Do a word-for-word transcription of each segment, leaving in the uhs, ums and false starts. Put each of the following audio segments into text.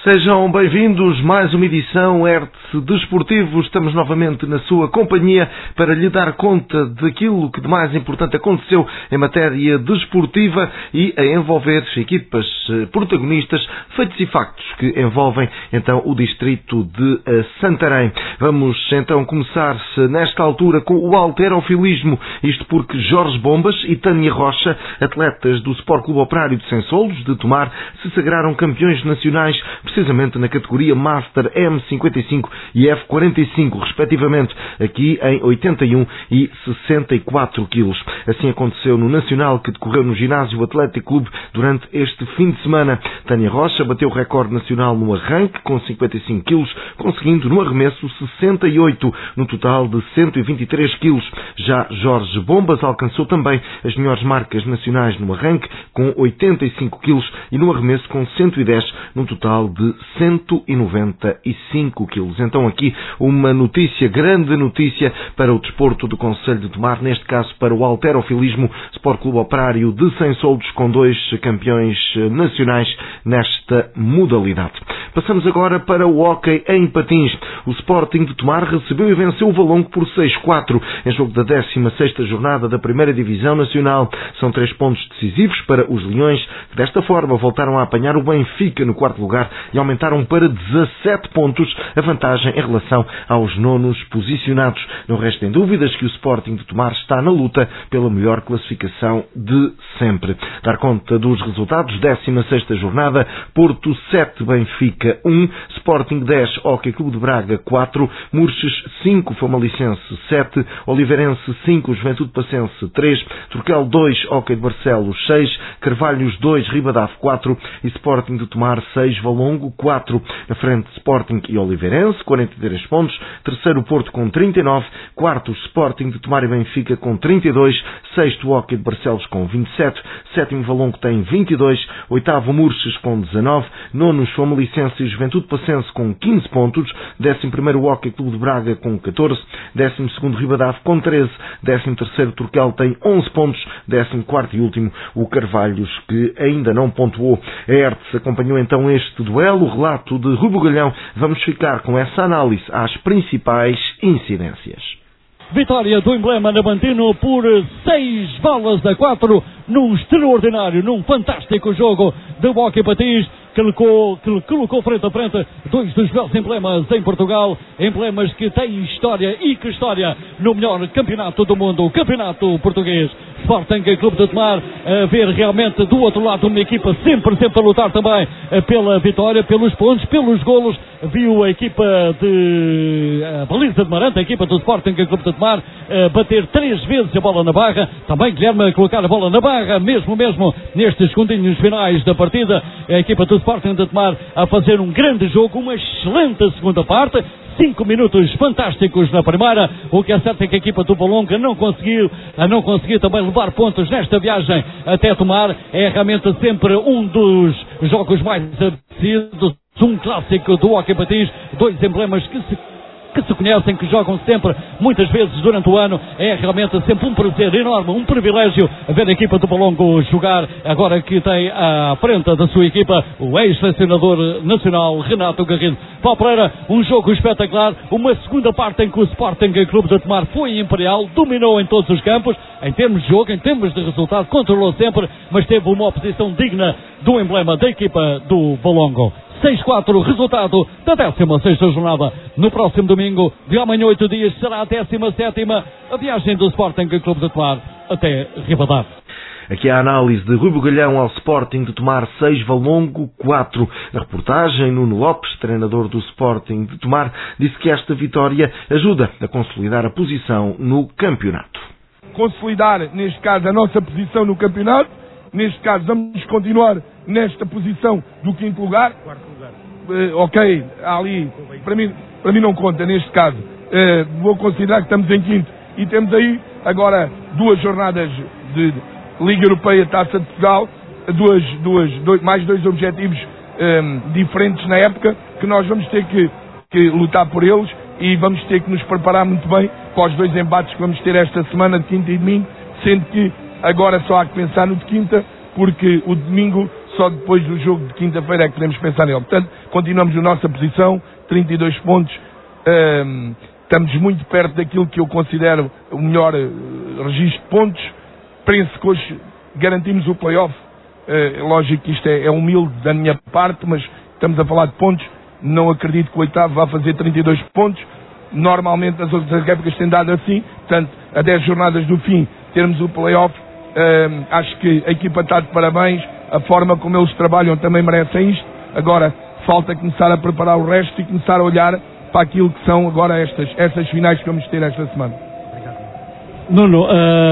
Sejam bem-vindos, mais uma edição Hertz Desportivo. Estamos novamente na sua companhia para lhe dar conta daquilo que de mais importante aconteceu em matéria desportiva e a envolver equipas protagonistas, feitos e factos que envolvem então o distrito de Santarém. Vamos então começar nesta altura com o halterofilismo, isto porque Jorge Bombas e Tânia Rocha, atletas do Sport Clube Operário de Sensolos de Tomar, se sagraram campeões nacionais precisamente na categoria Master M cinquenta e cinco e F quarenta e cinco, respectivamente, aqui em oitenta e um e sessenta e quatro quilos. Assim aconteceu no Nacional, que decorreu no Ginásio Atlético Clube durante este fim de semana. Tânia Rocha bateu o recorde nacional no arranque com cinquenta e cinco quilos, conseguindo no arremesso sessenta e oito, no total de cento e vinte e três quilos. Já Jorge Bombas alcançou também as melhores marcas nacionais no arranque com oitenta e cinco quilos e no arremesso com cento e dez, num total de cento e noventa e cinco quilos. Então aqui uma notícia, grande notícia para o desporto do Concelho de Tomar, neste caso para o halterofilismo, Sport Clube Operário de Sensolos, com dois campeões nacionais nesta modalidade. Passamos agora para o hóquei em patins. O Sporting de Tomar recebeu e venceu o Valongo por seis a quatro em jogo da décima sexta jornada da primeira Divisão Nacional. São três pontos decisivos para os Leões, que desta forma voltaram a apanhar o Benfica no quarto lugar e aumentaram para dezassete pontos a vantagem em relação aos nonos posicionados. Não restem dúvidas que o Sporting de Tomar está na luta pela melhor classificação de sempre. Dar conta dos resultados: décima sexta jornada, Porto sete, Benfica um, Sporting dez, Hóquei Clube de Braga quatro, Murches cinco, Famalichense sete, Oliveirense cinco, Juventude Passense três, Turquel dois, Hóquei de Barcelos seis, Carvalhos dois, Ribadaf quatro e Sporting de Tomar seis, Valongo quatro. Na frente, Sporting e Oliveirense, quarenta e três pontos. Terceiro, Porto com trinta e nove. Quarto, Sporting de Tomar e Benfica com trinta e dois. Sexto, Hóquei de Barcelos com vinte e sete. Sétimo, Valongo tem vinte e dois. Oitavo, Murches com dezanove. Nono, Famalichense e Juventude Passense com quinze pontos. Décimo primeiro, Hóquei Clube de Braga com catorze. Décimo segundo, Ribadaf com treze. Décimo terceiro, Turquel tem onze pontos. Décimo quarto e último, o Carvalhos, que ainda não pontuou. A Hertz acompanhou então este duelo, o relato de Rui Bugalhão. Vamos ficar com essa análise às principais incidências. Vitória do Emblema Navantino por seis bolas a quatro, num extraordinário, num fantástico jogo de hóquei patins, que colocou, que colocou frente a frente dois dos belos emblemas em Portugal, emblemas que têm história, e que história, no melhor campeonato do mundo, o campeonato português. Sporting Clube de Tomar a ver realmente do outro lado uma equipa sempre, sempre a lutar também pela vitória, pelos pontos, pelos golos. Viu a equipa de a Baliza de Maranta, a equipa do Sporting Clube de Tomar, bater três vezes a bola na barra, também Guilherme a colocar a bola na barra, mesmo, mesmo nestes segundinhos finais da partida. A equipa do Sporting de Tomar a fazer um grande jogo, uma excelente segunda parte. Cinco minutos fantásticos na primeira. O que é certo é que a equipa do Valongo não conseguiu, a não conseguiu também levar pontos nesta viagem até Tomar. É realmente sempre um dos jogos mais apreciados, um clássico do hóquei patins, dois emblemas que se que se conhecem, que jogam sempre, muitas vezes durante o ano. É realmente sempre um prazer enorme, um privilégio ver a equipa do Valongo jogar, agora que tem à frente da sua equipa o ex-selecionador nacional Renato Garrido. Paulo Pereira, um jogo espetacular, uma segunda parte em que o Sporting Clube de Tomar foi imperial, dominou em todos os campos, em termos de jogo, em termos de resultado, controlou sempre, mas teve uma oposição digna do emblema da equipa do Valongo. seis a quatro, resultado da décima sexta jornada. No próximo domingo, de amanhã oito dias, será a décima sétima, a viagem do Sporting Clube de Tomar até Ribadaf. Aqui a análise de Rui Bugalhão ao Sporting de Tomar seis, Valongo quatro. Na reportagem, Nuno Lopes, treinador do Sporting de Tomar, disse que esta vitória ajuda a consolidar a posição no campeonato. Consolidar, neste caso, a nossa posição no campeonato. Neste caso, vamos continuar nesta posição do quinto lugar. Quarto lugar. Uh, ok, ali, para mim, para mim não conta neste caso. Uh, vou considerar que estamos em quinto. E temos aí agora duas jornadas de Liga Europeia, Taça de Portugal, duas, duas, dois, mais dois objetivos um, diferentes na época, que nós vamos ter que, que lutar por eles e vamos ter que nos preparar muito bem para os dois embates que vamos ter esta semana de quinta e domingo, sendo que agora só há que pensar no de quinta, porque o domingo só depois do jogo de quinta-feira é que podemos pensar nele. Portanto, continuamos na nossa posição, trinta e dois pontos, um, estamos muito perto daquilo que eu considero o melhor uh, registro de pontos. Penso que hoje garantimos o play-off. Uh, lógico que isto é, é humilde da minha parte, mas estamos a falar de pontos. Não acredito que o oitavo vá fazer trinta e dois pontos. Normalmente as outras épocas têm dado assim. Portanto, a dez jornadas do fim, termos o play-off. Uh, acho que a equipa está de parabéns. A forma como eles trabalham também merecem isto. Agora, falta começar a preparar o resto e começar a olhar para aquilo que são agora estas, estas finais que vamos ter esta semana. Nuno,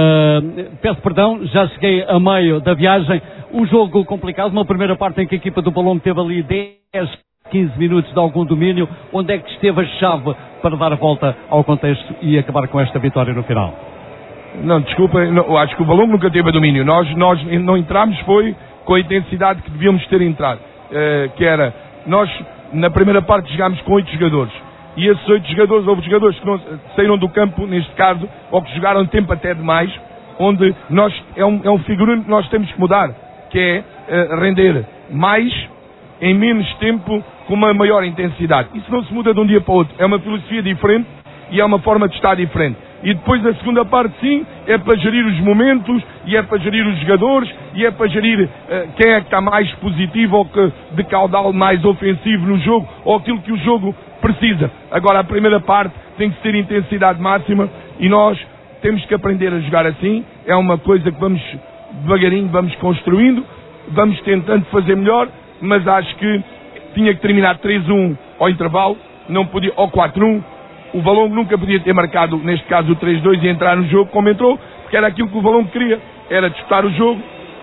uh, peço perdão, já cheguei a meio da viagem. Um jogo complicado, uma primeira parte em que a equipa do Balongo teve ali dez, quinze minutos de algum domínio. Onde é que esteve a chave para dar a volta ao contexto e acabar com esta vitória no final? Não, desculpa, não, acho que o Balongo nunca teve domínio. Nós, nós não entramos, foi com a intensidade que devíamos ter entrado. Uh, que era, nós na primeira parte jogámos com oito jogadores. E esses oito jogadores, houve jogadores que não saíram do campo, neste caso, ou que jogaram tempo até demais, onde nós, é um, é um figurino que nós temos que mudar, que é uh, render mais em menos tempo com uma maior intensidade. Isso não se muda de um dia para o outro. É uma filosofia diferente e é uma forma de estar diferente. E depois a segunda parte, sim, é para gerir os momentos, e é para gerir os jogadores, e é para gerir uh, quem é que está mais positivo ou que de caudal mais ofensivo no jogo, ou aquilo que o jogo precisa. Agora, a primeira parte tem que ter intensidade máxima e nós temos que aprender a jogar assim. É uma coisa que vamos devagarinho, vamos construindo, vamos tentando fazer melhor, mas acho que tinha que terminar três a um ao intervalo, não podia, ou quatro a um. O Valongo nunca podia ter marcado, neste caso, o três a dois e entrar no jogo como entrou, porque era aquilo que o Valongo queria, era disputar o jogo,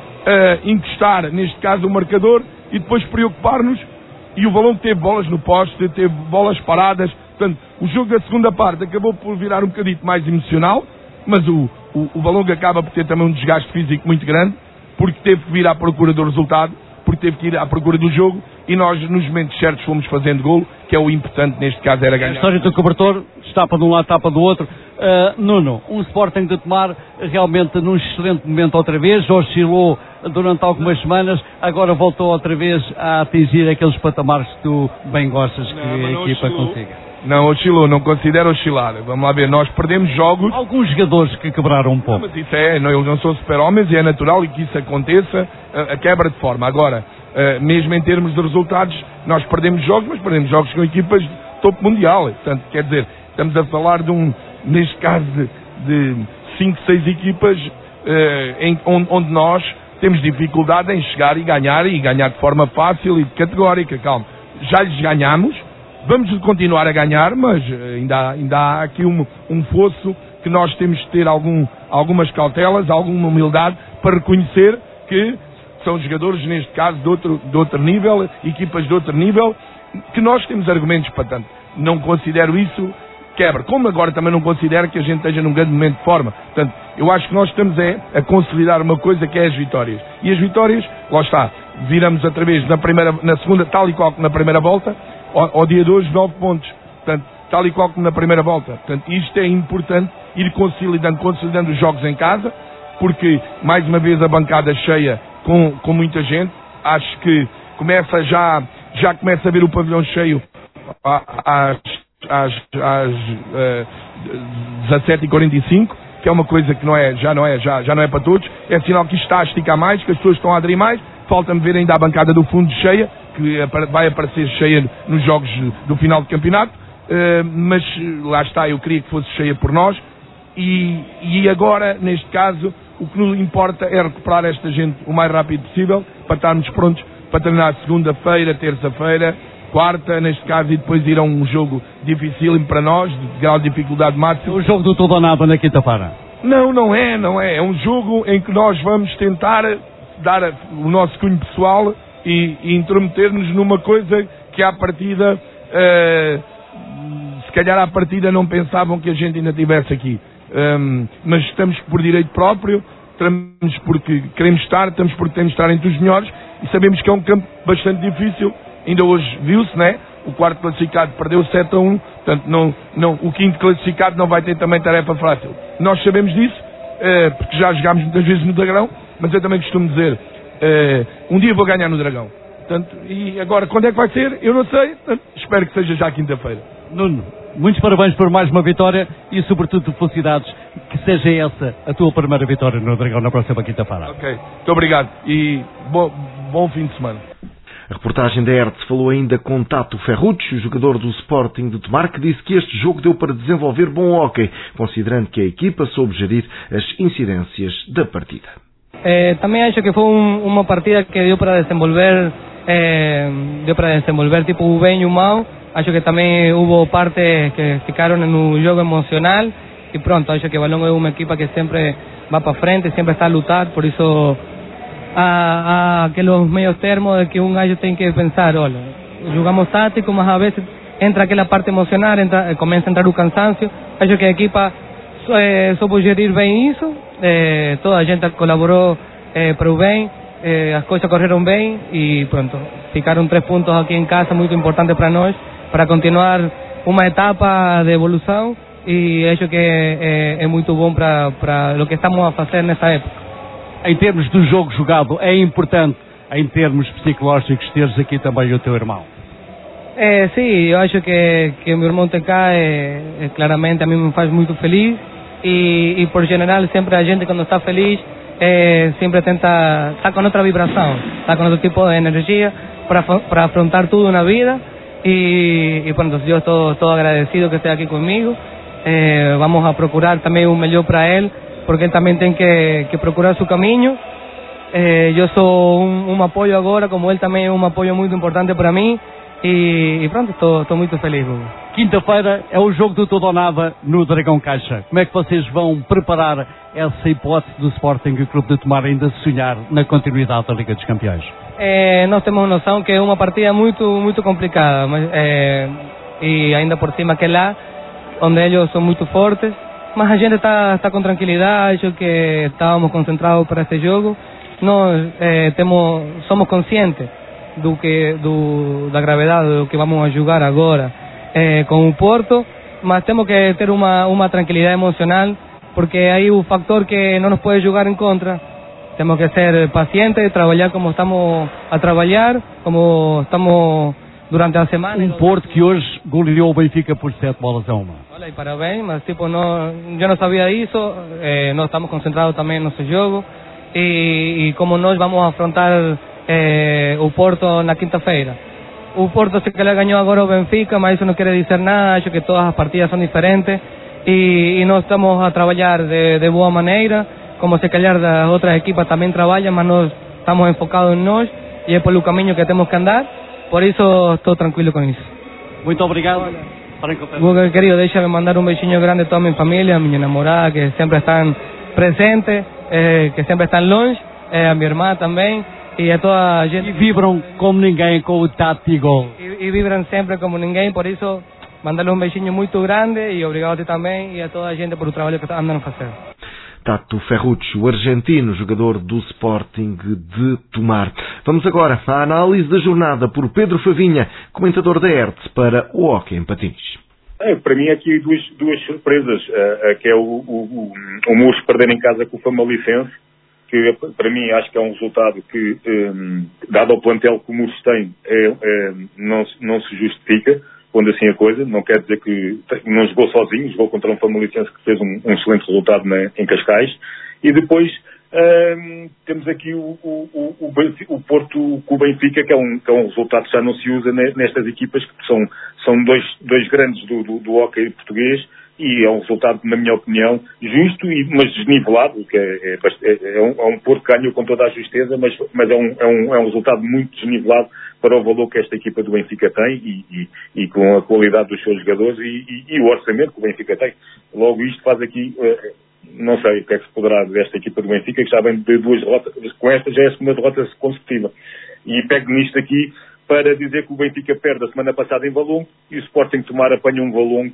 uh, encostar, neste caso, o marcador e depois preocupar-nos. E o Valongo teve bolas no poste, teve bolas paradas. Portanto, o jogo da segunda parte acabou por virar um bocadinho mais emocional, mas o, o, o Valongo acaba por ter também um desgaste físico muito grande, porque teve que vir à procura do resultado, porque teve que ir à procura do jogo, e nós, nos momentos certos, fomos fazendo golo, que é o importante, neste caso, era ganhar. A história do cobertor, estapa de um lado, tapa do outro. Uh, Nuno, um Sporting de Tomar realmente num excelente momento outra vez, oscilou durante algumas semanas, agora voltou outra vez a atingir aqueles patamares que tu bem gostas que não, a equipa oscilou. Consiga. Não, oscilou, não considero oscilar. Vamos lá ver, nós perdemos jogos... Alguns jogadores que quebraram um pouco. Não, mas isso é, não, eles não são super-homens e é natural e que isso aconteça, a, a quebra de forma. Agora, uh, mesmo em termos de resultados, nós perdemos jogos, mas perdemos jogos com equipas de topo mundial. Portanto, quer dizer, estamos a falar de um, neste caso, de cinco, seis equipas uh, em, onde, onde nós temos dificuldade em chegar e ganhar, e ganhar de forma fácil e categórica. Calma, já lhes ganhamos. Vamos continuar a ganhar, mas ainda há, ainda há aqui um, um fosso que nós temos de ter algum, algumas cautelas, alguma humildade para reconhecer que são jogadores, neste caso, de outro, de outro nível, equipas de outro nível, que nós temos argumentos para tanto. Não considero isso quebra. Como agora também não considero que a gente esteja num grande momento de forma. Portanto, eu acho que nós estamos é, a consolidar uma coisa que é as vitórias. E as vitórias, lá está, viramos outra vez na, primeira, na segunda, tal e qual que na primeira volta, ao, ao dia de hoje, nove pontos. Portanto, tal e qual como na primeira volta. Portanto, isto é importante, ir consolidando, consolidando os jogos em casa, porque, mais uma vez, a bancada cheia com, com muita gente. Acho que começa já, já começa a ver o pavilhão cheio às, às, às uh, dezassete e quarenta e cinco, que é uma coisa que não é, já, não é, já, já não é para todos. É sinal que isto está a esticar mais, que as pessoas estão a aderir mais. Falta-me ver ainda a bancada do fundo cheia, que vai aparecer cheia nos jogos do final do campeonato, uh, mas lá está, eu queria que fosse cheia por nós, e, e agora, neste caso, o que nos importa é recuperar esta gente o mais rápido possível, para estarmos prontos para treinar segunda-feira, terça-feira, quarta, neste caso, e depois ir a um jogo dificílimo para nós, de grau de dificuldade máxima. O jogo do tudo ou nada na quinta-feira? Não, não é, não é. É um jogo em que nós vamos tentar dar o nosso cunho pessoal e, e intrometer-nos numa coisa que à partida, uh, se calhar à partida não pensavam que a gente ainda estivesse aqui. Um, mas estamos por direito próprio, estamos porque queremos estar, estamos porque temos de estar entre os melhores, e sabemos que é um campo bastante difícil. Ainda hoje viu-se, né? O quarto classificado perdeu sete a um, portanto não, não, o quinto classificado não vai ter também tarefa fácil. Nós sabemos disso, uh, porque já jogámos muitas vezes no Dragão, mas eu também costumo dizer, Uh, um dia vou ganhar no Dragão. Portanto, e agora, quando é que vai ser? Eu não sei. Portanto, espero que seja já quinta-feira. Nuno, muitos parabéns por mais uma vitória e, sobretudo, felicidades que seja essa a tua primeira vitória no Dragão na próxima quinta-feira. Ok, muito obrigado e bom, bom fim de semana. A reportagem da R T S falou ainda com Tato Ferrucci, o jogador do Sporting de Tomar, que disse que este jogo deu para desenvolver bom hóquei, considerando que a equipa soube gerir as incidências da partida. Eh, también acho que fue un, una partida que dio para desenvolver, eh, dio para desenvolver tipo o bem e o mal. Acho que también hubo partes que ficaron en un juego emocional y pronto, acho que o Balón es una equipa que siempre va para frente, siempre está a lutar, por eso a, a aqueles meios termos de que un gallo tem que pensar, olha, jugamos tático, mas a veces entra aquela parte emocional, entra, começa a entrar o cansancio. Acho que a equipa eh, soube gerir bem isso, eh, toda a gente colaborou eh, para o bem, eh, as coisas correram bem e pronto, ficaram três pontos aqui em casa muito importante para nós, para continuar uma etapa de evolução e acho que é, é, é muito bom para, para o que estamos a fazer nessa época. Em termos do jogo jogado, é importante, em termos psicológicos, teres aqui também o teu irmão. É, sim, eu acho que, que meu irmão T K é, é, claramente a mim me faz muito feliz e, e por general sempre a gente quando está feliz é, sempre tenta estar com outra vibração, está com outro tipo de energia para, para afrontar tudo na vida e, e pronto, eu estou, estou agradecido que esteja aqui comigo. É, vamos a procurar também o melhor para ele, porque ele também tem que, que procurar seu caminho. Eh, eu sou um, um apoio agora, como ele também é um apoio muito importante para mim e, e pronto, estou muito feliz. Quinta-feira é o jogo do tudo ou nada no Dragão Caixa. Como é que vocês vão preparar essa hipótese do Sporting e o Clube de Tomar ainda sonhar na continuidade da Liga dos Campeões? Eh, nós temos noção que é uma partida muito, muito complicada, mas, eh, e ainda por cima que lá, onde eles são muito fortes, mas a gente está, está com tranquilidade, acho que estávamos concentrados para este jogo. Nós eh, temos, somos conscientes do que, do, da gravidade do que vamos a jogar agora eh, com o Porto, mas temos que ter uma, uma tranquilidade emocional, porque aí o fator que não nos pode jogar em contra. Temos que ser pacientes, trabalhar como estamos a trabalhar, como estamos durante a semana. Um Porto que hoje goleou o Benfica por sete bolas a uma. Olha, e parabéns, mas tipo, não, eu não sabia isso, eh, nós estamos concentrados também no nosso jogo. E, e como nós vamos afrontar eh, o Porto na quinta-feira. O Porto se calhar ganhou agora o Benfica, mas isso não quer dizer nada, acho que todas as partidas são diferentes e, e nós estamos a trabalhar de, de boa maneira, como se calhar das outras equipas também trabalham, mas nós estamos enfocados em nós e é pelo caminho que temos que andar, por isso estou tranquilo com isso. Muito obrigado. Bueno, querido, deixa-me mandar um beijinho grande a toda a minha família, a minha namorada, que sempre estão presentes, eh, que sempre estão longe, eh, a minha irmã também, e a toda a gente. E vibram como ninguém com o Tati Gol. E, e vibram sempre como ninguém, por isso, mandar um beijinho muito grande e obrigado a ti também e a toda a gente por o trabalho que andam a fazer. Tato Ferrucci, o argentino, jogador do Sporting de Tomar. Vamos agora à análise da jornada por Pedro Favinha, comentador da R T S para o Hóquei em Patins. É, para mim aqui duas, duas surpresas, uh, uh, que é o, o, o, o Mouros perder em casa com o Famalichense, que para mim acho que é um resultado que, um, dado ao plantel que o Mouros tem, é, é, não, não se justifica, pondo assim a coisa. Não quer dizer que não jogou sozinho, jogou contra um Famalichense que fez um, um excelente resultado na, em Cascais. E depois um, temos aqui o, o, o, o Porto com o Benfica, que é, um, que é um resultado que já não se usa nestas equipas, que são, são dois, dois grandes do, do, do hóquei português, e é um resultado, na minha opinião, justo, e, mas desnivelado, que é, é, é, um, é um Porto que ganhou com toda a justeza, mas, mas é, um, é, um, é um resultado muito desnivelado para o valor que esta equipa do Benfica tem e, e, e com a qualidade dos seus jogadores e, e, e o orçamento que o Benfica tem. Logo isto faz aqui, não sei o que é que se poderá desta equipa do Benfica, que já vem de duas derrotas, com esta já é a segunda derrota consecutiva. E pego nisto aqui para dizer que o Benfica perde a semana passada em Valongo e o Sporting Tomar apanha um Valongo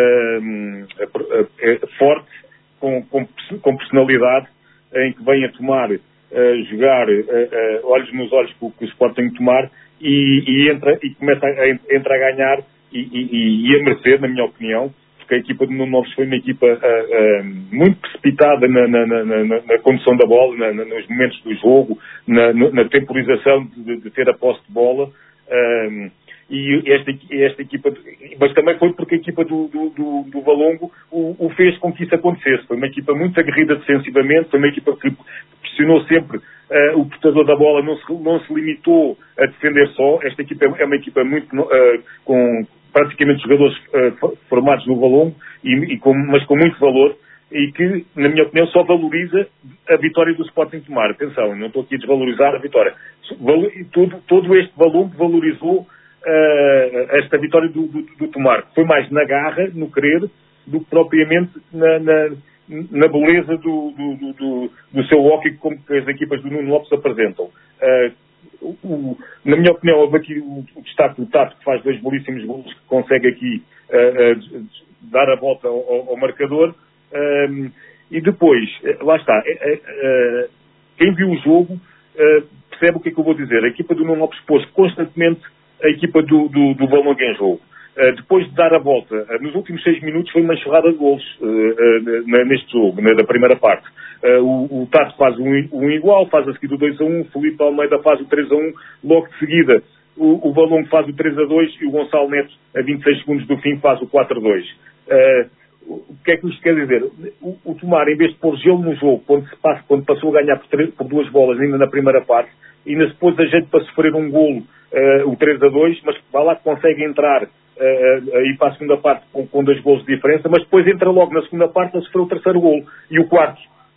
um, forte, com, com, com personalidade, em que vem a tomar, a jogar uh, uh, olhos nos olhos com, com o Sporting Tomar e, e, entra, e começa a, entra a ganhar e, e, e a merecer, na minha opinião, porque porque a equipa de Nuno Lopes foi uma equipa uh, uh, muito precipitada na, na, na, na, na condução da bola, na, na, nos momentos do jogo, na, na temporização de, de ter a posse de bola. Uh, e esta, esta equipa, mas também foi porque a equipa do, do, do, do Valongo o, o fez com que isso acontecesse. Foi uma equipa muito aguerrida defensivamente, foi uma equipa que pressionou sempre uh, o portador da bola, não se, não se limitou a defender só. Esta equipa é uma equipa muito uh, com praticamente jogadores uh, formados no Valongo, e, e com, mas com muito valor, e que, na minha opinião, só valoriza a vitória do Sporting Tomar. Atenção, não estou aqui a desvalorizar a vitória. Todo, todo este Valongo valorizou Uh, esta vitória do, do, do Tomar. Foi mais na garra, no querer, do que propriamente na, na, na beleza do, do, do, do seu hóquei, como que as equipas do Nuno Lopes apresentam. Uh, o, na minha opinião, houve aqui o, o destaque do Tato, que faz dois belíssimos gols, que consegue aqui uh, uh, dar a volta ao, ao marcador. Uh, e depois, uh, lá está, uh, uh, quem viu o jogo uh, percebe o que é que eu vou dizer. A equipa do Nuno Lopes pôs constantemente a equipa do, do, do Valongo em jogo. Uh, depois de dar a volta, uh, nos últimos seis minutos foi uma enxurrada de golos uh, uh, neste jogo, na, da primeira parte. Uh, o, o Tato faz um, um igual, faz a seguir o dois a um, o Felipe Almeida faz o três a um, logo de seguida o, o Valongo faz o três a dois e o Gonçalo Neto, a vinte e seis segundos do fim, faz o quatro a dois. Uh, o que é que isto quer dizer? O, o Tomar, em vez de pôr gelo no jogo, quando, se passa, quando passou a ganhar por, três, por duas bolas ainda na primeira parte, ainda se pôs a gente para sofrer um golo, Uh, o três a dois, mas vai lá que consegue entrar uh, uh, aí para a segunda parte com, com dois golos de diferença, mas depois entra logo na segunda parte a sofrer o terceiro golo e o quarto.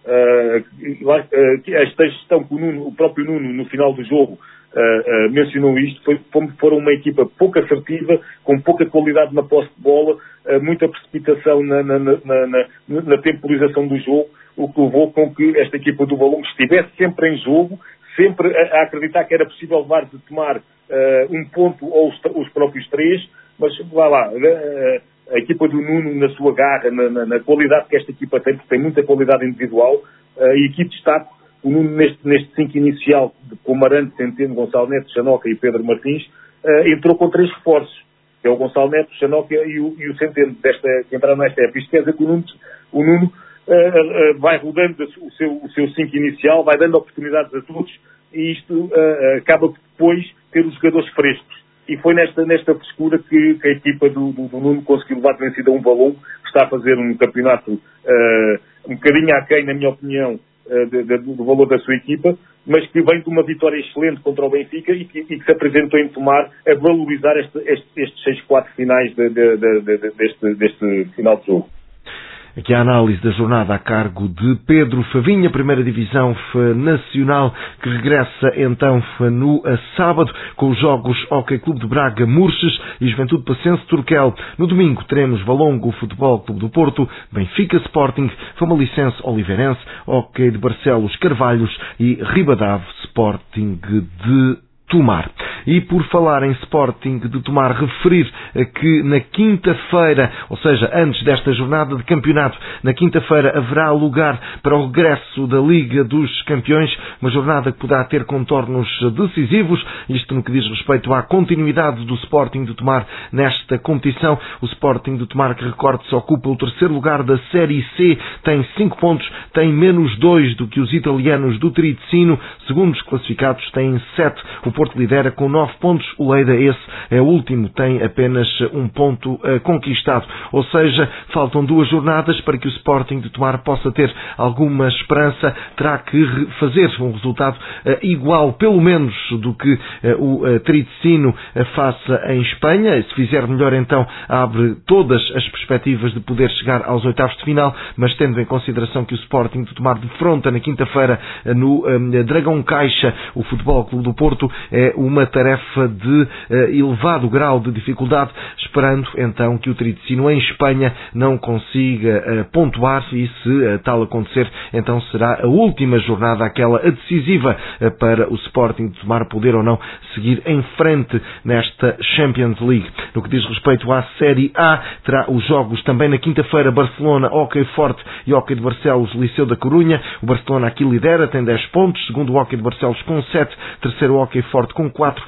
Uh, uh, esta gestão que o, Nuno, o próprio Nuno no final do jogo uh, uh, mencionou isto, foi, foram uma equipa pouco assertiva, com pouca qualidade na posse de bola, uh, muita precipitação na, na, na, na, na temporização do jogo, o que levou com que esta equipa do Valongo estivesse sempre em jogo, sempre a, a acreditar que era possível levar de tomar Uh, um ponto ou os, os próprios três, mas vá lá, uh, a equipa do Nuno na sua garra, na, na, na qualidade que esta equipa tem, porque tem muita qualidade individual, uh, e aqui destaco o Nuno neste, neste cinco inicial, de Pomarante, Centeno, Gonçalo Neto, Chanoca e Pedro Martins, uh, entrou com três reforços, que é o Gonçalo Neto, o Chanoca e o, e o Centeno, desta, que entraram nesta época. Isto quer dizer que o Nuno, o Nuno uh, uh, vai rodando o seu, o seu cinco inicial, vai dando oportunidades a todos, e isto uh, acaba depois ter os jogadores frescos. E foi nesta, nesta frescura que, que a equipa do, do, do Nuno conseguiu levar de vencida a um Valongo, que está a fazer um campeonato uh, um bocadinho aquém, na minha opinião, uh, de, de, do valor da sua equipa, mas que vem de uma vitória excelente contra o Benfica e que, e que se apresentou em Tomar a valorizar este, este, estes seis quatro finais de, de, de, de, deste, deste final de jogo. Aqui a análise da jornada a cargo de Pedro Favinha, primeira divisão nacional, que regressa então no sábado com os jogos Hóquei Clube de Braga Murches e Juventude Passense Turquel. No domingo teremos Valongo Futebol Clube do Porto, Benfica Sporting, Famalichense Oliveirense, Hóquei de Barcelos Carvalhos e Ribadave Sporting de Tomar. E por falar em Sporting de Tomar, referir que na quinta-feira, ou seja, antes desta jornada de campeonato, na quinta-feira haverá lugar para o regresso da Liga dos Campeões, uma jornada que poderá ter contornos decisivos, isto no que diz respeito à continuidade do Sporting de Tomar nesta competição. O Sporting de Tomar, que recorde-se, ocupa o terceiro lugar da Série C, tem cinco pontos, tem menos dois do que os italianos do Tricino, segundos classificados têm sete. O Porto lidera com nove pontos, o Leida, esse é o último, tem apenas um ponto uh, conquistado. Ou seja, faltam duas jornadas para que o Sporting de Tomar possa ter alguma esperança. Terá que fazer um resultado uh, igual, pelo menos, do que uh, o uh, Tricino uh, faça em Espanha. Se fizer melhor, então abre todas as perspectivas de poder chegar aos oitavos de final, mas tendo em consideração que o Sporting de Tomar defronta na quinta-feira uh, no um, Dragão Caixa o Futebol Clube do Porto, é uma tarefa de uh, elevado grau de dificuldade, esperando então que o Tricino em Espanha não consiga uh, pontuar, e se uh, tal acontecer, então será a última jornada, aquela decisiva uh, para o Sporting de Tomar poder ou não seguir em frente nesta Champions League. No que diz respeito à Série A, terá os jogos também na quinta-feira: Barcelona, Hóquei Forte e Hóquei de Barcelos, Liceu da Corunha. O Barcelona aqui lidera, tem dez pontos, segundo o Hóquei de Barcelos com sete, terceiro Hóquei Forte com quatro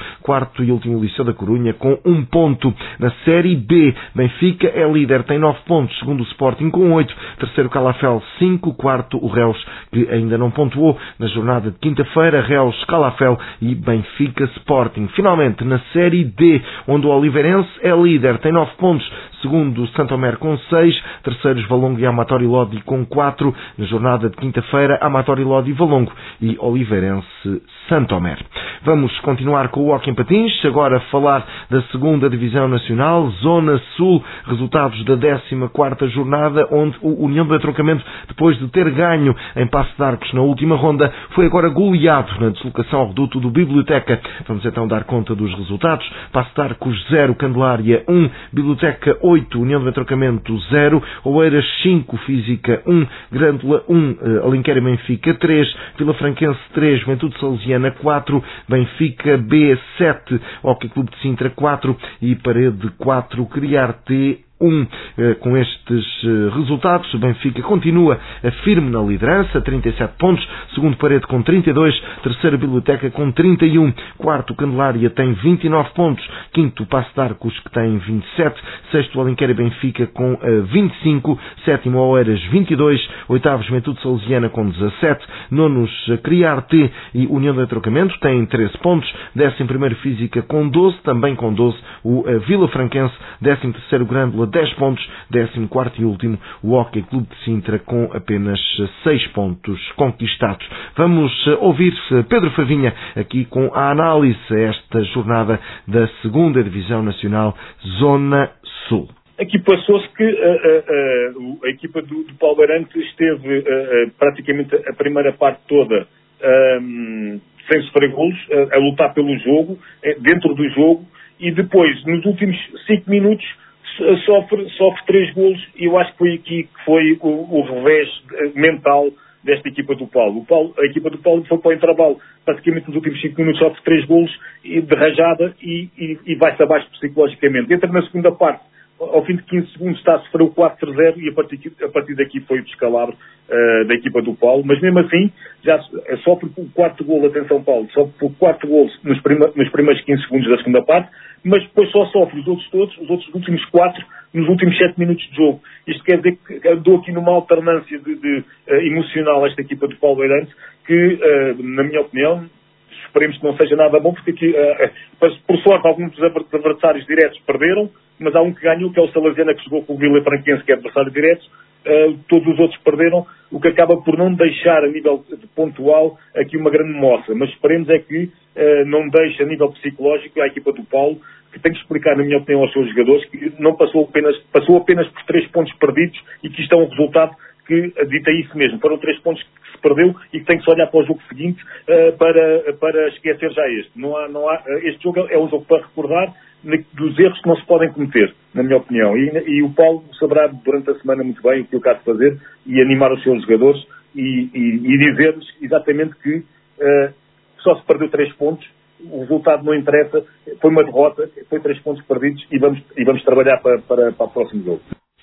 quarto e último Liceu da Corunha com um ponto. Na Série B, Benfica é líder, tem nove pontos, segundo o Sporting com oito, terceiro Calafel cinco, quarto o Reus, que ainda não pontuou na jornada de quinta-feira, Reus, Calafel e Benfica Sporting. Finalmente, na Série D, onde o Oliveirense é líder, tem nove pontos, segundo o Santomé com seis, terceiros Valongo e Amatori Lodi com quatro, na jornada de quinta-feira, Amatori Lodi Valongo e Oliveirense Santomé. Vamos continuar com o hóquei em patins, agora falar da segunda Divisão Nacional, Zona Sul, resultados da décima quarta jornada, onde o União do Entroncamento, depois de ter ganho em Paço de Arcos na última ronda, foi agora goleado na deslocação ao reduto do Biblioteca. Vamos então dar conta dos resultados. Paço de Arcos zero, Candelária um, Biblioteca oito, União do Entroncamento zero, Oeiras cinco, Física um, Grândola um, Alenquer e Benfica três, Vilafranquense três, Juventude Salesiana quatro, Benfica B sete, Hóquei Clube de Sintra quatro e Parede quatro, Criarte um. Com estes resultados, o Benfica continua firme na liderança, trinta e sete pontos, segundo Parede com trinta e dois, terceiro Biblioteca com trinta e um, quarto Candelária tem vinte e nove pontos, quinto Paço de Arcos que tem vinte e sete, sexto Alenquer e Benfica com vinte e cinco, sétimo Oeiras vinte e dois, oitavo Juventude Salesiana com dezassete, nonos Criarte e União do Entroncamento têm treze pontos, décimo primeiro Física com doze, também com doze o Vilafranquense, décimo terceiro Grândola dez pontos, décimo quarto e último o Hóquei Clube de Sintra com apenas seis pontos conquistados. Vamos ouvir Pedro Favinha aqui com a análise a esta jornada da segunda Divisão Nacional Zona Sul. Aqui passou-se que uh, uh, uh, a equipa do, do Paulo Beirante esteve uh, uh, praticamente a primeira parte toda um, sem sofrer golos, uh, a lutar pelo jogo, uh, dentro do jogo, e depois, nos últimos cinco minutos, Sofre, sofre três golos, e eu acho que foi aqui que foi o, o revés mental desta equipa do Paulo. O Paulo. A equipa do Paulo foi para o intervalo, praticamente nos últimos cinco minutos sofre três golos e de rajada e, e, e vai-se abaixo psicologicamente. Entra na segunda parte, ao fim de quinze segundos está a sofrer o quatro a zero e a partir, a partir daqui foi o descalabro uh, da equipa do Paulo, mas mesmo assim já sofre o quarto golo, atenção Paulo, sofre o quarto golo nos, prima, nos primeiros quinze segundos da segunda parte, mas depois só sofre os outros todos, os outros últimos quatro, nos últimos sete minutos de jogo. Isto quer dizer que andou aqui numa alternância de, de, uh, emocional esta equipa do Paulo Beirante, que, uh, na minha opinião, esperemos que não seja nada bom, porque aqui, uh, por sorte, alguns dos adversários diretos perderam, mas há um que ganhou, que é o Salesiana, que jogou com o Vilafranquense, que é adversário direto. Uh, todos os outros perderam, o que acaba por não deixar a nível pontual aqui uma grande moça, mas esperemos é que uh, não deixe a nível psicológico a equipa do Paulo, que tem que explicar, na minha opinião, aos seus jogadores que não passou apenas, passou apenas por três pontos perdidos e que isto é um resultado que dita isso mesmo. Foram três pontos que se perdeu e que tem que se olhar para o jogo seguinte uh, para, para esquecer já este. Não há, não há, este jogo é um jogo para recordar dos erros que não se podem cometer, na minha opinião. E, e o Paulo saberá durante a semana muito bem o que eu quero fazer e animar os seus jogadores e, e, e dizer-lhes exatamente que uh, só se perdeu três pontos, o resultado não interessa, foi uma derrota, foi três pontos perdidos e vamos, e vamos trabalhar para, para, para o próximo jogo.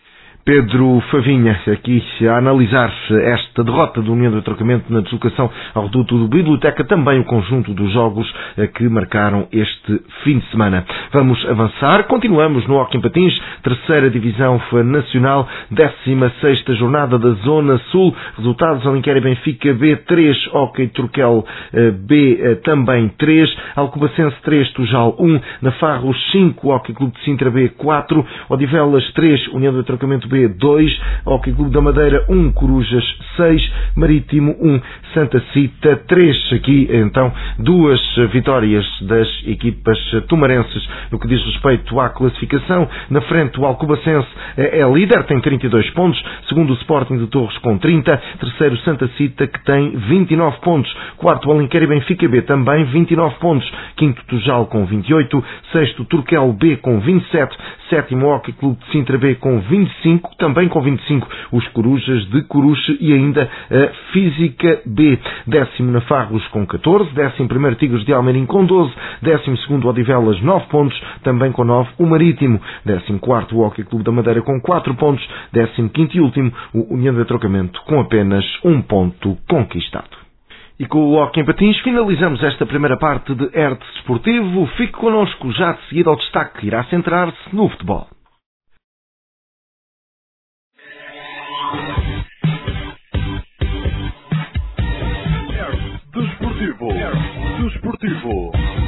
Pedro Favinha, aqui a analisar esta derrota do União do Entroncamento na deslocação ao reduto do Biblioteca, também o conjunto dos jogos que marcaram este fim de semana. Vamos avançar, continuamos no Hóquei em Patins, terceira Divisão Nacional, décima sexta jornada da Zona Sul, resultados: Alenquer e Benfica B três, Hóquei Turquel B também três, Alcobacense três, Tujal um, Nafarros cinco, Hóquei Clube de Sintra B quatro, Odivelas três, União do Entroncamento B dois, Hóquei Clube da Madeira um, Corujas seis, Marítimo um, Santa Cita três. Aqui então duas vitórias das equipas tumarenses no que diz respeito à classificação. Na frente o Alcobacense é líder, tem trinta e dois pontos, segundo o Sporting de Torres com trinta, terceiro Santa Cita que tem vinte e nove pontos, quarto Alenquer e Benfica B também vinte e nove pontos, quinto Tujal com vinte e oito, sexto Turquel B com vinte e sete, sétimo Hóquei Clube de Sintra B com vinte e cinco, também com vinte e cinco os Corujas de Coruche e ainda a Física B, décimo Nafarros com catorze, décimo primeiro Tigres de Almeirim com doze, décimo segundo Odivelas nove pontos, também com nove o Marítimo, décimo quarto o Hóquei Clube da Madeira com quatro pontos, décimo quinto e último o União do Entroncamento com apenas um ponto conquistado. E com o Hóquei em Patins finalizamos esta primeira parte de Hertz Desportivo. Fique connosco já de seguida ao destaque que irá centrar-se no futebol. Hertz Desportivo. Hertz Desportivo.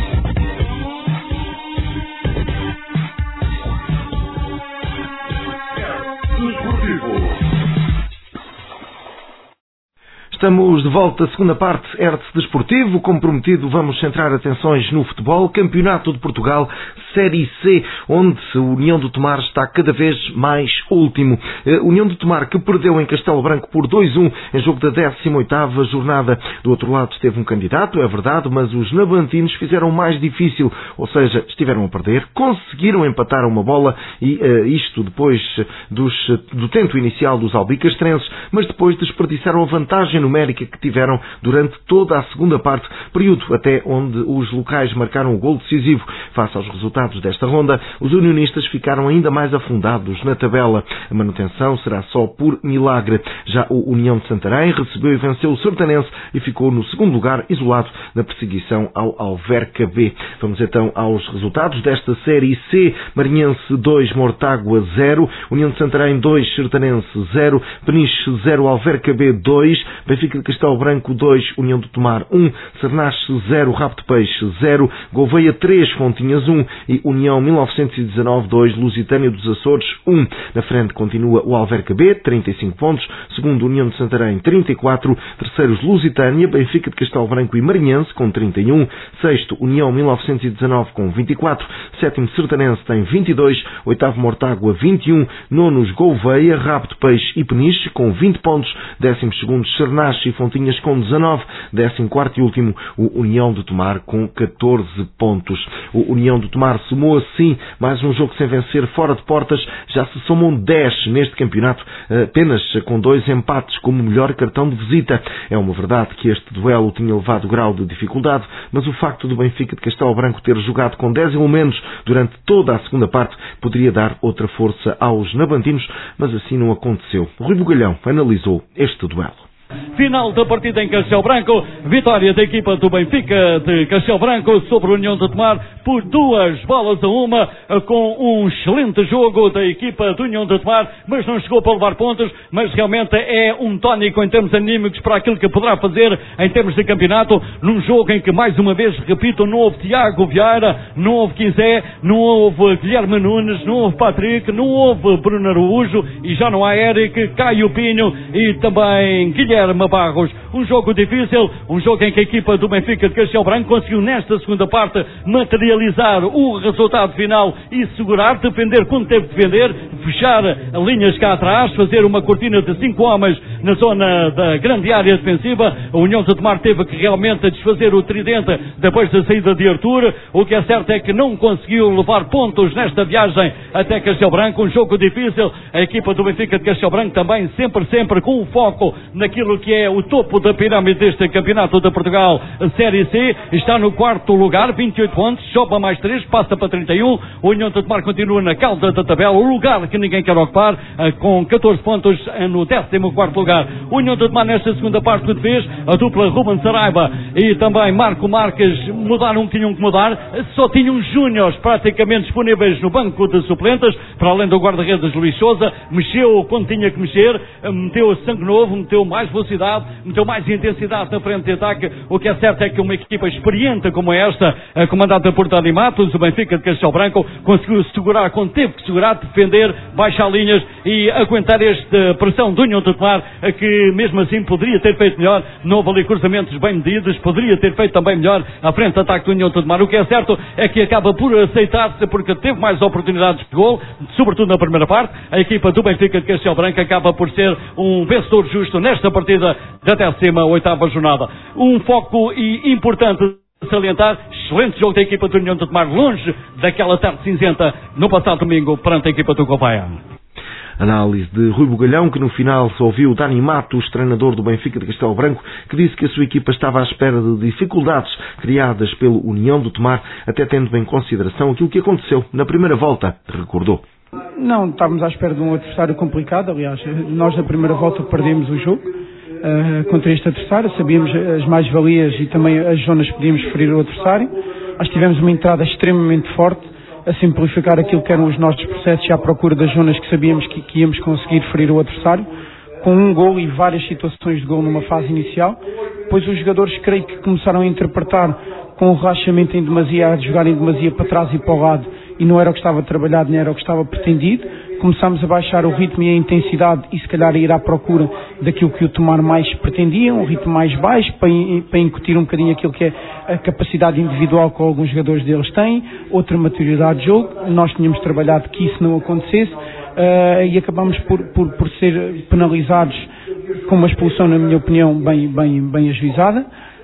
Estamos de volta à segunda parte, Hertz Desportivo. Como prometido, vamos centrar atenções no futebol. Campeonato de Portugal, Série C, onde a União do Tomar está cada vez mais último. A União do Tomar que perdeu em Castelo Branco por dois a um em jogo da décima oitava jornada. Do outro lado esteve um candidato, é verdade, mas os nabantinos fizeram mais difícil, ou seja, estiveram a perder, conseguiram empatar uma bola e uh, isto depois dos, do tento inicial dos albicastrenses, mas depois desperdiçaram a vantagem numérica que tiveram durante toda a segunda parte, período até onde os locais marcaram o gol decisivo. Face aos resultados desta ronda, os unionistas ficaram ainda mais afundados na tabela. A manutenção será só por milagre. Já o União de Santarém recebeu e venceu o Sertanense e ficou no segundo lugar, isolado na perseguição ao Alverca B. Vamos então aos resultados desta Série C. Marinhense dois, Mortágua zero, União de Santarém dois, Sertanense zero, Peniche zero, Alverca B dois, Benfica de Castelo Branco dois, União do Tomar um, Sernache zero, Rabo de Peixe zero, Gouveia três, Fontinhas um e União mil novecentos e dezanove dois, Lusitânia dos Açores um. Na frente continua o Alverca B, trinta e cinco pontos, segundo União de Santarém trinta e quatro, terceiros Lusitânia, Benfica de Castelo Branco e Marinhense com trinta e um, sexto União mil novecentos e dezanove com vinte e quatro, sétimo Sertanense tem vinte e dois, oitavo Mortágua vinte e um, nonos Gouveia, Rabo de Peixe e Peniche com vinte pontos, décimos segundos Sernache e Fontinhas com dezanove, décimo quarto e último o União do Tomar com catorze pontos. O União do Tomar somou assim mais um jogo sem vencer fora de portas, já se somam dez neste campeonato, apenas com dois empates como melhor cartão de visita. É uma verdade que este duelo tinha elevado grau de dificuldade, mas o facto do Benfica de Castelo Branco ter jogado com dez elementos durante toda a segunda parte poderia dar outra força aos nabantinos, mas assim não aconteceu. Rui Bugalhão analisou este duelo. Final da partida em Castelo Branco, vitória da equipa do Benfica de Castelo Branco sobre a União do Tomar por duas bolas a uma, com um excelente jogo da equipa da União do Tomar, mas não chegou para levar pontos, mas realmente é um tónico em termos anímicos para aquilo que poderá fazer em termos de campeonato, num jogo em que, mais uma vez, repito, não houve Tiago Vieira, não houve Quinzé, não houve Guilherme Nunes, não houve Patrick, não houve Bruno Araújo e já não há Eric, Caio Pinho e também Guilherme Barros. Um jogo difícil, um jogo em que a equipa do Benfica de Castelo Branco conseguiu nesta segunda parte materializar o resultado final e segurar, defender quando teve de defender, fechar linhas cá atrás, fazer uma cortina de cinco homens na zona da grande área defensiva. A União de Tomar teve que realmente desfazer o tridente depois da saída de Artur. O que é certo é que não conseguiu levar pontos nesta viagem até Castelo Branco. Um jogo difícil. A equipa do Benfica de Castelo Branco também sempre, sempre com o foco naquilo que é o topo da pirâmide deste campeonato de Portugal Série C, está no quarto lugar, vinte e oito pontos, sobe mais três, passa para trinta e um. O União de Tomar continua na cauda da tabela, o lugar que ninguém quer ocupar, com catorze pontos no décimo quarto lugar. O União de Tomar nesta segunda parte que fez, a dupla Ruben Saraiva e também Marco Marques mudaram o que tinham que mudar, só tinham júniores praticamente disponíveis no banco de suplentes, para além do guarda-redes Luís Sousa, mexeu quando tinha que mexer, meteu sangue novo, meteu mais velocidade, meteu mais intensidade na frente de ataque. O que é certo é que uma equipa experiente como esta, comandada por Dani Matos, o Benfica de Castelo Branco, conseguiu segurar quando teve que segurar, defender, baixar linhas e aguentar esta pressão do União de Tomar, que mesmo assim poderia ter feito melhor. Não houve ali cruzamentos bem medidos, poderia ter feito também melhor à frente de ataque do União de Tomar. O que é certo é que acaba por aceitar-se, porque teve mais oportunidades de gol, sobretudo na primeira parte. A equipa do Benfica de Castelo Branco acaba por ser um vencedor justo nesta partida da décima oitava jornada. Um foco e importante salientar, excelente jogo da equipa do União de Tomar, longe daquela tarde cinzenta no passado domingo perante a equipa do Gouveia. Análise de Rui Bugalhão, que no final só ouviu Dani Matos, treinador do Benfica de Castelo Branco, que disse que a sua equipa estava à espera de dificuldades criadas pelo União de Tomar, até tendo em consideração aquilo que aconteceu na primeira volta, recordou. Não, estávamos à espera de um adversário complicado. Aliás, nós na primeira volta perdemos o jogo. uh, contra este adversário, sabíamos as mais-valias e também as zonas que podíamos ferir o adversário. Nós tivemos uma entrada extremamente forte, a simplificar aquilo que eram os nossos processos e à procura das zonas que sabíamos que, que íamos conseguir ferir o adversário, com um gol e várias situações de gol numa fase inicial. Depois os jogadores, creio que começaram a interpretar com o relaxamento em demasia, a jogar em demasia para trás e para o lado, e não era o que estava trabalhado, nem era o que estava pretendido. Começámos a baixar o ritmo e a intensidade e se calhar a ir à procura daquilo que o Tomar mais pretendia, um ritmo mais baixo, para, para incutir um bocadinho aquilo que é a capacidade individual que alguns jogadores deles têm, outra maturidade de jogo. Nós tínhamos trabalhado que isso não acontecesse, uh, e acabamos por, por, por ser penalizados com uma expulsão, na minha opinião, bem, bem, bem ajuizada.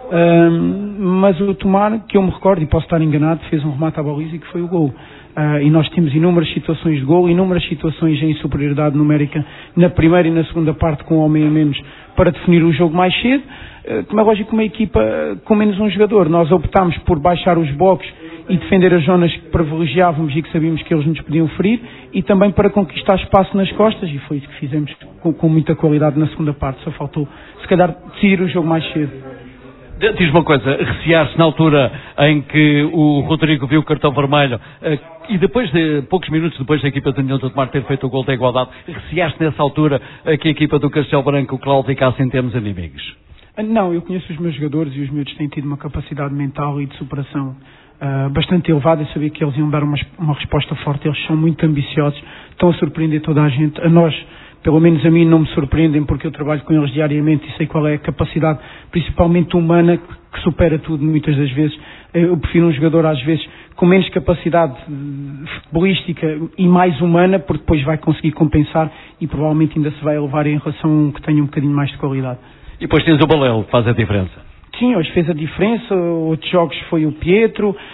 Uh, mas o Tomar, que eu me recordo, e posso estar enganado, fez um remate à baliza e que foi o gol. Uh, e nós tínhamos inúmeras situações de gol, inúmeras situações em superioridade numérica na primeira e na segunda parte com um homem a menos para definir o jogo mais cedo. Uh, como é lógico, uma equipa com menos um jogador, nós optámos por baixar os blocos e defender as zonas que privilegiávamos e que sabíamos que eles nos podiam ferir, e também para conquistar espaço nas costas, e foi isso que fizemos com, com muita qualidade na segunda parte. Só faltou, se calhar, decidir o jogo mais cedo. Diz uma coisa, recear-se na altura em que o Rodrigo viu o cartão vermelho e depois de, poucos minutos depois da equipa de União do Tomar ter feito o gol da igualdade, receaste nessa altura que a equipa do Castelo Branco claudicasse em termos inimigos? Não, eu conheço os meus jogadores e os miúdos têm tido uma capacidade mental e de superação uh, bastante elevada. Eu sabia que eles iam dar uma, uma resposta forte. Eles são muito ambiciosos, estão a surpreender toda a gente. A nós, pelo menos a mim, não me surpreendem, porque eu trabalho com eles diariamente e sei qual é a capacidade, principalmente humana, que supera tudo muitas das vezes. Eu prefiro um jogador às vezes com menos capacidade futebolística e mais humana, porque depois vai conseguir compensar e provavelmente ainda se vai elevar em relação a um que tenha um bocadinho mais de qualidade. E depois tens o Balelo, que faz a diferença. Sim, hoje fez a diferença. Outros jogos foi o Pietro, uh,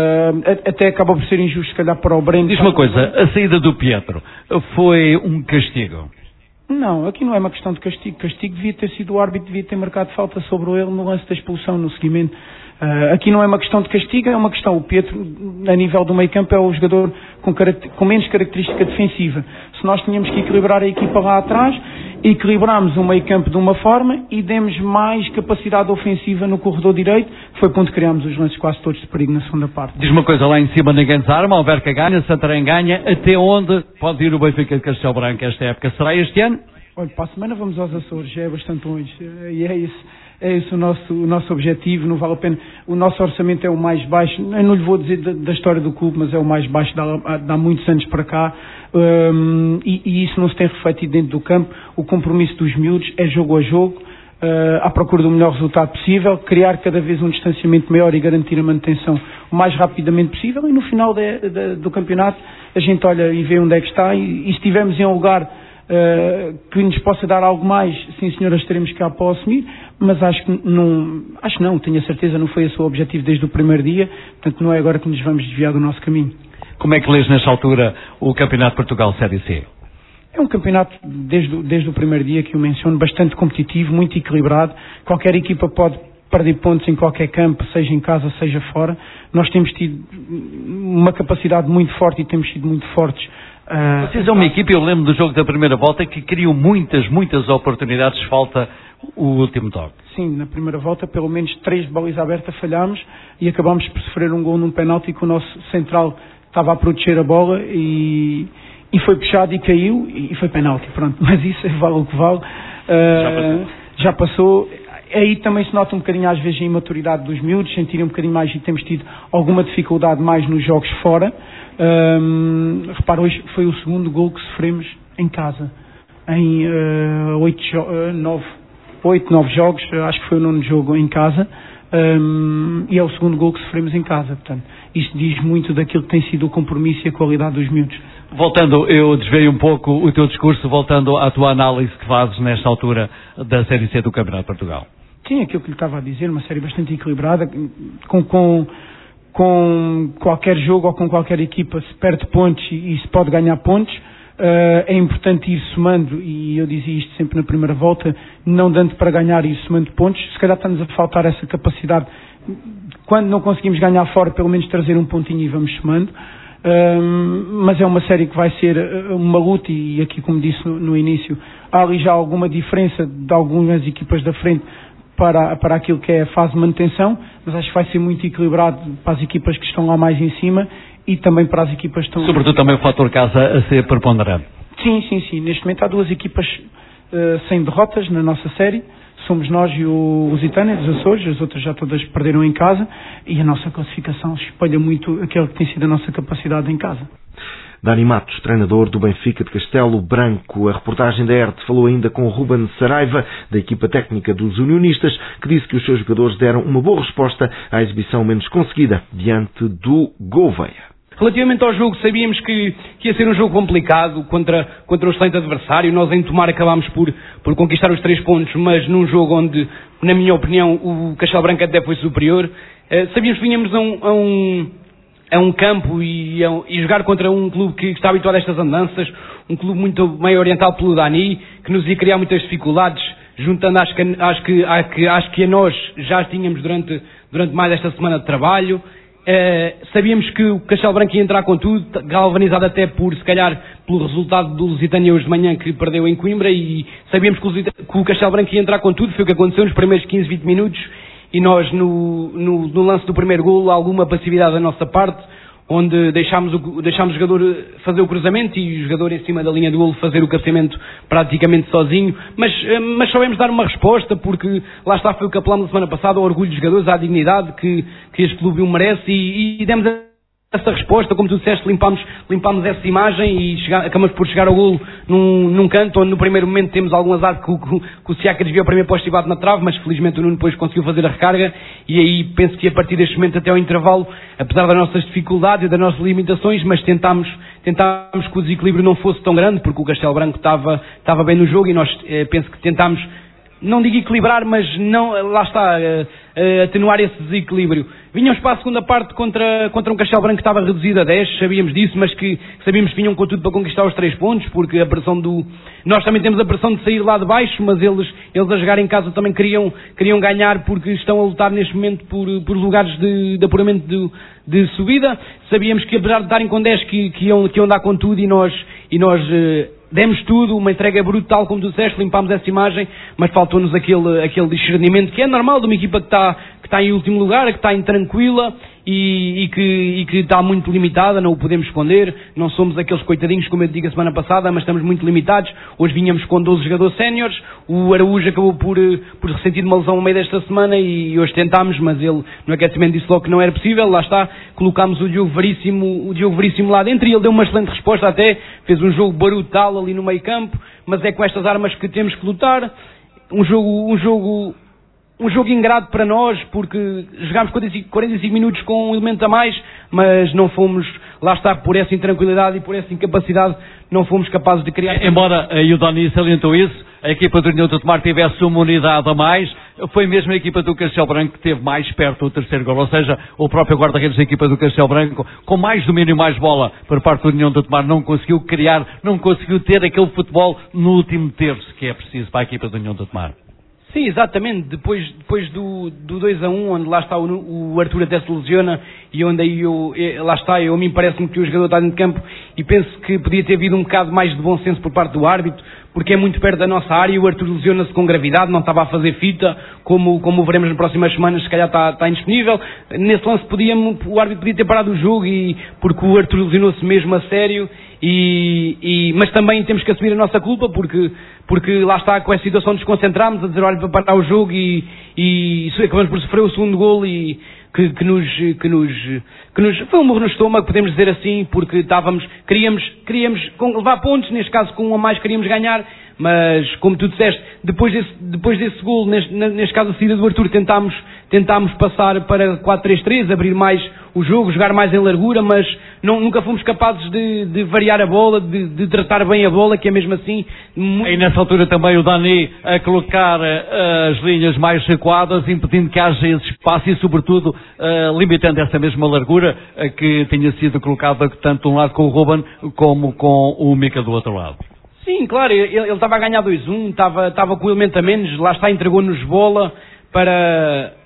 até acaba por ser injusto se calhar para o Breno. Diz uma coisa, a saída do Pietro foi um castigo? Não, aqui não é uma questão de castigo. Castigo devia ter sido o árbitro, devia ter marcado falta sobre ele no lance da expulsão, no seguimento. Uh, aqui não é uma questão de castigo, é uma questão. O Pietro, a nível do meio campo, é o jogador com, com menos característica defensiva. Se nós tínhamos que equilibrar a equipa lá atrás, equilibramos o meio campo de uma forma e demos mais capacidade ofensiva no corredor direito. Foi quando criámos os lances quase todos de perigo na segunda parte. Diz uma coisa, lá em cima ninguém desarma, o Alverca ganha, Santarém ganha. Até onde pode ir o Benfica de Castelo Branco esta época? Será este ano? Olha, para a semana vamos aos Açores, já é bastante longe. E é isso. É esse o nosso, o nosso objetivo, não vale a pena. O nosso orçamento é o mais baixo, eu não lhe vou dizer da, da história do clube, mas é o mais baixo de há, de há muitos anos para cá, um, e, e isso não se tem refletido dentro do campo. O compromisso dos miúdos é jogo a jogo, uh, à procura do melhor resultado possível, criar cada vez um distanciamento maior e garantir a manutenção o mais rapidamente possível, e no final de, de, do campeonato a gente olha e vê onde é que está, e, e se estivermos em um lugar Uh, que nos possa dar algo mais, sim senhoras, teremos cá para assumir, mas acho que não, acho não, tenho a certeza, não foi esse o objetivo desde o primeiro dia, portanto não é agora que nos vamos desviar do nosso caminho. Como é que lês nesta altura o Campeonato de Portugal Série C? É um campeonato, desde, desde o primeiro dia que eu menciono, bastante competitivo, muito equilibrado. Qualquer equipa pode perder pontos em qualquer campo, seja em casa, seja fora. Nós temos tido uma capacidade muito forte e temos sido muito fortes. Uh, Vocês são uma equipa, eu lembro do jogo da primeira volta, que criam muitas, muitas oportunidades, falta o último toque. Sim, na primeira volta pelo menos três balizas abertas falhámos e acabámos por sofrer um gol num penalti que o nosso central estava a proteger a bola e, e foi puxado e caiu e foi penalti, pronto, mas isso vale o que vale. Uh, já passou. Já passou. Aí também se nota um bocadinho às vezes a imaturidade dos miúdos, sentirem um bocadinho mais, e temos tido alguma dificuldade mais nos jogos fora. Um, repara, hoje foi o segundo gol que sofremos em casa, em uh, oito, uh, nove, oito, nove jogos, acho que foi o nono jogo em casa, um, e é o segundo gol que sofremos em casa, portanto, isto diz muito daquilo que tem sido o compromisso e a qualidade dos miúdos. Voltando, eu desviei um pouco o teu discurso, voltando à tua análise que fazes nesta altura da Série C do Campeonato de Portugal. Sim, aquilo que lhe estava a dizer, uma série bastante equilibrada, com... com com qualquer jogo ou com qualquer equipa se perde pontos e, e se pode ganhar pontos. Uh, é importante ir somando, e eu dizia isto sempre na primeira volta, não dando para ganhar e ir somando pontos. Se calhar está-nos a faltar essa capacidade, quando não conseguimos ganhar fora, pelo menos trazer um pontinho e vamos somando. Um, mas é uma série que vai ser uma luta e aqui, como disse no, no início, há ali já alguma diferença de algumas equipas da frente para, para aquilo que é a fase de manutenção, mas acho que vai ser muito equilibrado para as equipas que estão lá mais em cima e também para as equipas que estão... Sobretudo também o fator casa a ser preponderante. Sim, sim, sim. Neste momento há duas equipas uh, sem derrotas na nossa série. Somos nós e o Lusitânia dos Açores, as outras já todas perderam em casa e a nossa classificação espelha muito aquilo que tem sido a nossa capacidade em casa. Dani Matos, treinador do Benfica de Castelo Branco. A reportagem da R T falou ainda com Ruben Saraiva, da equipa técnica dos unionistas, que disse que os seus jogadores deram uma boa resposta à exibição menos conseguida diante do Gouveia. Relativamente ao jogo, sabíamos que, que ia ser um jogo complicado contra, contra o excelente adversário. Nós em Tomar acabámos por, por conquistar os três pontos, mas num jogo onde, na minha opinião, o Castelo Branco até foi superior. Uh, sabíamos que vinhamos a um, a um, a um campo e, a, e jogar contra um clube que está habituado a estas andanças, um clube muito bem orientado pelo Dani, que nos ia criar muitas dificuldades, juntando acho que, acho que, acho que, acho que a nós já as tínhamos durante, durante mais esta semana de trabalho. Uh, sabíamos que o Castelo Branco ia entrar com tudo, galvanizado até por, se calhar, pelo resultado do Lusitânia hoje de manhã que perdeu em Coimbra, e sabíamos que o, que o Castelo Branco ia entrar com tudo. Foi o que aconteceu nos primeiros quinze, vinte minutos, e nós no, no, no lance do primeiro golo, alguma passividade da nossa parte, onde deixámos o, deixámos o jogador fazer o cruzamento e o jogador em cima da linha do golo fazer o cabeceamento praticamente sozinho, mas, mas soubemos dar uma resposta, porque lá está, foi o que apelámos na semana passada, ao orgulho dos jogadores, à dignidade que, que este clube o merece, e, e demos a essa resposta, como tu disseste, limpámos, limpámos essa imagem e chega, acabamos por chegar ao golo num, num canto onde no primeiro momento temos algum azar que o, que o Siaka desviou o primeiro poste e bate na trave, mas felizmente o Nuno depois conseguiu fazer a recarga, e aí penso que a partir deste momento até ao intervalo, apesar das nossas dificuldades e das nossas limitações, mas tentámos, tentámos que o desequilíbrio não fosse tão grande, porque o Castelo Branco estava, estava bem no jogo, e nós eh, penso que tentámos, não digo equilibrar, mas não, lá está, uh, uh, atenuar esse desequilíbrio. Vinhamos para a segunda parte contra, contra um Castelo Branco que estava reduzido a dez, sabíamos disso, mas que sabíamos que vinham com tudo para conquistar os três pontos, porque a pressão do... Nós também temos a pressão de sair lá de baixo, mas eles, eles a jogar em casa também queriam, queriam ganhar, porque estão a lutar neste momento por, por lugares de, de apuramento de, de subida. Sabíamos que, apesar de estarem com dez, que, que, iam, que iam dar com tudo, e nós... E nós uh, demos tudo, uma entrega brutal, como tu disseste, limpámos essa imagem, mas faltou-nos aquele, aquele discernimento que é normal de uma equipa que está, que está em último lugar, que está intranquila e, e, que, e que está muito limitada, não o podemos esconder. Não somos aqueles coitadinhos, como eu te digo a semana passada, mas estamos muito limitados. Hoje vinhamos com doze jogadores séniores, o Araújo acabou por, por ressentir uma lesão no meio desta semana e hoje tentámos, mas ele no aquecimento disse logo que não era possível. Lá está, colocámos o Diogo Veríssimo, o Diogo Veríssimo lá dentro, e ele deu uma excelente resposta até, fez um jogo brutal ali no meio campo, mas é com estas armas que temos que lutar. Um jogo, um jogo, um jogo ingrato para nós, porque jogámos quarenta e cinco minutos com um elemento a mais, mas não fomos, lá está, por essa intranquilidade e por essa incapacidade, não fomos capazes de criar... Embora, e o Dani salientou isso, a equipa do União de Tomar tivesse uma unidade a mais, foi mesmo a equipa do Castelo Branco que esteve mais perto do terceiro gol, ou seja, o próprio guarda-redes da equipa do Castelo Branco, com mais domínio e mais bola por parte do União de Tomar, não conseguiu criar, não conseguiu ter aquele futebol no último terço que é preciso para a equipa do União de Tomar. Sim, exatamente, depois, depois do, do dois a um, onde lá está o, o Arthur até se lesiona, e onde aí eu, lá está, eu, a mim parece-me que o jogador está dentro de campo, e penso que podia ter havido um bocado mais de bom senso por parte do árbitro, porque é muito perto da nossa área, e o Arthur lesiona-se com gravidade, não estava a fazer fita, como, como veremos nas próximas semanas, se calhar está, está indisponível. Nesse lance podia, o árbitro podia ter parado o jogo, e, porque o Arthur lesionou-se mesmo a sério, e, e, mas também temos que assumir a nossa culpa, porque, porque lá está, com essa situação nos concentramos, a dizer, olha, para parar o jogo, e, e acabamos por sofrer o segundo golo, e que, que, nos, que, nos, que nos foi um murro no estômago, podemos dizer assim, porque estávamos, queríamos, queríamos levar pontos, neste caso com um a mais queríamos ganhar, mas como tu disseste, depois desse, depois desse golo, neste, neste caso a saída do Arthur, tentámos, tentámos passar para quatro três três, abrir mais o jogo, jogar mais em largura, mas não, nunca fomos capazes de, de variar a bola, de, de tratar bem a bola, que é mesmo assim... Muito... E nessa altura também o Dani a colocar uh, as linhas mais recuadas, impedindo que haja esse espaço e sobretudo uh, limitando essa mesma largura uh, que tinha sido colocada tanto de um lado com o Ruben como com o Mica do outro lado. Sim, claro, ele, ele estava a ganhar dois a um, estava, estava com o elemento a menos, lá está, entregou-nos bola para,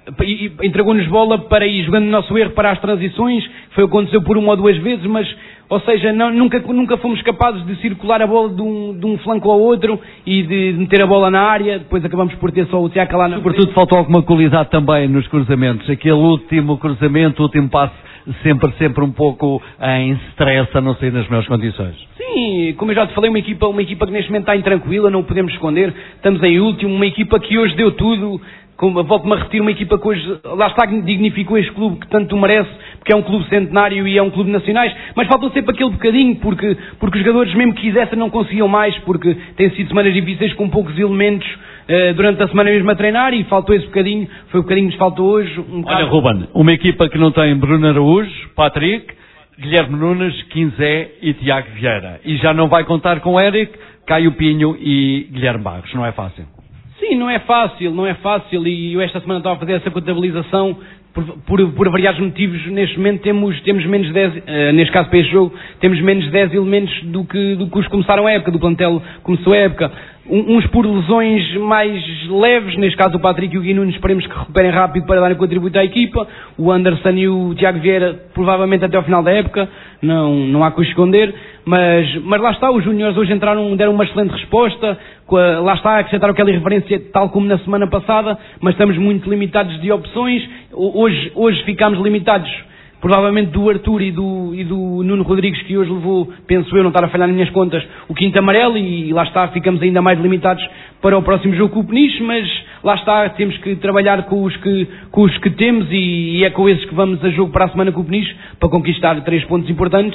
entregou-nos bola para ir jogando o nosso erro para as transições, foi o que aconteceu por uma ou duas vezes, mas, ou seja, não, nunca, nunca fomos capazes de circular a bola de um, de um flanco ao outro e de meter a bola na área, depois acabamos por ter só o Tiago lá na Sobretudo frente. Faltou alguma qualidade também nos cruzamentos, aquele último cruzamento, o último passe, sempre, sempre um pouco em stress, a não sair nas melhores condições. Sim, como eu já te falei, uma equipa, uma equipa que neste momento está intranquila, não o podemos esconder, estamos em último, uma equipa que hoje deu tudo. Volto-me a repetir, uma equipa que hoje, lá está, dignificou este clube que tanto merece, porque é um clube centenário e é um clube nacionais, mas faltou sempre aquele bocadinho, porque, porque os jogadores, mesmo que quisessem, não conseguiam mais, porque têm sido semanas difíceis com poucos elementos uh, durante a semana mesmo a treinar, e faltou esse bocadinho, foi o bocadinho que nos faltou hoje. Um Olha, Ruben, uma equipa que não tem Bruno Araújo, Patrick, Guilherme Nunes, Quinzé e Tiago Vieira, e já não vai contar com Éric, Caio Pinho e Guilherme Barros, não é fácil. Sim, não é fácil, não é fácil, e eu esta semana estava a fazer essa contabilização, por, por, por variados motivos. Neste momento temos, temos menos de dez, uh, neste caso para este jogo, temos menos de dez elementos do que, do que os começaram a época, do plantel começou a época. Um, uns por lesões mais leves, neste caso o Patrick e o Gui Nunes, esperemos que recuperem rápido para darem contributo à equipa. O Anderson e o Tiago Vieira, provavelmente até ao final da época, não, não há que o esconder. Mas, mas lá está, os júniores hoje entraram, deram uma excelente resposta, lá está, acrescentaram aquela referência tal como na semana passada, mas estamos muito limitados de opções. Hoje, hoje ficámos limitados, provavelmente do Arthur e do, e do Nuno Rodrigues, que hoje levou, penso eu, não estar a falhar nas minhas contas, o quinto amarelo, e lá está, ficamos ainda mais limitados para o próximo jogo com o Peniche, mas lá está, temos que trabalhar com os que, com os que temos, e, e é com esses que vamos a jogo para a semana com o Peniche, para conquistar três pontos importantes,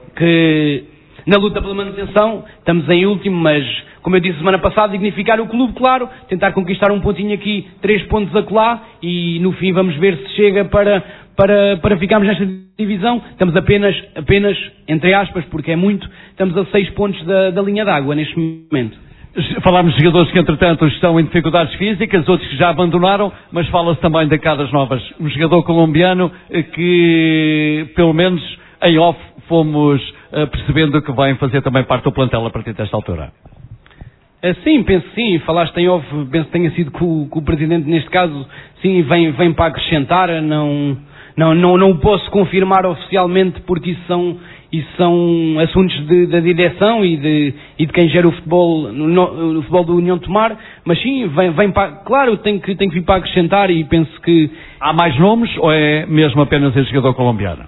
que na luta pela manutenção estamos em último, mas como eu disse semana passada, dignificar o clube, claro, tentar conquistar um pontinho aqui, três pontos acolá, e no fim vamos ver se chega para, para, para ficarmos nesta divisão. Estamos apenas, apenas, entre aspas, porque é muito, estamos a seis pontos da, da linha d'água neste momento. Falámos de jogadores que, entretanto, estão em dificuldades físicas, outros que já abandonaram, mas fala-se também de caras novas. Um jogador colombiano que, pelo menos em off, fomos uh, percebendo que vai fazer também parte do plantel a partir desta altura. Sim, penso sim, falaste em off, penso que tenha sido com, com o Presidente neste caso, sim, vem, vem para acrescentar, não, não, não, não o posso confirmar oficialmente, porque isso são, isso são assuntos de, da direção e de, e de quem gera o futebol, no, o futebol do União de Tomar, mas sim, vem, vem para, claro, tem que, tem que vir para acrescentar, e penso que... Há mais nomes ou é mesmo apenas esse jogador colombiano?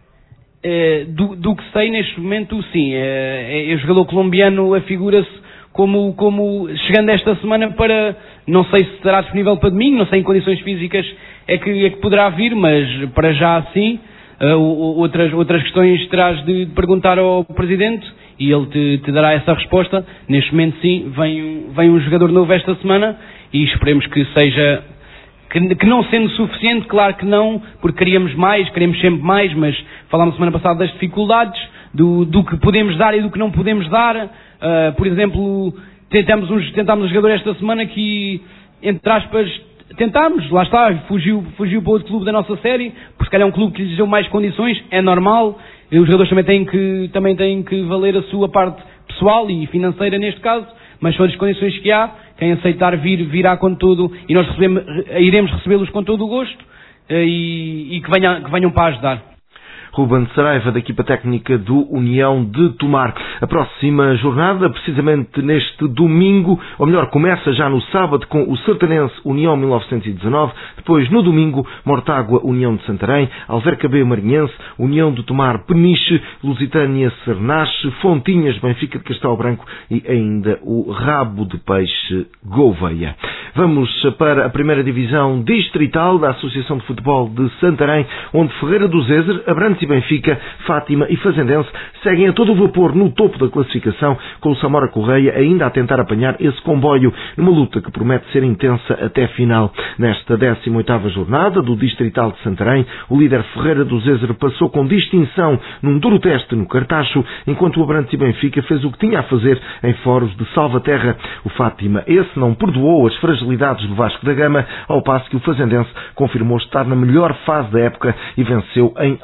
É, do, do que sei neste momento, sim, é, é, o jogador colombiano afigura-se como, como chegando esta semana para, não sei se estará disponível para domingo, não sei em condições físicas é que, é que poderá vir, mas para já sim. Uh, outras, outras questões terás de perguntar ao Presidente e ele te, te dará essa resposta. Neste momento sim, vem, vem um jogador novo esta semana e esperemos que seja, que, que não sendo suficiente, claro que não, porque queríamos mais, queremos sempre mais, mas falámos semana passada das dificuldades, do, do que podemos dar e do que não podemos dar. Uh, por exemplo, tentamos um, tentámos um jogador esta semana que, entre aspas, tentámos, lá está, fugiu, fugiu para outro clube da nossa série, porque se calhar é um clube que lhes deu mais condições, é normal, e os jogadores também têm que, também têm que valer a sua parte pessoal e financeira neste caso, mas são as condições que há, quem aceitar vir, virá com tudo, e nós recebemos, iremos recebê-los com todo o gosto, e, e que, venha, que venham para ajudar. Ruben Saraiva, da equipa técnica do União de Tomar. A próxima jornada, precisamente neste domingo, ou melhor, começa já no sábado com o Sertanense União mil novecentos e dezanove, depois no domingo, Mortágua União de Santarém, Alverca B Marinhense, União de Tomar Peniche, Lusitânia Cernache, Fontinhas Benfica de Castelo Branco e ainda o Rabo de Peixe Gouveia. Vamos para a primeira divisão distrital da Associação de Futebol de Santarém, onde Ferreira do Zezer, Abrantes e Benfica, Fátima e Fazendense seguem a todo o vapor no topo da classificação, com o Samora Correia ainda a tentar apanhar esse comboio numa luta que promete ser intensa até final. Nesta décima oitava jornada do Distrital de Santarém, o líder Ferreira do Zezer passou com distinção num duro teste no Cartacho, enquanto o Abrantes e Benfica fez o que tinha a fazer em foros de Salvaterra. O Fátima, esse, não perdoou as fragilidades do Vasco da Gama, ao passo que o Fazendense confirmou estar na melhor fase da época e venceu em Alcané.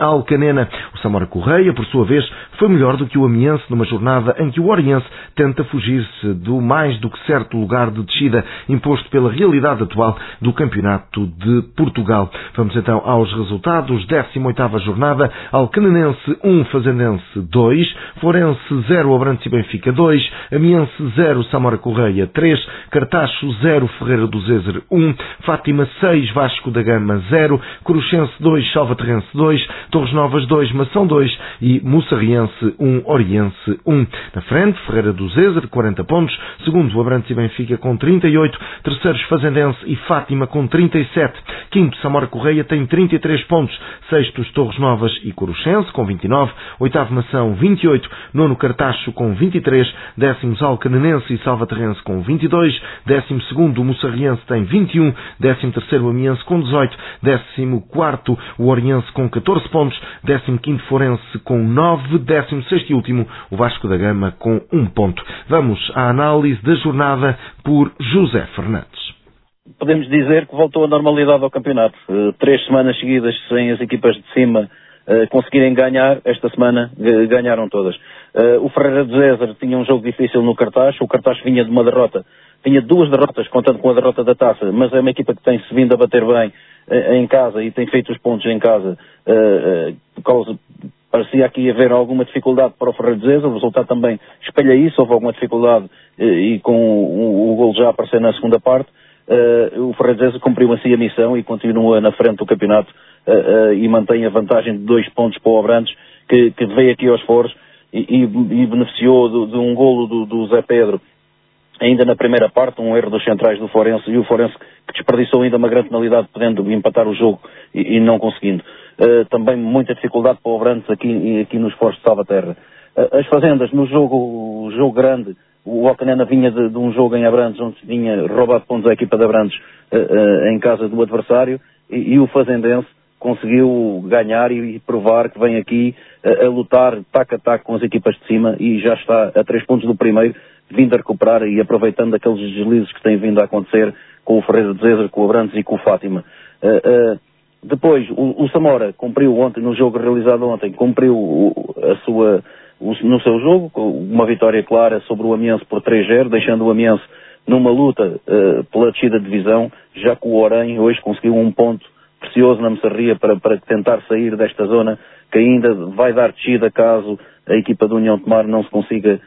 Arena. O Samora Correia, por sua vez, foi melhor do que o Amiense numa jornada em que o Oriense tenta fugir-se do mais do que certo lugar de descida imposto pela realidade atual do Campeonato de Portugal. Vamos então aos resultados. décima oitava jornada, Alcanenense um, Fazendense dois, Forense zero, Abrantes e Benfica dois, Amiense zero, Samora Correia três, Cartacho zero, Ferreira do Zezer um, Fátima seis, Vasco da Gama zero, Coruchense dois, Salvaterrense dois, Torres Novas dois, Mação dois e Mussarriense um, Oriense um. Na frente, Ferreira do Zezer, quarenta pontos, segundo, Abrantes e Benfica com trinta e oito, terceiros, Fazendense e Fátima com trinta e sete, quinto, Samora Correia tem trinta e três pontos, sextos, Torres Novas e Coruchense com vinte e nove, oitavo, Mação vinte e oito, nono, Cartacho com vinte e três, décimos, Alcanenense e Salvaterrense com vinte e dois, décimo segundo, Mussarriense tem vinte e um, décimo terceiro, Amiense com dezoito, décimo quarto, o Oriense com catorze pontos, décimo quinto, Forense com nove, décimo sexto e último, o Vasco da Gama com um ponto. Vamos à análise da jornada por José Fernandes. Podemos dizer que voltou a normalidade ao campeonato. Uh, três semanas seguidas sem as equipas de cima uh, conseguirem ganhar, esta semana uh, ganharam todas. Uh, o Ferreira do Zezer tinha um jogo difícil no Cartacho, o Cartacho vinha de uma derrota, tinha duas derrotas, contando com a derrota da Taça, mas é uma equipa que tem-se vindo a bater bem uh, em casa e tem feito os pontos em casa. Uh, uh, por causa, parecia aqui haver alguma dificuldade para o Ferreira do Zezer, o resultado também espelha isso, houve alguma dificuldade uh, e com o, o, o golo já aparecer na segunda parte. Uh, o Ferreira do Zezer cumpriu assim a missão e continua na frente do campeonato uh, uh, e mantém a vantagem de dois pontos para o Abrantes, que, que veio aqui aos foros e, e, e beneficiou de, de um golo do, do Zé Pedro ainda na primeira parte, um erro dos centrais do Forense, e o Forense que desperdiçou ainda uma grande penalidade podendo empatar o jogo e, e não conseguindo. Uh, também muita dificuldade para o Abrantes aqui, aqui nos foros de Salvaterra. Uh, as Fazendas, no jogo, jogo grande, o Alcanena vinha de, de um jogo em Abrantes, onde tinha roubado pontos à equipa de Abrantes uh, uh, em casa do adversário, e, e o Fazendense conseguiu ganhar e, e provar que vem aqui uh, a lutar taco a taco com as equipas de cima e já está a três pontos do primeiro, vindo a recuperar e aproveitando aqueles deslizes que têm vindo a acontecer com o Ferreira do Zezer, com o Abrantes e com o Fátima. Uh, uh, depois, o, o Samora cumpriu ontem, no jogo realizado ontem, cumpriu o, a sua... no seu jogo, uma vitória clara sobre o Amiense por três a zero, deixando o Amiense numa luta uh, pela descida de divisão, já que o Orem hoje conseguiu um ponto precioso na Messarria para, para tentar sair desta zona, que ainda vai dar descida caso a equipa do União de Tomar não se consiga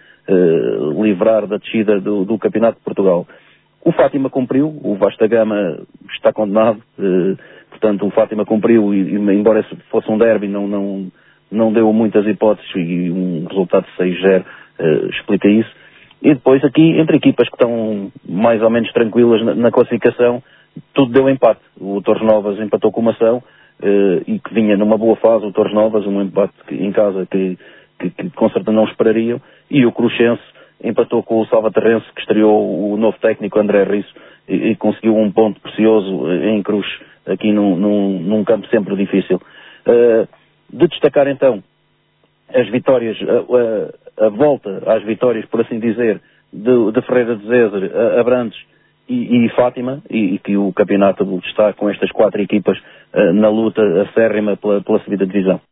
uh, livrar da descida do, do Campeonato de Portugal. O Fátima cumpriu, o Vasco da Gama está condenado, uh, portanto o Fátima cumpriu, e, e embora fosse um derby, não... não não deu muitas hipóteses e um resultado de seis a zero uh, explica isso. E depois aqui, entre equipas que estão mais ou menos tranquilas na, na classificação, tudo deu empate. O Torres Novas empatou com o Mação uh, e que vinha numa boa fase, o Torres Novas, um empate que, em casa que, que, que com certeza não esperariam, e o Cruxense empatou com o Salvaterrense, que estreou o novo técnico André Risso e, e conseguiu um ponto precioso em Cruz, aqui num, num, num campo sempre difícil. Uh, De destacar então as vitórias, a, a, a volta às vitórias, por assim dizer, de, de Ferreira do Zezer, Abrantes e, e Fátima, e, e que o campeonato está com estas quatro equipas uh, na luta acérrima pela, pela subida de divisão.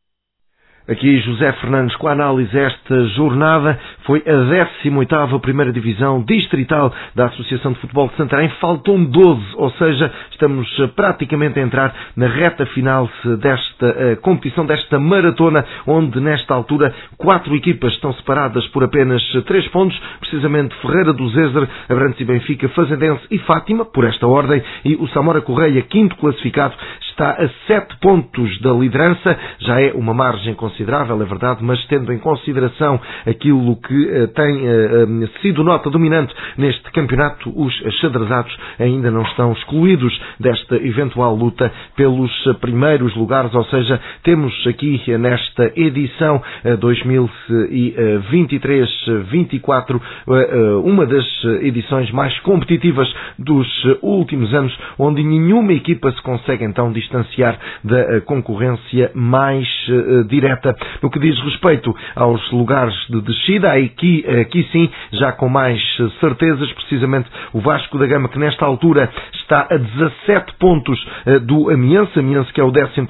Aqui José Fernandes com a análise esta jornada. Foi a décima oitava primeira divisão distrital da Associação de Futebol de Santarém. Faltam doze, ou seja, estamos praticamente a entrar na reta final desta uh, competição, desta maratona, onde nesta altura quatro equipas estão separadas por apenas três pontos, precisamente Ferreira do Zezer, Abrantes e Benfica, Fazendense e Fátima, por esta ordem, e o Samora Correia, quinto classificado, está a sete pontos da liderança. Já é uma margem considerável, é verdade, mas tendo em consideração aquilo que uh, tem uh, sido nota dominante neste campeonato, os xadrezados ainda não estão excluídos desta eventual luta pelos primeiros lugares, ou seja, temos aqui nesta edição uh, dois mil e vinte e três vinte e quatro uh, uh, uma das edições mais competitivas dos últimos anos, onde nenhuma equipa se consegue então distanciar da uh, concorrência mais uh, direta. No que diz respeito aos lugares de descida, aqui, aqui sim, já com mais certezas, precisamente o Vasco da Gama, que nesta altura está a dezassete pontos do Amiense, Amiense que é o décimo terceiro classificado,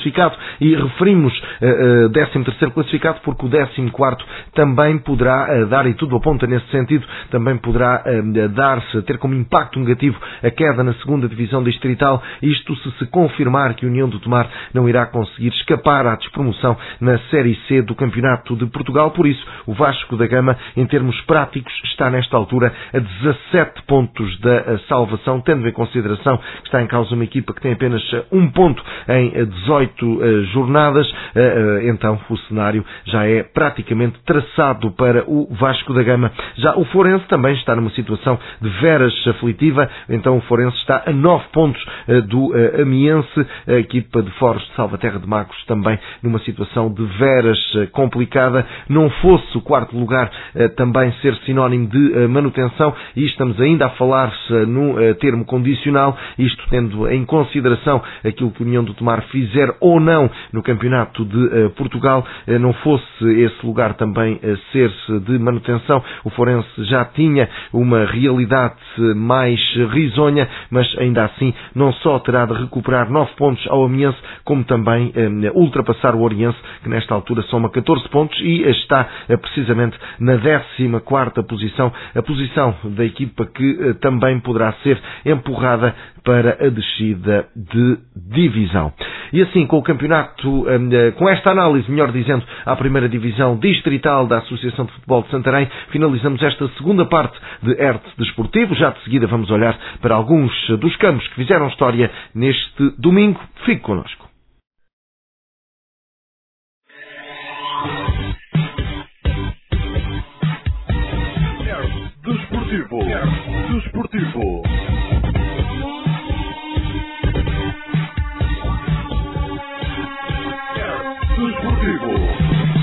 classificado, e referimos uh, uh, décimo terceiro classificado porque o décimo quarto também poderá uh, dar, e tudo aponta nesse sentido, também poderá uh, dar-se, ter como impacto negativo a queda na segunda divisão distrital, isto se se confirmar que a União do Tomar não irá conseguir escapar à despromoção na Série C do Campeonato de Portugal. Por isso, o Vasco da Gama, em termos práticos, está nesta altura a dezassete pontos da salvação, tendo em consideração que está em causa uma equipa que tem apenas um ponto em dezoito jornadas. Então o cenário já é praticamente traçado para o Vasco da Gama. Já o Forense também está numa situação de veras aflitiva, então o Forense está a nove pontos do Amiense, a equipa de Foros de Salvaterra de Magos também numa situação de veras complicada. Não fosse o quarto lugar também ser sinónimo de manutenção, e estamos ainda a falar-se num termo condicional, isto tendo em consideração aquilo que a União do Tomar fizer ou não no Campeonato de Portugal. Não fosse esse lugar também ser-se de manutenção, o Forense já tinha uma realidade mais risonha, mas ainda assim não só terá de recuperar nove pontos ao Amiense, como também eh, ultrapassar o Oriense, que nesta altura soma catorze pontos e está eh, precisamente na décima quarta posição, a posição da equipa que eh, também poderá ser empurrada para a descida de divisão. E assim, com o campeonato, eh, com esta análise, melhor dizendo, à primeira divisão distrital da Associação de Futebol de Santarém, finalizamos esta segunda parte de Hertz Desportivo. Já de seguida vamos olhar para alguns dos campos que fizeram história neste domingo. Fique connosco. Desportivo. Desportivo. Desportivo.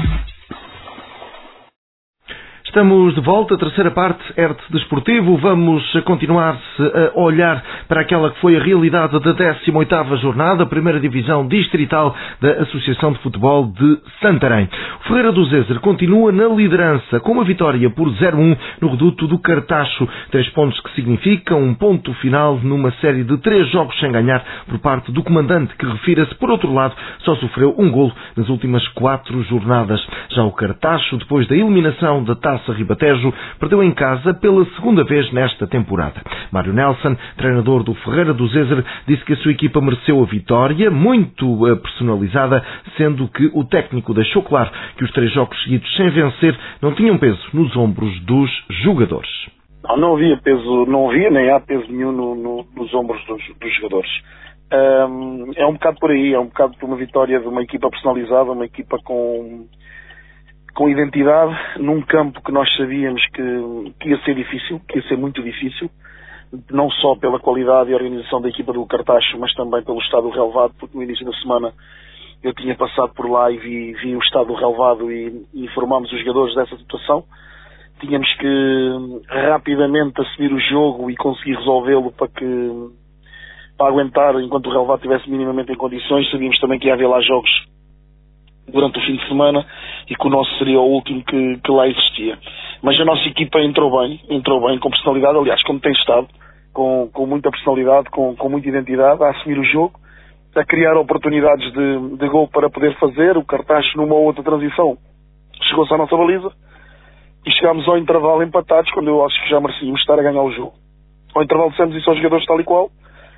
Estamos de volta, a terceira parte, Hertz Desportivo. Vamos continuar-se a olhar para aquela que foi a realidade da décima oitava jornada, primeira divisão distrital da Associação de Futebol de Santarém. O Ferreira do Zezer continua na liderança, com uma vitória por zero a um no reduto do Cartacho. Três pontos que significam um ponto final numa série de três jogos sem ganhar por parte do comandante, que, refira-se, por outro lado, só sofreu um golo nas últimas quatro jornadas. Já o Cartacho, depois da eliminação da Taça Ribatejo, perdeu em casa pela segunda vez nesta temporada. Mário Nelson, treinador do Ferreira do Zezer, disse que a sua equipa mereceu a vitória, muito personalizada, sendo que o técnico deixou claro que os três jogos seguidos sem vencer não tinham peso nos ombros dos jogadores. Não, não havia peso, não havia nem há peso nenhum no, no, nos ombros dos, dos jogadores. Um, é um bocado por aí, é um bocado por uma vitória de uma equipa personalizada, uma equipa com... com identidade, num campo que nós sabíamos que, que ia ser difícil, que ia ser muito difícil, não só pela qualidade e organização da equipa do Cartacho, mas também pelo estado do relevado, porque no início da semana eu tinha passado por lá e vi, vi o estado do relevado e, e informámos os jogadores dessa situação. Tínhamos que rapidamente assumir o jogo e conseguir resolvê-lo para que para aguentar enquanto o relevado estivesse minimamente em condições. Sabíamos também que ia haver lá jogos durante o fim de semana e que o nosso seria o último que, que lá existia. Mas a nossa equipa entrou bem, entrou bem, com personalidade, aliás, como tem estado, com, com muita personalidade, com, com muita identidade, a assumir o jogo, a criar oportunidades de, de gol para poder fazer. O Cartacho, numa ou outra transição, chegou-se à nossa baliza e chegámos ao intervalo empatados, quando eu acho que já merecíamos estar a ganhar o jogo. Ao intervalo dissemos isso aos jogadores tal e qual,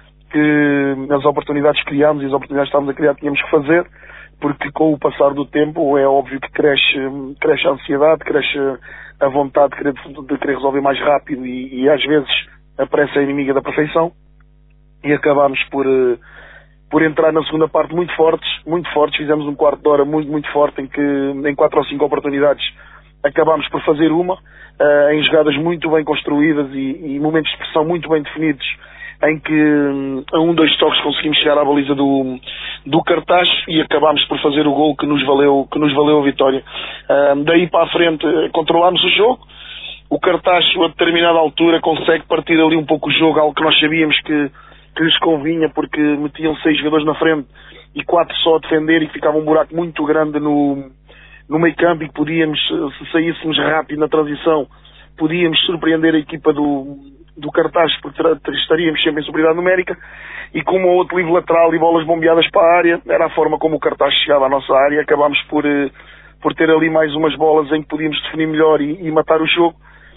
que as oportunidades que criámos e as oportunidades que estávamos a criar tínhamos que fazer, porque com o passar do tempo é óbvio que cresce, cresce a ansiedade, cresce a vontade de querer, de querer resolver mais rápido e, e às vezes a pressa é inimiga da perfeição, e acabámos por, por entrar na segunda parte muito fortes, muito fortes, fizemos um quarto de hora muito, muito forte em que em quatro ou cinco oportunidades acabámos por fazer uma, uh, em jogadas muito bem construídas e, e momentos de pressão muito bem definidos, em que a um, dois toques conseguimos chegar à baliza do, do Cartacho e acabámos por fazer o gol que nos valeu, que nos valeu a vitória. Uh, daí para a frente controlámos o jogo. O Cartacho, a determinada altura, consegue partir ali um pouco o jogo, algo que nós sabíamos que, que lhes convinha, porque metiam seis jogadores na frente e quatro só a defender, e ficava um buraco muito grande no, no meio campo, e que podíamos, se saíssemos rápido na transição, podíamos surpreender a equipa do, do cartaz, porque estaríamos sempre em superioridade numérica, e com um outro livro lateral e bolas bombeadas para a área, era a forma como o cartaz chegava à nossa área. Acabámos por, por ter ali mais umas bolas em que podíamos definir melhor e, e matar o jogo,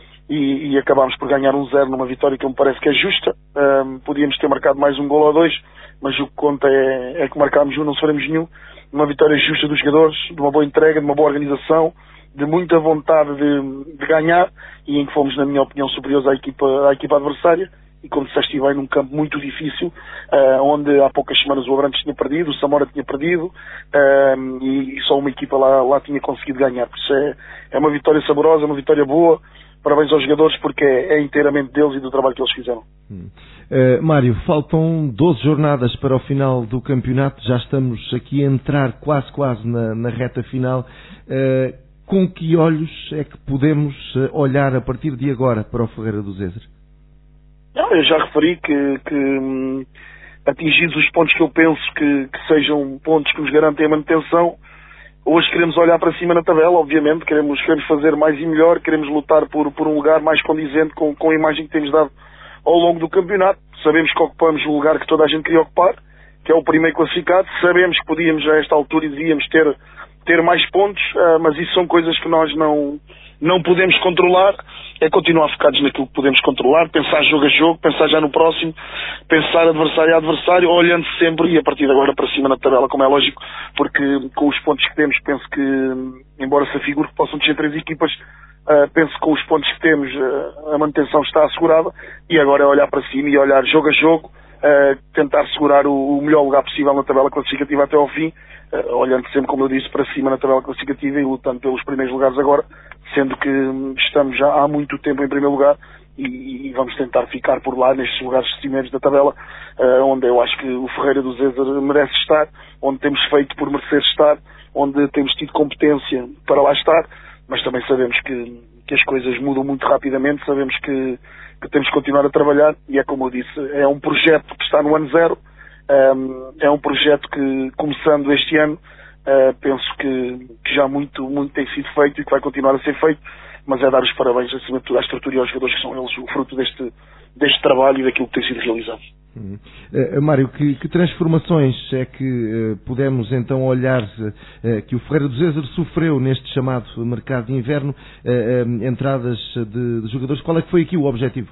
e, e acabámos por ganhar um zero numa vitória que me parece que é justa. Um, podíamos ter marcado mais um gol ou dois, mas o que conta é, é que marcámos um, não sofremos nenhum. Uma vitória justa dos jogadores, de uma boa entrega, de uma boa organização, de muita vontade de, de ganhar, e em que fomos, na minha opinião, superiores à equipa, à equipa adversária. E como disseste bem, num campo muito difícil, uh, onde há poucas semanas o Abrantes tinha perdido, o Samora tinha perdido, uh, e, e só uma equipa lá, lá tinha conseguido ganhar. Por isso é, é uma vitória saborosa, uma vitória boa. Parabéns aos jogadores, porque é, é inteiramente deles e do trabalho que eles fizeram. Hum. Uh, Mário, faltam doze jornadas para o final do campeonato, já estamos aqui a entrar quase quase na, na reta final. Uh, com que olhos é que podemos olhar a partir de agora para o Ferreira do Zezer? Não, eu já referi que, que hum, atingidos os pontos que eu penso que, que sejam pontos que nos garantem a manutenção, hoje queremos olhar para cima na tabela, obviamente, queremos, queremos fazer mais e melhor, queremos lutar por, por um lugar mais condizente com, com a imagem que temos dado ao longo do campeonato. Sabemos que ocupamos o lugar que toda a gente queria ocupar, que é o primeiro classificado. Sabemos que podíamos, a esta altura, e devíamos ter, ter mais pontos, uh, mas isso são coisas que nós não, não podemos controlar. É continuar focados naquilo que podemos controlar, pensar jogo a jogo, pensar já no próximo, pensar adversário a adversário, olhando sempre e a partir de agora para cima na tabela, como é lógico, porque com os pontos que temos, penso que, embora se afigure que possam descer três equipas, uh, penso que com os pontos que temos uh, a manutenção está assegurada, e agora é olhar para cima e olhar jogo a jogo, uh, tentar segurar o, o melhor lugar possível na tabela classificativa até ao fim, uh, olhando sempre, como eu disse, para cima na tabela classificativa e lutando pelos primeiros lugares agora, sendo que estamos já há muito tempo em primeiro lugar e, e vamos tentar ficar por lá nestes lugares cimeiros da tabela, uh, onde eu acho que o Ferreira do Zezer merece estar, onde temos feito por merecer estar, onde temos tido competência para lá estar, mas também sabemos que, que as coisas mudam muito rapidamente, sabemos que, que temos que continuar a trabalhar e é como eu disse, é um projeto que está no ano zero, um, é um projeto que, começando este ano, Uh, penso que, que já muito, muito tem sido feito e que vai continuar a ser feito, mas é dar os parabéns acima de tudo à estrutura e aos jogadores que são eles o fruto deste, deste trabalho e daquilo que tem sido realizado. Uhum. Uh, Mário, que, que transformações é que uh, pudemos então olhar uh, que o Ferreira do Zezer sofreu neste chamado mercado de inverno, uh, uh, entradas de, de jogadores? Qual é que foi aqui o objetivo?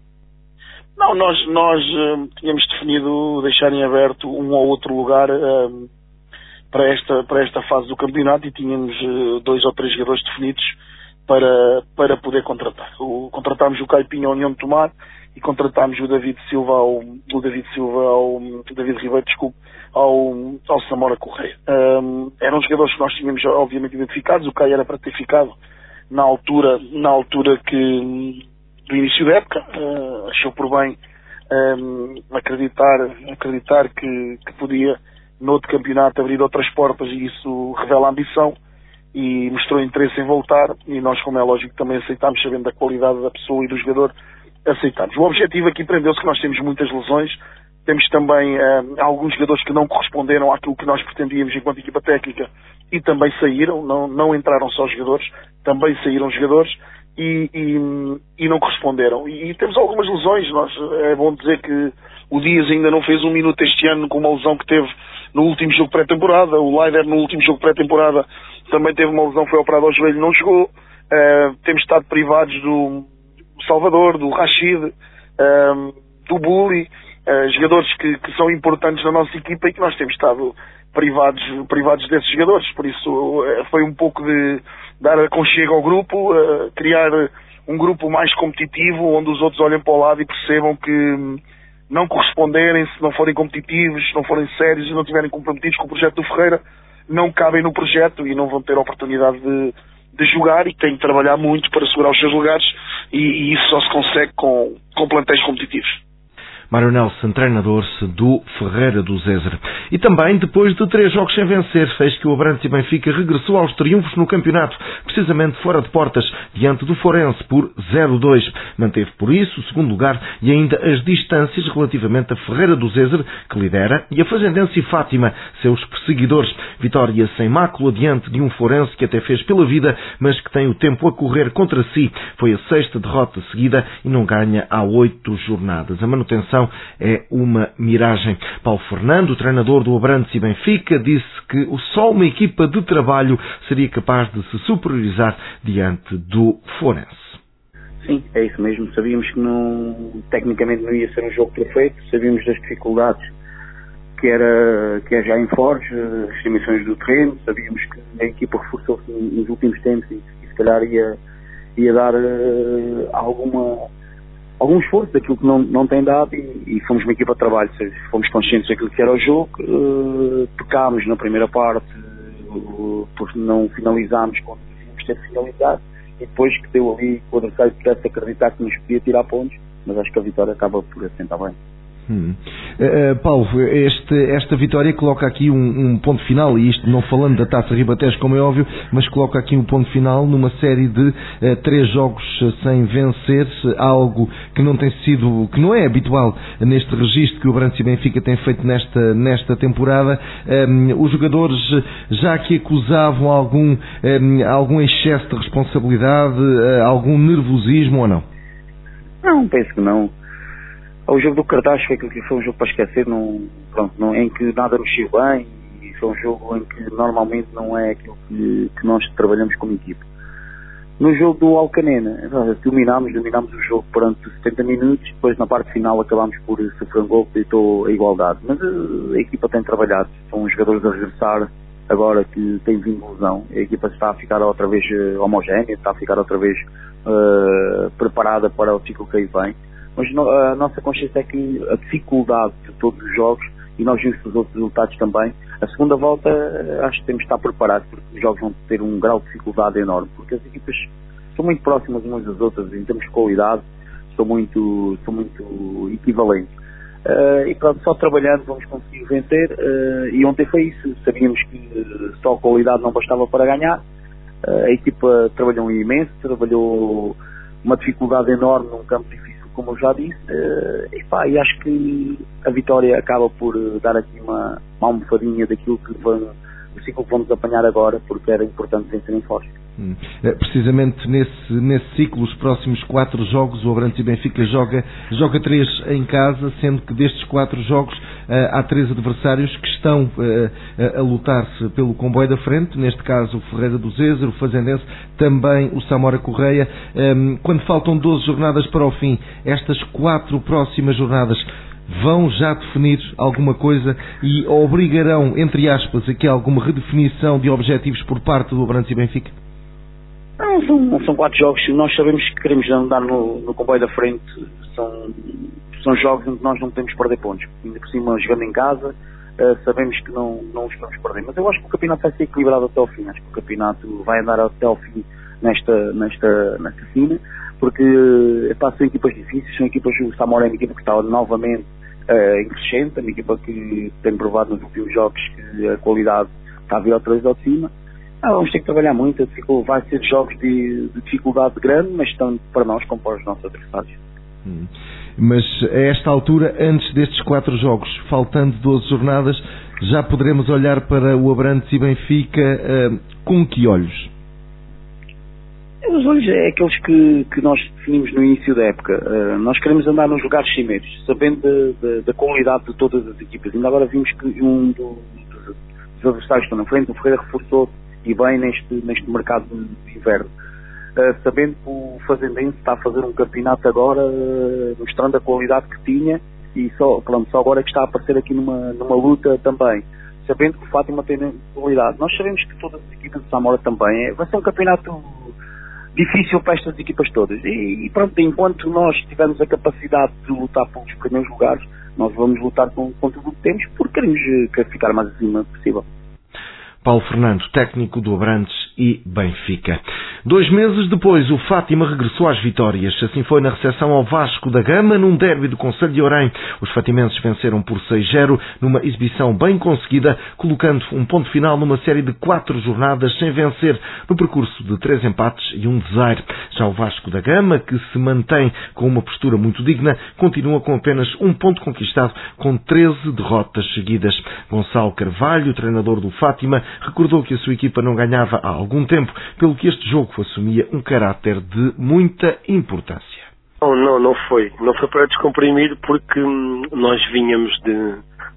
Não, nós, nós uh, tínhamos definido deixar em aberto um ou outro lugar uh, para esta, para esta fase do campeonato e tínhamos uh, dois ou três jogadores definidos para, para poder contratar. O, contratámos o Caipinho ao União de Tomar e contratámos o David Silva ao, o David Silva ao, o David Ribeiro, desculpe, ao, ao Samora Correia. Um, eram jogadores que nós tínhamos obviamente identificados, o Caio era para ter ficado na altura, na altura que, do início da época, uh, achou por bem um, acreditar, acreditar que, que podia no outro campeonato abrir outras portas e isso revela a ambição e mostrou interesse em voltar e nós, como é lógico, também aceitámos, sabendo da qualidade da pessoa e do jogador, aceitámos. O objetivo aqui prendeu-se que nós temos muitas lesões, temos também uh, alguns jogadores que não corresponderam àquilo que nós pretendíamos enquanto equipa técnica e também saíram, não, não entraram só jogadores, também saíram jogadores e, e, e não corresponderam. E, e temos algumas lesões, nós, é bom dizer que o Dias ainda não fez um minuto este ano com uma lesão que teve no último jogo pré-temporada, o Leider no último jogo pré-temporada também teve uma lesão, foi operado ao joelho e não jogou. Uh, temos estado privados do Salvador, do Rashid, uh, do Bully, uh, jogadores que, que são importantes na nossa equipa e que nós temos estado privados, privados desses jogadores, por isso uh, foi um pouco de dar aconchego ao grupo, uh, criar um grupo mais competitivo, onde os outros olhem para o lado e percebam que não corresponderem, se não forem competitivos, se não forem sérios e não estiverem comprometidos com o projeto do Ferreira, não cabem no projeto e não vão ter a oportunidade de, de jogar e têm de trabalhar muito para segurar os seus lugares e, e isso só se consegue com, com plantéis competitivos. Mário Nelson, treinador do Ferreira do Zezer. E também, depois de três jogos sem vencer, fez que o Abrantes e Benfica regressou aos triunfos no campeonato, precisamente fora de portas, diante do Forense, por zero a dois. Manteve, por isso, o segundo lugar e ainda as distâncias relativamente a Ferreira do Zezer, que lidera, e a Fazendense e Fátima, seus perseguidores. Vitória sem mácula diante de um Forense que até fez pela vida, mas que tem o tempo a correr contra si. Foi a sexta derrota seguida e não ganha há oito jornadas. A manutenção é uma miragem. Paulo Fernando, treinador do Abrantes e Benfica, disse que só uma equipa de trabalho seria capaz de se superiorizar diante do Forense. Sim, é isso mesmo. Sabíamos que não, tecnicamente não ia ser um jogo perfeito, sabíamos das dificuldades que era, que é já em Forge, as dimensões do terreno, sabíamos que a equipa reforçou-se nos últimos tempos e, e se calhar ia, ia dar uh, alguma, algum esforço daquilo que não, não tem dado e, e fomos uma equipa de trabalho, seja, fomos conscientes daquilo que era o jogo, uh, pecámos na primeira parte uh, porque não finalizámos quando devíamos ter finalizado e depois que deu ali o adversário pudesse acreditar que nos podia tirar pontos, mas acho que a vitória acaba por assentar bem. Hum. Uh, Paulo, este, esta vitória coloca aqui um, um ponto final, e isto não falando da Taça Ribatejo, como é óbvio, mas coloca aqui um ponto final numa série de uh, três jogos sem vencer, algo que não tem sido, que não é habitual neste registro que o Abrantes e Benfica tem feito nesta, nesta temporada. Um, os jogadores já que acusavam algum, um, algum excesso de responsabilidade, uh, algum nervosismo ou não? Não, penso que não. O jogo do Cartaz foi aquilo que foi um jogo para esquecer, não, pronto, não, em que nada mexeu bem e foi um jogo em que normalmente não é aquilo que, que nós trabalhamos como equipe. No jogo do Alcanena, dominámos, dominámos o jogo durante setenta minutos, depois na parte final acabámos por sofrer um gol que deitou a igualdade. Mas a, a equipa tem trabalhado, são os jogadores a regressar agora que tem vindo lesão. A equipa está a ficar outra vez homogénea, está a ficar outra vez uh, preparada para o ciclo que aí vem. Mas a nossa consciência é que a dificuldade de todos os jogos, e nós vimos os outros resultados também, a segunda volta acho que temos de estar preparados, porque os jogos vão ter um grau de dificuldade enorme, porque as equipas são muito próximas umas das outras, em termos de qualidade, são muito, são muito equivalentes. Uh, e pronto, só trabalhando vamos conseguir vencer, uh, e ontem foi isso, sabíamos que só a qualidade não bastava para ganhar, uh, a equipa trabalhou imenso, trabalhou uma dificuldade enorme num campo difícil, como eu já disse, uh, e, pá, e acho que a vitória acaba por uh, dar aqui uma, uma almofadinha daquilo que vamos, do ciclo que vamos apanhar agora, porque era importante vencer em Foz. Hum. Precisamente nesse, nesse ciclo, os próximos quatro jogos, o Abrantes e Benfica joga, joga três em casa, sendo que destes quatro jogos uh, há três adversários que estão uh, a lutar-se pelo comboio da frente, neste caso o Ferreira do Zezer, o Fazendense, também o Samora Correia. Um, quando faltam doze jornadas para o fim, estas quatro próximas jornadas vão já definir alguma coisa e obrigarão, entre aspas, aqui alguma redefinição de objetivos por parte do Abrantes e Benfica? Não, são, são quatro jogos. Nós sabemos que queremos andar no, no comboio da frente. São, são jogos em que nós não podemos perder pontos. Ainda por cima, jogando em casa, uh, sabemos que não, não os podemos perder. Mas eu acho que o campeonato vai ser equilibrado até ao fim. Acho que o campeonato vai andar até ao fim nesta, nesta, nesta cena, porque epá, são equipas difíceis, são equipas, o Samora é uma equipa que está novamente uh, em crescente, é uma equipa que tem provado nos últimos jogos que a qualidade está a vir outra vez ao de cima. Ah, vamos ter que trabalhar muito, vai ser jogos de, de dificuldade grande, mas tanto para nós como para os nossos adversários. Hum. Mas a esta altura, antes destes quatro jogos, faltando doze jornadas, já poderemos olhar para o Abrantes e Benfica uh, com que olhos? Os olhos é aqueles que, que nós definimos no início da época. Uh, nós queremos andar nos lugares cimeiros, sabendo da qualidade de todas as equipas. Ainda agora vimos que um do, dos, dos adversários que estão na frente, o Ferreira reforçou e bem neste, neste mercado de inverno. Uh, sabendo que o Fazendense está a fazer um campeonato agora, uh, mostrando a qualidade que tinha, e só, pronto, só agora é que está a aparecer aqui numa, numa luta também. Sabendo que o Fátima tem qualidade. Nós sabemos que todas as equipas de Samora também. É, vai ser um campeonato difícil para estas equipas todas. E, e pronto, enquanto nós tivermos a capacidade de lutar pelos primeiros lugares, nós vamos lutar com, com tudo o que temos, porque queremos uh, ficar mais acima possível. Paulo Fernando, técnico do Abrantes e Benfica. Dois meses depois, o Fátima regressou às vitórias. Assim foi na recepção ao Vasco da Gama, num derby do concelho de Orém. Os fatimenses venceram por seis a zero, numa exibição bem conseguida, colocando um ponto final numa série de quatro jornadas sem vencer, no percurso de três empates e um desaire. Já o Vasco da Gama, que se mantém com uma postura muito digna, continua com apenas um ponto conquistado, com treze derrotas seguidas. Gonçalo Carvalho, treinador do Fátima, recordou que a sua equipa não ganhava há algum tempo, pelo que este jogo assumia um caráter de muita importância. Não, não, não foi. Não foi para descomprimir, porque hum, nós vinhamos de,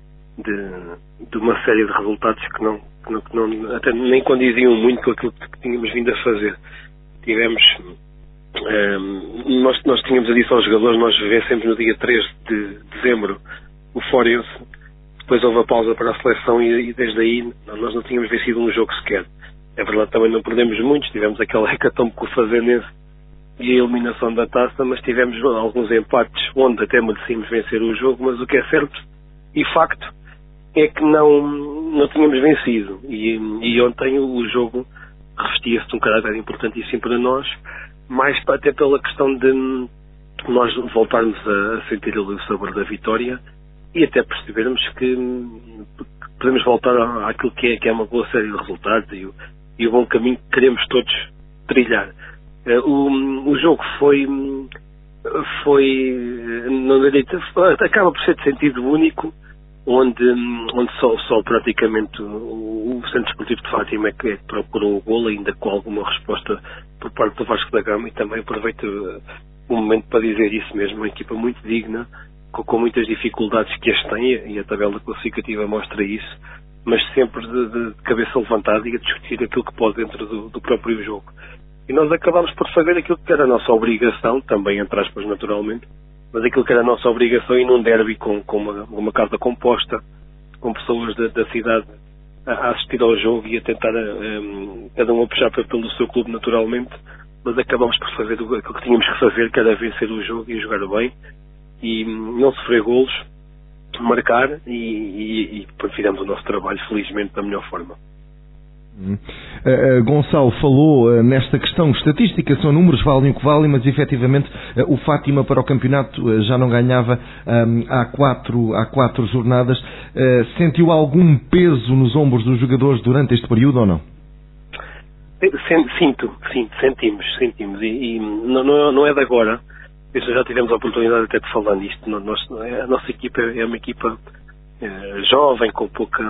de, de uma série de resultados que não, que não, que não até nem condiziam muito com aquilo que tínhamos vindo a fazer. Tivemos, hum, nós, nós tínhamos dito aos jogadores, nós vencemos no dia três de dezembro o Forense, depois houve a pausa para a seleção e, e desde aí nós não tínhamos vencido um jogo sequer. É verdade, também não perdemos muitos, tivemos aquela hecatombe com o Fazenense e a eliminação da taça, mas tivemos alguns empates onde até merecíamos vencer o jogo, mas o que é certo e facto é que não, não tínhamos vencido e, e ontem o jogo revestia-se de um caráter importantíssimo para nós, mais até pela questão de nós voltarmos a sentir o sabor da vitória e até percebermos que podemos voltar àquilo que é, que é uma boa série de resultados e o, e o bom caminho que queremos todos trilhar. O, o jogo foi, foi não direito, acaba por ser de sentido único, onde, onde só, só praticamente o, o Centro Esportivo de Fátima é que, é que procurou o golo, ainda com alguma resposta por parte do Vasco da Gama, e também aproveito o momento para dizer isso mesmo, uma equipa muito digna, com, com muitas dificuldades que as tem, e a tabela classificativa mostra isso, mas sempre de, de cabeça levantada e a discutir aquilo que pode dentro do, do próprio jogo. E nós acabámos por fazer aquilo que era a nossa obrigação, também entre aspas naturalmente, mas aquilo que era a nossa obrigação e num derby com, com uma, uma casa composta, com pessoas da, da cidade a, a assistir ao jogo e a tentar um, cada um a puxar pelo seu clube naturalmente, mas acabámos por fazer aquilo que tínhamos que fazer, que era vencer o jogo e jogar bem, e não sofrer golos, marcar e, e, e fizemos o nosso trabalho felizmente da melhor forma. Uh, uh, Gonçalo falou uh, nesta questão estatística, são números, valem o que valem, mas efetivamente uh, o Fátima para o campeonato uh, já não ganhava um, há, quatro, há quatro jornadas. Uh, sentiu algum peso nos ombros dos jogadores durante este período ou não? Sinto, sinto, sentimos, sentimos e, e não, não é de agora. Isso já tivemos a oportunidade até de falar nisto. Nós, a nossa equipa é uma equipa uh, jovem, com pouca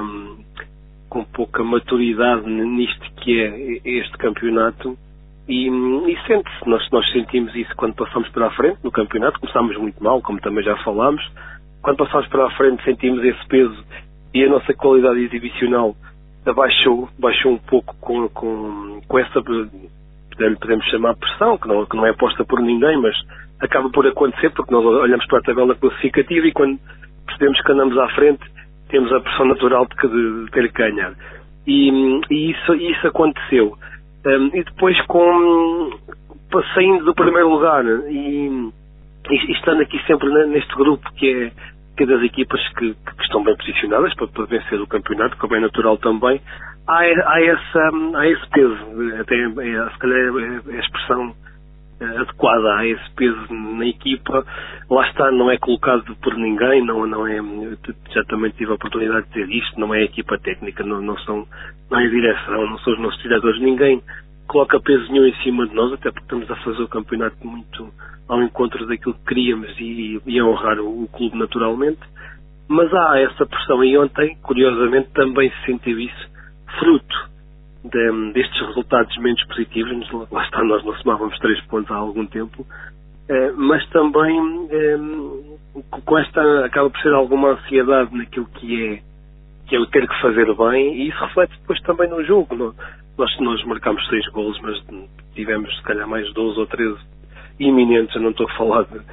com pouca maturidade nisto que é este campeonato e, e sente-se, nós, nós sentimos isso quando passamos para a frente no campeonato, começámos muito mal, como também já falámos, quando passamos para a frente sentimos esse peso e a nossa qualidade exibicional abaixou, baixou um pouco com, com, com essa, podemos chamar pressão, que não, que não é posta por ninguém, mas acaba por acontecer porque nós olhamos para a tabela classificativa e quando percebemos que andamos à frente temos a pressão natural de, de ter que ganhar. E, e isso, isso aconteceu. Um, e depois, com, saindo do primeiro lugar e, e estando aqui sempre neste grupo que é, que é das equipas que, que estão bem posicionadas para, para vencer o campeonato, como é natural também, há, há, essa, há esse peso, até é, se calhar é a expressão adequada a esse peso na equipa, lá está, não é colocado por ninguém, não, não é, já também tive a oportunidade de dizer isto, não é a equipa técnica, não, não, são, não é a direção, não são os nossos diretores, ninguém coloca peso nenhum em cima de nós, até porque estamos a fazer o campeonato muito ao encontro daquilo que queríamos e, e a honrar o, o clube naturalmente, mas há essa pressão e ontem, curiosamente, também se sentiu isso, fruto De, destes resultados menos positivos, lá está, nós não somávamos três pontos há algum tempo, eh, mas também eh, com esta acaba por ser alguma ansiedade naquilo que é, que é o ter que fazer bem, e isso reflete depois também no jogo. Nós, nós, nós marcámos seis golos, mas tivemos se calhar mais doze ou treze iminentes, eu não estou a falar de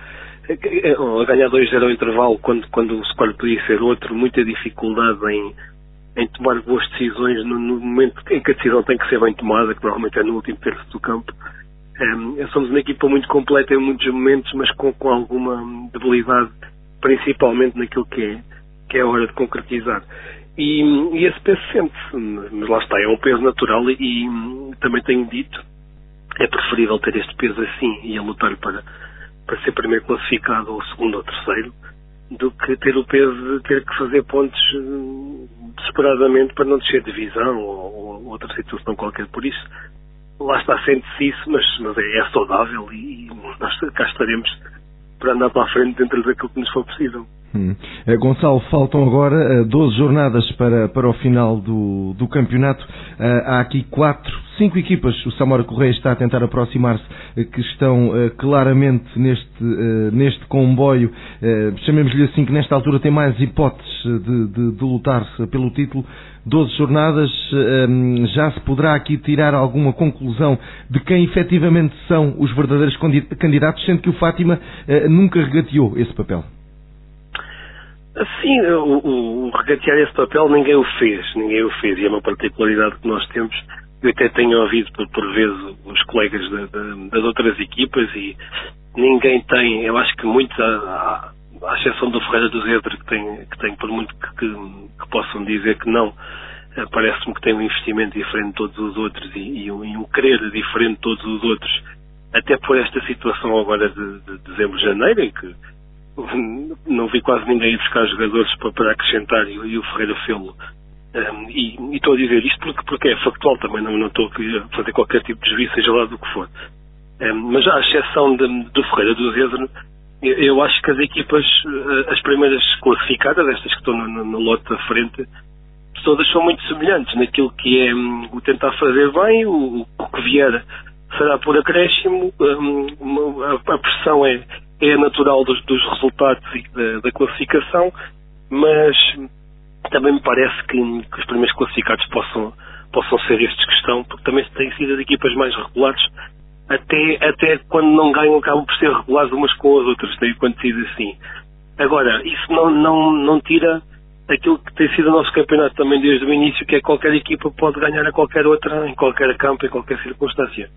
a ganhar dois a zero ao intervalo quando, quando o score podia ser outro, muita dificuldade em em tomar boas decisões no, no momento em que a decisão tem que ser bem tomada, que normalmente é no último terço do campo. Um, somos uma equipa muito completa em muitos momentos, mas com, com alguma debilidade, principalmente naquilo que é, que é a hora de concretizar. E, e esse peso sente-se, mas lá está, é um peso natural e, e também tenho dito, é preferível ter este peso assim e a lutar para, para ser primeiro classificado ou segundo ou terceiro, do que ter o peso de ter que fazer pontos desesperadamente para não descer divisão ou, ou outra situação qualquer. Por isso, lá está, sente-se isso, mas, mas é, é saudável e, e nós cá estaremos para andar para a frente dentro daquilo que nos for possível. Hum. Uh, Gonçalo, faltam agora uh, doze jornadas para, para o final do, do campeonato. Uh, há aqui quatro, cinco equipas. O Samora Correia está a tentar aproximar-se, uh, que estão uh, claramente neste, uh, neste comboio. Uh, chamemos-lhe assim, que nesta altura tem mais hipóteses de, de, de lutar pelo título. doze jornadas, uh, já se poderá aqui tirar alguma conclusão de quem efetivamente são os verdadeiros candidatos, sendo que o Fátima uh, nunca regateou esse papel. Sim, o, o, o regatear esse papel ninguém o fez, ninguém o fez, e é uma particularidade que nós temos. Eu até tenho ouvido por, por vezes os colegas de, de, das outras equipas e ninguém tem, eu acho que muitos, à, à exceção do Ferreira do Zezer, que tem, que tem por muito que, que, que possam dizer que não, parece-me que tem um investimento diferente de todos os outros e, e, um, e um querer diferente de todos os outros, até por esta situação agora de, de dezembro, janeiro, em que não vi quase ninguém ir buscar jogadores para, para acrescentar e, e o Ferreira fê-lo. Um, e, e estou a dizer isto porque, porque é factual também, não, não estou a fazer qualquer tipo de juízo, seja lá do que for. Um, mas já à exceção de, do Ferreira do Zezer, eu, eu acho que as equipas, as primeiras classificadas, estas que estão no, no, no lote da frente, todas são muito semelhantes naquilo que é um, o tentar fazer bem, o, o que vier será por acréscimo, um, a, a pressão é é natural dos, dos resultados e da, da classificação, mas também me parece que, que os primeiros classificados possam, possam ser estes que estão, porque também têm sido as equipas mais regulares, até, até quando não ganham acabam por ser regulares umas com as outras, tem acontecido assim. Agora, isso não, não, não tira aquilo que tem sido o nosso campeonato também desde o início, que é qualquer equipa pode ganhar a qualquer outra, em qualquer campo, em qualquer circunstância.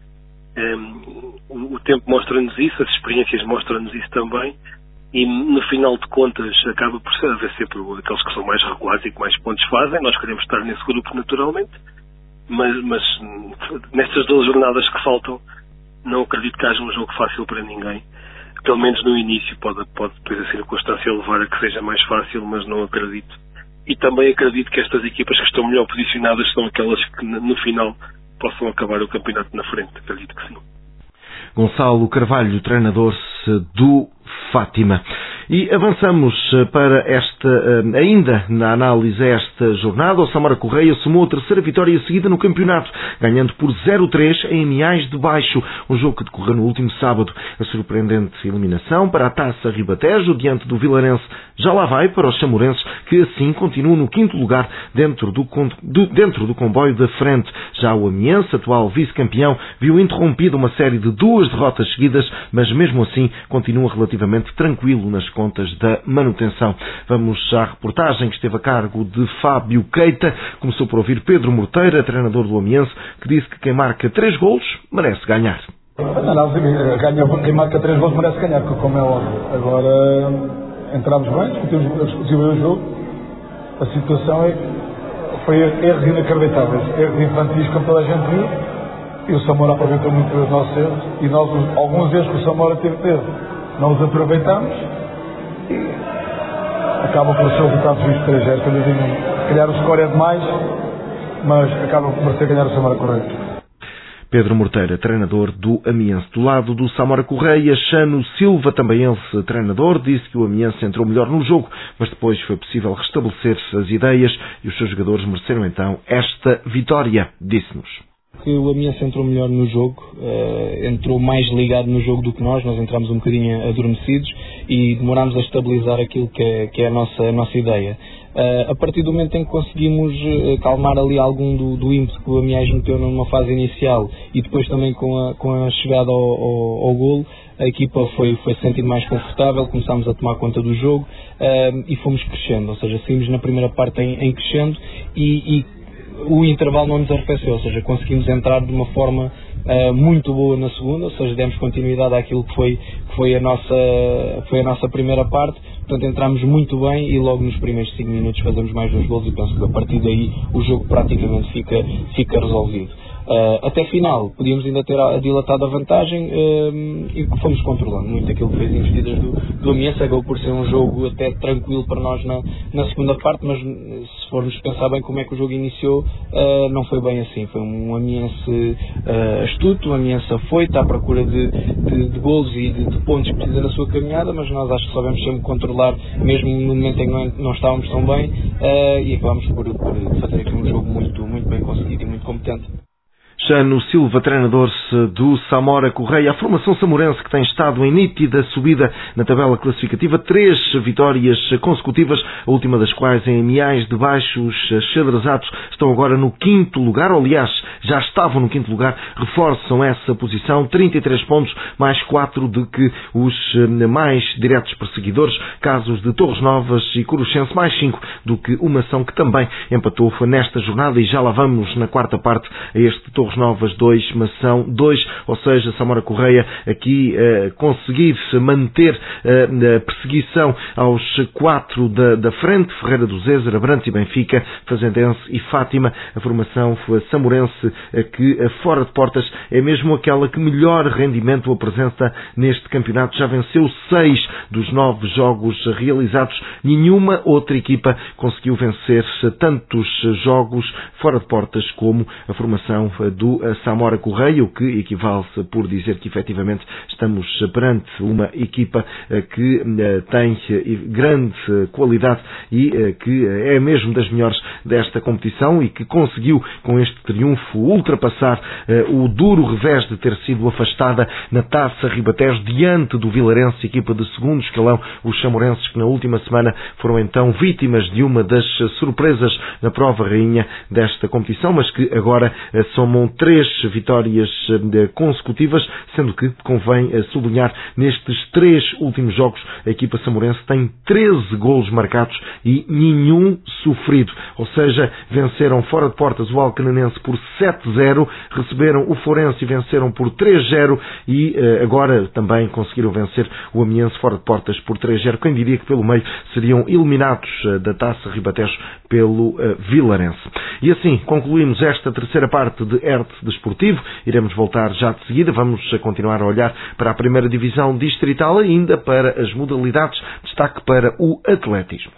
Um, o tempo mostra-nos isso, as experiências mostram-nos isso também, e no final de contas acaba por ser, haver sempre aqueles que são mais regulares e que mais pontos fazem. Nós queremos estar nesse grupo naturalmente, mas, mas nestas duas jornadas que faltam não acredito que haja um jogo fácil para ninguém, pelo menos no início. Pode, pode depois a circunstância levar a que seja mais fácil, mas não acredito. E também acredito que estas equipas que estão melhor posicionadas são aquelas que no final possam acabar o campeonato na frente, acredito que sim. Gonçalo Carvalho, treinador do Fátima. E avançamos para esta, ainda na análise a esta jornada. O Samora Correia somou a terceira vitória seguida no campeonato, ganhando por zero a três em Amiais de Baixo, um jogo que decorreu no último sábado. A surpreendente eliminação para a Taça Ribatejo, diante do Vilarense, já lá vai para os chamorenses, que assim continuam no quinto lugar dentro do, do, dentro do comboio da frente. Já o Amiense, atual vice-campeão, viu interrompida uma série de duas derrotas seguidas, mas mesmo assim continua relativamente tranquilo nas contas da manutenção. Vamos à reportagem que esteve a cargo de Fábio Keita. Começou por ouvir Pedro Morteira, treinador do Amiense, que disse que quem marca três golos merece ganhar. Ganha, quem marca três golos merece ganhar, como é óbvio. Agora entramos bem, discutimos, discutimos o jogo. A situação é, foi erros inacreditáveis, erros infantis, como toda a gente viu, e o Samora aproveitou muito os nossos erros, e nós, alguns erros que o Samora teve teve, não os aproveitamos, e acaba por ser o resultado dos três zero. Se calhar o score é demais, mas acaba por merecer ganhar o Samora Correia. Pedro Morteira, treinador do Amiense. Do lado do Samora Correia, Chano Silva, também ele treinador, disse que o Amiense entrou melhor no jogo, mas depois foi possível restabelecer as ideias e os seus jogadores mereceram então esta vitória, disse-nos. Que o Amiense entrou melhor no jogo, uh, entrou mais ligado no jogo do que nós, nós entramos um bocadinho adormecidos e demorámos a estabilizar aquilo que é, que é a, nossa, a nossa ideia. Uh, a partir do momento em que conseguimos uh, calmar ali algum do, do ímpeto que o Amiens meteu numa fase inicial e depois também com a, com a chegada ao, ao, ao golo, a equipa foi, foi se sentindo mais confortável, começámos a tomar conta do jogo uh, e fomos crescendo, ou seja, saímos na primeira parte em, em crescendo e, e o intervalo não nos arrefeceu, ou seja, conseguimos entrar de uma forma uh, muito boa na segunda, ou seja, demos continuidade àquilo que foi, que foi, a nossa, foi a nossa primeira parte, portanto entramos muito bem e logo nos primeiros cinco minutos fazemos mais dois golos e penso que a partir daí o jogo praticamente fica, fica resolvido. Uh, até final, podíamos ainda ter dilatado a vantagem uh, e fomos controlando muito aquilo que fez investidas do, do Amiense. Acabou por ser um jogo até tranquilo para nós na, na segunda parte, mas se formos pensar bem como é que o jogo iniciou, uh, não foi bem assim. Foi um Amiense uh, astuto, um Amiense afoito, à procura de, de, de golos e de, de pontos que precisa na sua caminhada, mas nós acho que soubemos sempre controlar, mesmo no momento em que não, não estávamos tão bem, uh, e acabámos por, por fazer aqui um jogo muito, muito bem conseguido e muito competente. Jano Silva, treinador do Samora Correia. A formação samorense, que tem estado em nítida subida na tabela classificativa, três vitórias consecutivas, a última das quais em Amiens de Baixo. Os xadrezados estão agora no quinto lugar, ou, aliás, já estavam no quinto lugar, reforçam essa posição, trinta e três pontos, mais quatro do que os mais diretos perseguidores, casos de Torres Novas e Coruchense, mais cinco do que o Mação, que também empatou nesta jornada, e já lá vamos na quarta parte a este Torres Novas dois, Mação dois, ou seja, Samora Correia aqui eh, conseguir manter eh, a perseguição aos quatro da, da frente, Ferreira do Zézer, Abrantes e Benfica, Fazendense e Fátima. A formação samorense eh, que eh, fora de portas é mesmo aquela que melhor rendimento apresenta neste campeonato. Já venceu seis dos nove jogos realizados. Nenhuma outra equipa conseguiu vencer tantos jogos fora de portas como a formação do Samora Correia, o que equivale-se por dizer que efetivamente estamos perante uma equipa que tem grande qualidade e que é mesmo das melhores desta competição, e que conseguiu com este triunfo ultrapassar o duro revés de ter sido afastada na Taça Ribatejo diante do Vilarense, equipa de segundo escalão, os chamorenses, que na última semana foram então vítimas de uma das surpresas na prova rainha desta competição, mas que agora somam três vitórias consecutivas, sendo que convém sublinhar, nestes três últimos jogos a equipa samorense tem treze golos marcados e nenhum sofrido, ou seja, venceram fora de portas o Alcanenense por sete a zero, receberam o Forense e venceram por três a zero, e agora também conseguiram vencer o Amiense fora de portas por três a zero. Quem diria que pelo meio seriam eliminados da Taça Ribatejo pelo Vilarense. E assim concluímos esta terceira parte de R T Desportivo. Iremos voltar já de seguida. Vamos continuar a olhar para a primeira divisão distrital, ainda para as modalidades. Destaque para o atletismo.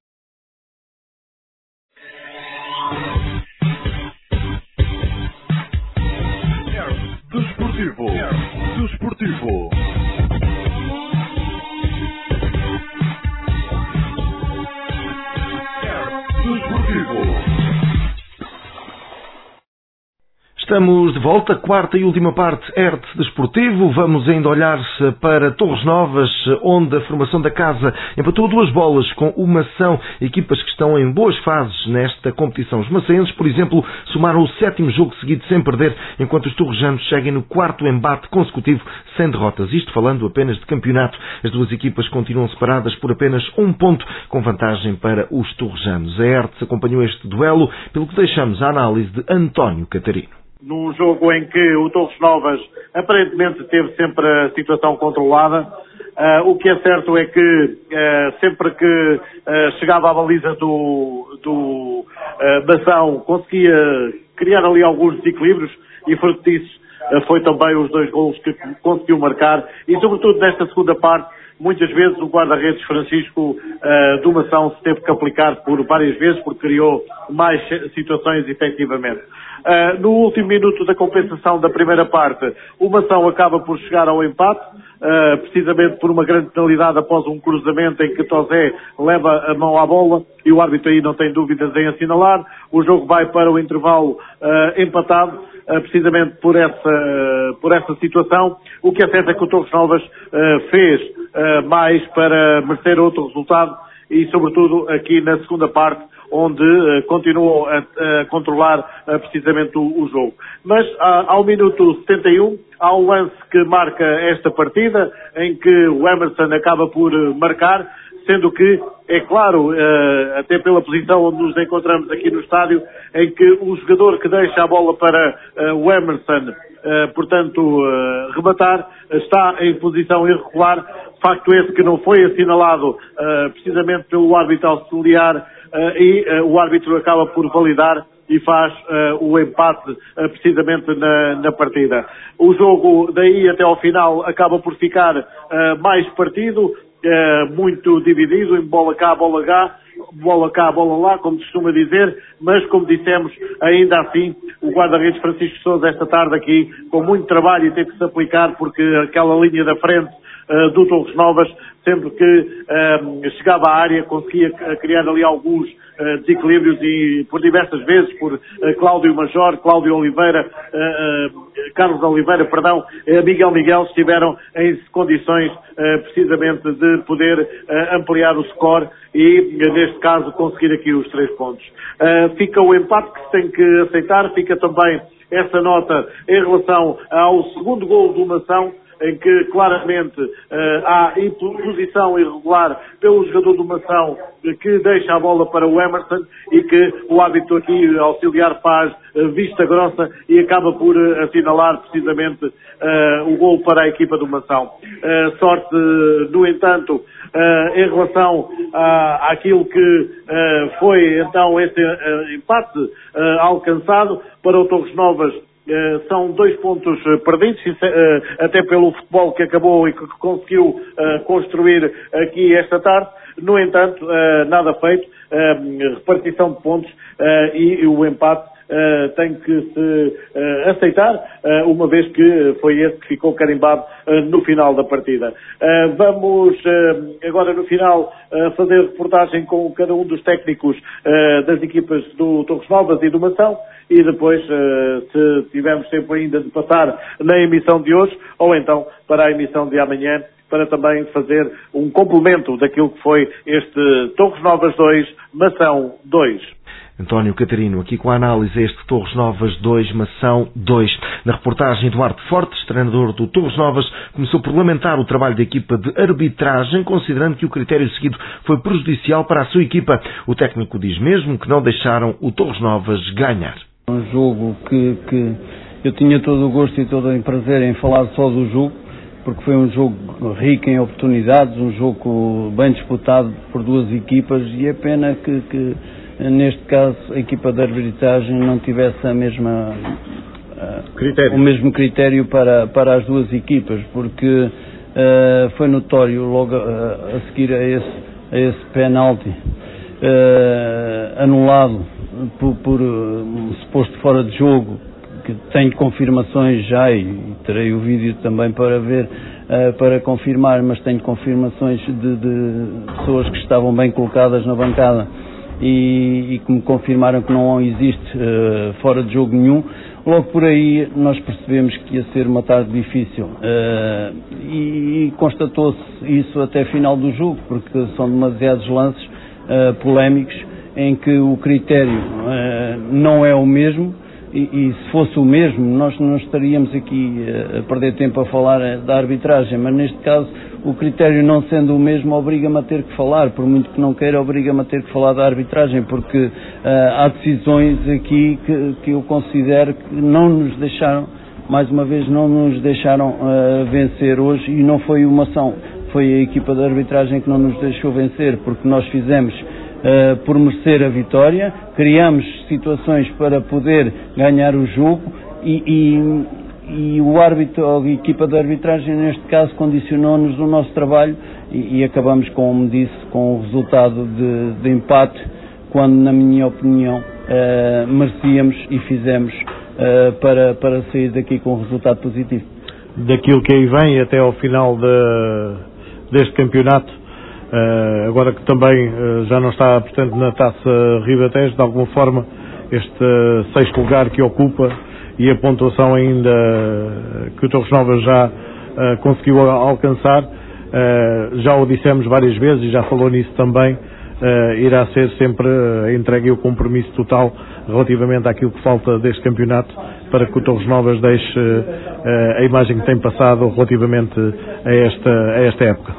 Desportivo. Desportivo. Estamos de volta, quarta e última parte, R T Desportivo. Vamos ainda olhar para Torres Novas, onde a formação da casa empatou duas bolas com o Mação, equipas que estão em boas fases nesta competição. Os maçaenses, por exemplo, somaram o sétimo jogo seguido sem perder, enquanto os torrejanos seguem no quarto embate consecutivo sem derrotas. Isto falando apenas de campeonato. As duas equipas continuam separadas por apenas um ponto, com vantagem para os torrejanos. A R T acompanhou este duelo, pelo que deixamos a análise de António Catarino. Num jogo em que o Torres Novas aparentemente teve sempre a situação controlada, uh, o que é certo é que uh, sempre que uh, chegava à baliza do, do uh, Mação conseguia criar ali alguns desequilíbrios, e fruto disso uh, foi também os dois golos que conseguiu marcar, e sobretudo nesta segunda parte muitas vezes o guarda-redes Francisco uh, do Mação se teve que aplicar por várias vezes, porque criou mais situações efetivamente. Uh, no último minuto da compensação da primeira parte, o Mação acaba por chegar ao empate, uh, precisamente por uma grande penalidade após um cruzamento em que Tosé leva a mão à bola, e o árbitro aí não tem dúvidas em assinalar. O jogo vai para o intervalo uh, empatado, uh, precisamente por essa, uh, por essa situação. O que é certo é que o Torres Novas uh, fez uh, mais para merecer outro resultado, e sobretudo aqui na segunda parte, onde uh, continuou a, a controlar uh, precisamente o, o jogo. Mas uh, ao minuto setenta e um há um lance que marca esta partida, em que o Emerson acaba por uh, marcar, sendo que, é claro, uh, até pela posição onde nos encontramos aqui no estádio, em que o jogador que deixa a bola para uh, o Emerson, uh, portanto, uh, rematar, está em posição irregular, facto esse que não foi assinalado uh, precisamente pelo árbitro auxiliar, uh, e uh, o árbitro acaba por validar e faz uh, o empate uh, precisamente na, na partida. O jogo daí até ao final acaba por ficar uh, mais partido, uh, muito dividido, em bola cá, bola cá, bola cá, bola lá, como se costuma dizer, mas como dissemos, ainda assim, o guarda-redes Francisco Sousa esta tarde aqui, com muito trabalho e teve que se aplicar, porque aquela linha da frente uh, do Torres Novas, sempre que uh, chegava à área, conseguia criar ali alguns uh, desequilíbrios e por diversas vezes, por uh, Cláudio Major, Cláudio Oliveira, uh, uh, Carlos Oliveira, perdão, uh, Miguel Miguel, estiveram em condições uh, precisamente de poder uh, ampliar o score e, neste caso, conseguir aqui os três pontos. Uh, fica o empate que se tem que aceitar, fica também essa nota em relação ao segundo golo do Mação, em que claramente uh, há imposição irregular pelo jogador do Mação, que deixa a bola para o Emerson e que o árbitro aqui auxiliar faz uh, vista grossa e acaba por uh, assinalar precisamente uh, o golo para a equipa do Mação. Uh, sorte, no entanto, uh, em relação à, àquilo que uh, foi então esse uh, empate uh, alcançado para o Torres Novas. Uh, são dois pontos uh, perdidos, uh, até pelo futebol que acabou e que conseguiu uh, construir aqui esta tarde. No entanto, uh, nada feito, uh, repartição de pontos uh, e, e o empate Uh, tem que se uh, aceitar, uh, uma vez que foi esse que ficou carimbado uh, no final da partida. Uh, vamos uh, agora no final uh, fazer reportagem com cada um dos técnicos uh, das equipas do Torres Novas e do Mação e depois, uh, se tivermos tempo ainda de passar na emissão de hoje ou então para a emissão de amanhã, para também fazer um complemento daquilo que foi este Torres Novas dois, Mação dois. António Catarino, aqui com a análise a este Torres Novas dois, Mação dois. Na reportagem, Eduardo Fortes, treinador do Torres Novas, começou por lamentar o trabalho da equipa de arbitragem, considerando que o critério seguido foi prejudicial para a sua equipa. O técnico diz mesmo que não deixaram o Torres Novas ganhar. Um jogo que, que eu tinha todo o gosto e todo o prazer em falar só do jogo, porque foi um jogo rico em oportunidades, um jogo bem disputado por duas equipas e é pena que... que neste caso, a equipa de arbitragem não tivesse a mesma, uh, o mesmo critério para, para as duas equipas, porque uh, foi notório logo uh, a seguir a esse, a esse penalti uh, anulado por, por um suposto fora de jogo, que tenho confirmações já e, e terei o vídeo também para ver, uh, para confirmar, mas tenho confirmações de, de pessoas que estavam bem colocadas na bancada E, e que me confirmaram que não existe uh, fora de jogo nenhum. Logo por aí nós percebemos que ia ser uma tarde difícil uh, e, e constatou-se isso até final do jogo, porque são demasiados lances uh, polémicos em que o critério uh, não é o mesmo e, e se fosse o mesmo nós não estaríamos aqui uh, a perder tempo a falar uh, da arbitragem, mas neste caso o critério não sendo o mesmo obriga-me a ter que falar, por muito que não queira, obriga-me a ter que falar da arbitragem, porque uh, há decisões aqui que, que eu considero que não nos deixaram, mais uma vez, não nos deixaram uh, vencer hoje e não foi uma ação, foi a equipa de arbitragem que não nos deixou vencer, porque nós fizemos uh, por merecer a vitória, criamos situações para poder ganhar o jogo e... e e o árbitro, a equipa de arbitragem neste caso condicionou-nos no nosso trabalho e, e acabamos, como disse, com o resultado de, de empate, quando na minha opinião uh, merecíamos e fizemos uh, para, para sair daqui com um resultado positivo. Daquilo que aí vem até ao final de, deste campeonato, uh, agora que também uh, já não está portanto na Taça Ribatejo, de alguma forma este uh, sexto lugar que ocupa e a pontuação ainda que o Torres Novas já uh, conseguiu alcançar, uh, já o dissemos várias vezes e já falou nisso também, uh, irá ser sempre uh, entregue o compromisso total relativamente àquilo que falta deste campeonato para que o Torres Novas deixe uh, a imagem que tem passado relativamente a esta, a esta época.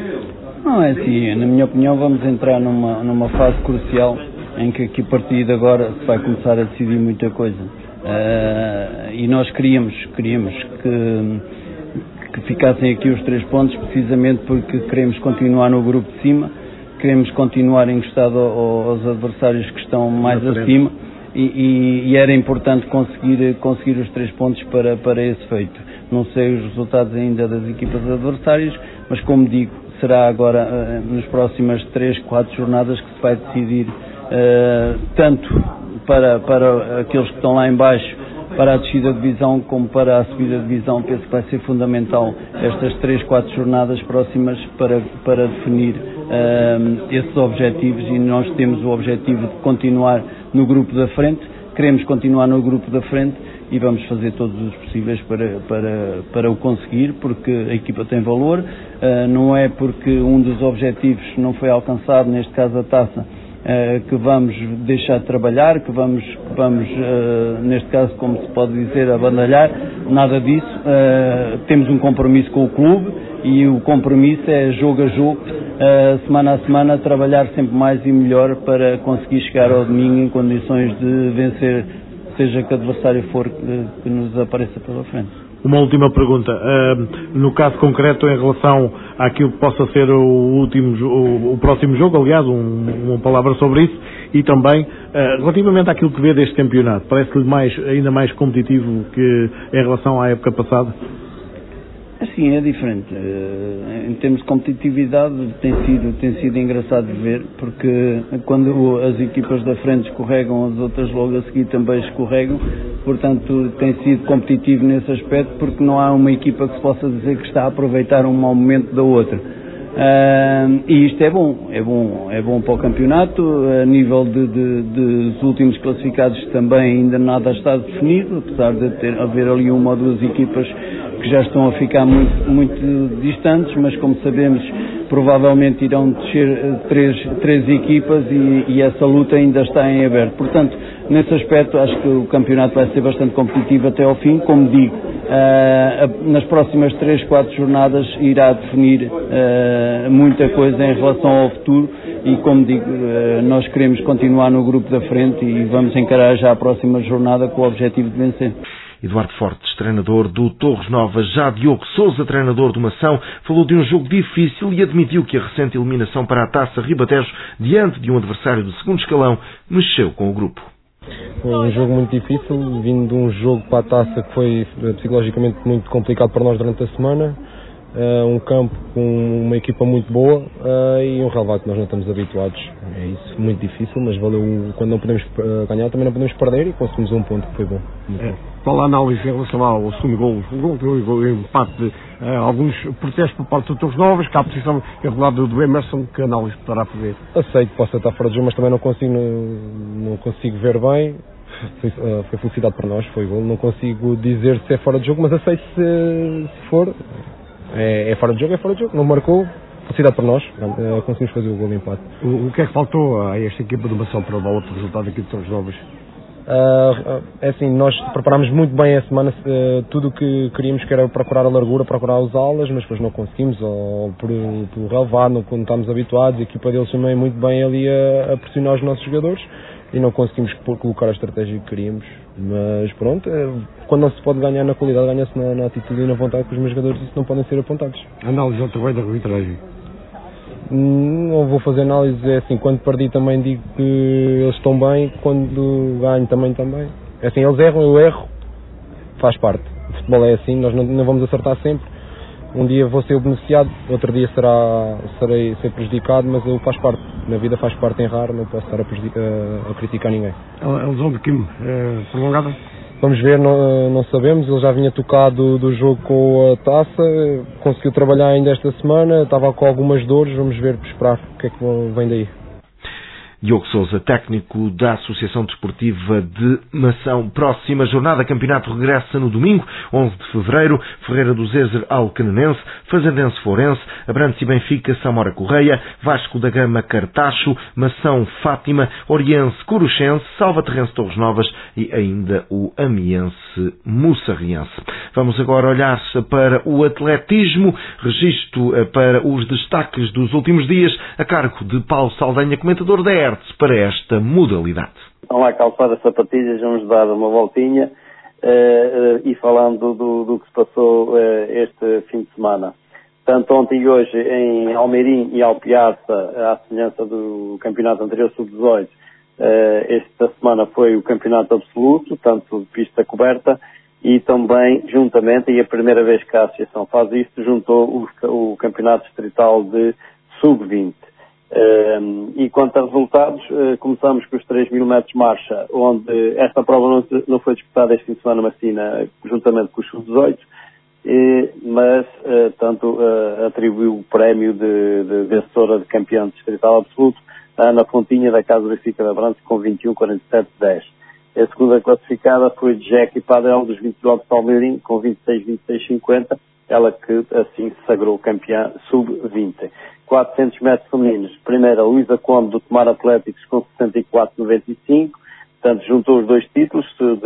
Não é assim, na minha opinião vamos entrar numa, numa fase crucial em que aqui a partir de agora se vai começar a decidir muita coisa. Uh, e nós queríamos, queríamos que, que ficassem aqui os três pontos, precisamente porque queremos continuar no grupo de cima, queremos continuar encostado ao, aos adversários que estão mais acima e, e, e era importante conseguir, conseguir os três pontos para, para esse feito. Não sei os resultados ainda das equipas adversárias, mas como digo, será agora uh, nas próximas três, quatro jornadas que se vai decidir uh, tanto para, para aqueles que estão lá em baixo, para a descida de divisão como para a subida de divisão. Penso que vai ser fundamental estas três, quatro jornadas próximas para, para definir uh, esses objetivos, e nós temos o objetivo de continuar no grupo da frente, queremos continuar no grupo da frente e vamos fazer todos os possíveis para, para, para o conseguir, porque a equipa tem valor, uh, não é porque um dos objetivos não foi alcançado, neste caso a taça, uh, que vamos deixar de trabalhar, que vamos, vamos uh, neste caso, como se pode dizer, abandalhar, nada disso. Uh, temos um compromisso com o clube e o compromisso é jogo a jogo, uh, semana a semana, trabalhar sempre mais e melhor para conseguir chegar ao domingo em condições de vencer, seja que adversário for que, que nos apareça pela frente. Uma última pergunta. Uh, no caso concreto, em relação àquilo que possa ser o, último, o, o próximo jogo, aliás, um, uma palavra sobre isso, e também uh, relativamente àquilo que vê deste campeonato, parece-lhe mais, ainda mais competitivo que em relação à época passada? Sim, é diferente. Em termos de competitividade tem sido, tem sido engraçado de ver, porque quando as equipas da frente escorregam, as outras logo a seguir também escorregam, portanto tem sido competitivo nesse aspecto, porque não há uma equipa que se possa dizer que está a aproveitar um mau momento da outra. Uh, e isto é bom, é bom, é bom para o campeonato. A nível de, de, de, dos últimos classificados também ainda nada está definido, apesar de ter, haver ali uma ou duas equipas que já estão a ficar muito, muito distantes, mas como sabemos, provavelmente irão descer três, três equipas e, e essa luta ainda está em aberto. Portanto, nesse aspecto, acho que o campeonato vai ser bastante competitivo até ao fim. Como digo, uh, nas próximas três, quatro jornadas irá definir uh, muita coisa em relação ao futuro e, como digo, uh, nós queremos continuar no grupo da frente e vamos encarar já a próxima jornada com o objetivo de vencer. Eduardo Fortes, treinador do Torres Novas. Já Diogo Sousa, treinador do Mação, falou de um jogo difícil e admitiu que a recente eliminação para a Taça Ribatejo, diante de um adversário do segundo escalão, mexeu com o grupo. Foi um jogo muito difícil, vindo de um jogo para a Taça que foi psicologicamente muito complicado para nós durante a semana. Uh, um campo com uma equipa muito boa uh, e um relevado que nós não estamos habituados. É isso, muito difícil, mas valeu. Quando não podemos uh, ganhar, também não podemos perder e conseguimos um ponto que foi bom. É, qual a análise em relação ao segundo gol? O gol deu o empate de uh, alguns protestos por parte do Torres Novas, que a posição irregulada do Emerson, que análise poderá fazer? Aceito que possa estar fora de jogo, mas também não consigo, não, não consigo ver bem. Foi, uh, foi felicidade para nós, foi gol. Não consigo dizer se é fora de jogo, mas aceito se, se for. É, é fora de jogo, é fora de jogo. Não marcou, felicidade para nós. É, conseguimos fazer o gol de empate. O, o que é que faltou a esta equipa de Mação para dar outro resultado aqui de Torres Novas? Uh, é assim, nós preparámos muito bem a semana, uh, tudo o que queríamos, que era procurar a largura, procurar os alas, mas depois não conseguimos, ou por, por relevado, não, não estávamos habituados. A equipa deles também muito bem ali a, a pressionar os nossos jogadores e não conseguimos colocar a estratégia que queríamos. Mas pronto, quando não se pode ganhar na qualidade, ganha-se na, na atitude e na vontade, que os meus jogadores isso não podem ser apontados. Análise ao trabalho da arbitragem? Não vou fazer análise, é assim, quando perdi também digo que eles estão bem, quando ganho também também. É assim, eles erram, eu erro, faz parte. O futebol é assim, nós não, não vamos acertar sempre. Um dia vou ser o beneficiado, outro dia será, serei ser prejudicado, mas eu faz parte. Na vida faz parte errar, não posso estar a, a, a criticar ninguém. A lesão de Kim é prolongada? Vamos ver, não, não sabemos. Ele já vinha tocado do jogo com a taça, conseguiu trabalhar ainda esta semana, estava com algumas dores, vamos ver, esperar o que é que vem daí. Diogo Sousa, técnico da Associação Desportiva de Mação. Próxima jornada, campeonato regressa no domingo, onze de fevereiro, Ferreira do Zezer Alcanenense, Fazendense Fourense, Abrantes e Benfica Samora Correia, Vasco da Gama Cartacho, Mação Fátima, Oriense Coruchense, Salvaterrense Torres Novas e ainda o Amiense Mussarriense. Vamos agora olhar para o atletismo, registro para os destaques dos últimos dias, a cargo de Paulo Saldanha, comentador da E R T S para esta modalidade. Estão lá calçadas sapatilhas, vamos dar uma voltinha uh, uh, e falando do, do que se passou uh, este fim de semana. Tanto ontem e hoje em Almeirim e Alpiaça, à semelhança do campeonato anterior sub dezoito, Uh, esta semana foi o campeonato absoluto, tanto de pista coberta, e também, juntamente, e a primeira vez que a associação faz isto, juntou o, o campeonato distrital de sub vinte. Uh, e quanto a resultados, uh, começamos com os três mil metros de marcha, onde esta prova não, não foi disputada este fim de semana, mas sim na, juntamente com os sub dezoito, e, mas, uh, tanto, uh, atribuiu o prémio de, de vencedora de campeão distrital absoluto a Ana Fontinha, da Casa Benfica da Abrantes, com vinte e um, quarenta e sete, dez. A segunda classificada foi Jackie Padel, dos vinte quilómetros de Almeirim, com vinte e seis, vinte e seis, cinquenta, ela que assim se sagrou campeã sub vinte. quatrocentos metros femininos, primeira Luísa Conde, do Tomar Atléticos, com sessenta e quatro, noventa e cinco, portanto juntou os dois títulos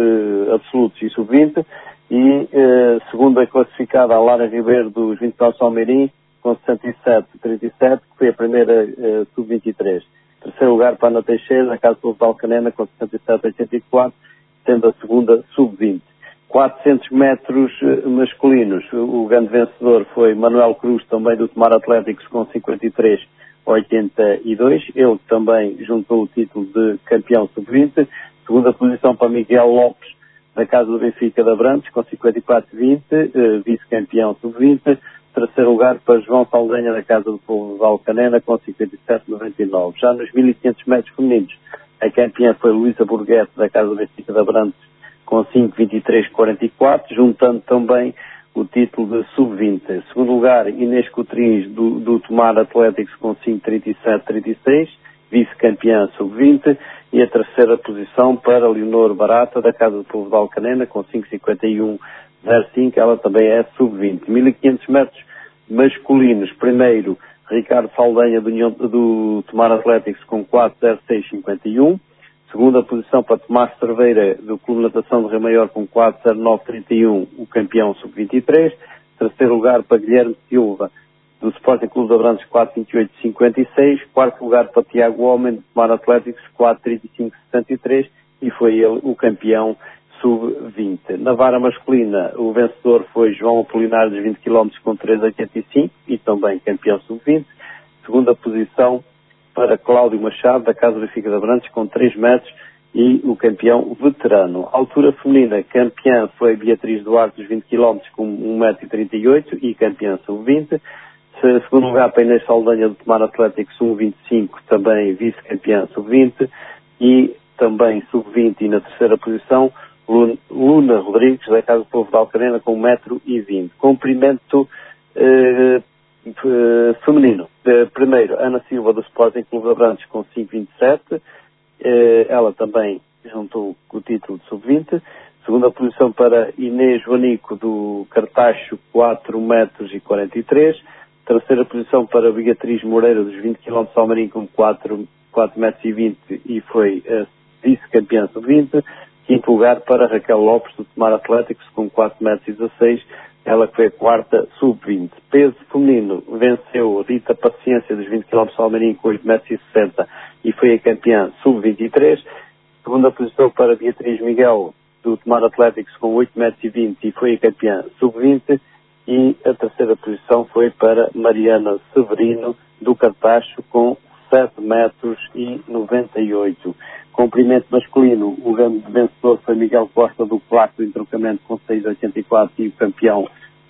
de absolutos e sub vinte, e eh, segunda classificada a Lara Ribeiro, dos vinte quilómetros de Almeirim, com sessenta e sete, trinta e sete, que foi a primeira eh, sub vinte e três. Terceiro lugar para Ana Teixeira, da Casa de Alcanena, com sessenta e sete, oitenta e quatro, sendo a segunda sub vinte. quatrocentos metros eh, masculinos, o, o grande vencedor foi Manuel Cruz, também do Tomar Atléticos, com cinquenta e três, oitenta e dois. Ele também juntou o título de campeão sub vinte. Segunda posição para Miguel Lopes, da Casa do Benfica da Abrantes, com cinquenta e quatro, vinte, eh, vice-campeão sub vinte. Terceiro lugar para João Saldanha, da Casa do Povo de Alcanena, com cinquenta e sete, noventa e nove. Já nos mil e quinhentos metros femininos, a campeã foi Luísa Burguete, da Casa do Benfica da Abrantes, com cinco, vinte e três, quarenta e quatro, juntando também o título de sub vinte. Segundo lugar, Inês Coutrinhos, do, do Tomar Atléticos, com cinco, trinta e sete, trinta e seis, vice-campeã sub vinte. E a terceira posição para Leonor Barata, da Casa do Povo de Alcanena, com cinco, cinquenta e um, zero cinco, ela também é sub vinte. mil e quinhentos metros masculinos, primeiro Ricardo Saldanha, do, do Tomar Atléticos, com quatro, zero seis, cinquenta e um. Segunda posição para Tomás Cerveira, do Clube de Natação de Rio Maior, com quatro, zero nove, trinta e um, o campeão sub vinte e três. Terceiro lugar para Guilherme Silva, do Sporting Clube de Abrantes, quatro, vinte e oito, cinquenta e seis. Quarto lugar para Tiago Homem, do Tomar Atléticos, quatro, trinta e cinco, sessenta e três. E foi ele o campeão sub vinte. Na vara masculina, o vencedor foi João Apolinário, dos vinte quilómetros, com três, oitenta e cinco, e também campeão sub vinte. Segunda posição para Cláudio Machado, da Casa do Benfica de Abrantes, com três metros, e o campeão veterano. A altura feminina, campeã foi Beatriz Duarte, dos vinte quilómetros, com um metro e trinta e oito, e campeã sub vinte. Segundo lugar para Inês Saldanha, do Tomar Atléticos, um vinte e cinco, também vice-campeã sub vinte. E também sub vinte, e na terceira posição, Luna Rodrigues, da Casa do Povo de Alcanena, com um metro e vinte. Comprimento eh, eh, feminino. Eh, primeiro, Ana Silva, do Sporting Clube de Abrantes, com cinco, vinte e sete. Eh, ela também juntou o título de sub vinte. Segunda posição para Inês Joanico, do Cartacho, quatro metros e quarenta e três. Terceira posição para Beatriz Moreira, dos vinte quilómetros de Almeirim, com quatro, quatro metros e vinte, e foi a vice-campeã sub vinte. Quinto lugar para Raquel Lopes, do Tomar Atléticos, com quatro metros e dezasseis, ela que foi a quarta sub vinte. Peso feminino, venceu Rita Paciência, dos vinte quilómetros de Almeirim, com oito metros e sessenta, e foi a campeã sub vinte e três. Segunda posição para Beatriz Miguel, do Tomar Atléticos, com oito metros e vinte, e foi a campeã sub vinte. E a terceira posição foi para Mariana Severino, do Cartacho, com sete metros e noventa e oito. Comprimento masculino, o grande vencedor foi Miguel Costa, do Claque do Entroncamento, com seis, oitenta e quatro, e o campeão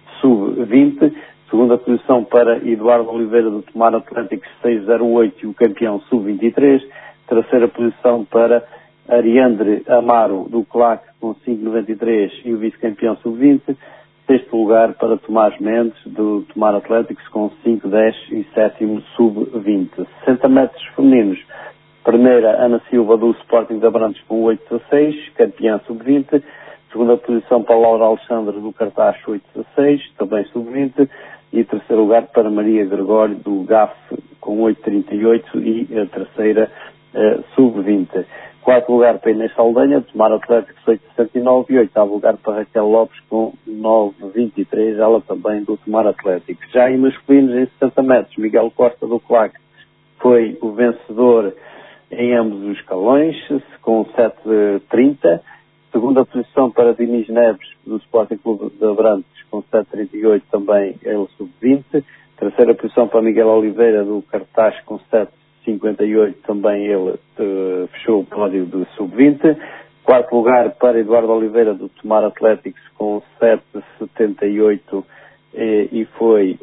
sub vinte. Segunda posição para Eduardo Oliveira, do Tomar Atléticos, seis, zero oito, e o campeão sub vinte e três. Terceira posição para Ariandre Amaro, do Claque, com cinco, noventa e três, e o vice-campeão sub vinte. Sexto lugar para Tomás Mendes, do Tomar Atléticos, com cinco, dez, e sétimo sub vinte. sessenta metros femininos. Primeira, Ana Silva, do Sporting de Abrantes, com oito, dezasseis, campeã sub vinte. Segunda posição para Laura Alexandre, do Cartacho, oito, dezasseis, também sub vinte. E terceiro lugar para Maria Gregório, do G A F, com oito, trinta e oito, e a terceira uh, sub vinte. Quarto lugar para Inês Saldanha, do Tomar Atléticos, oito, sessenta e nove, e oitavo lugar para Raquel Lopes, com nove, vinte e três, ela também do Tomar Atléticos. Já em masculinos, em sessenta metros, Miguel Costa, do Claque, foi o vencedor em ambos os escalões, com sete, trinta. Segunda posição para Diniz Neves, do Sporting Clube de Abrantes, com sete, trinta e oito, também ele sub vinte. Terceira posição para Miguel Oliveira, do Cartaz, com sete, cinquenta e oito, também ele uh, fechou o pódio do sub vinte. Quarto lugar para Eduardo Oliveira do Tomar Athletics com sete setenta e oito eh, e foi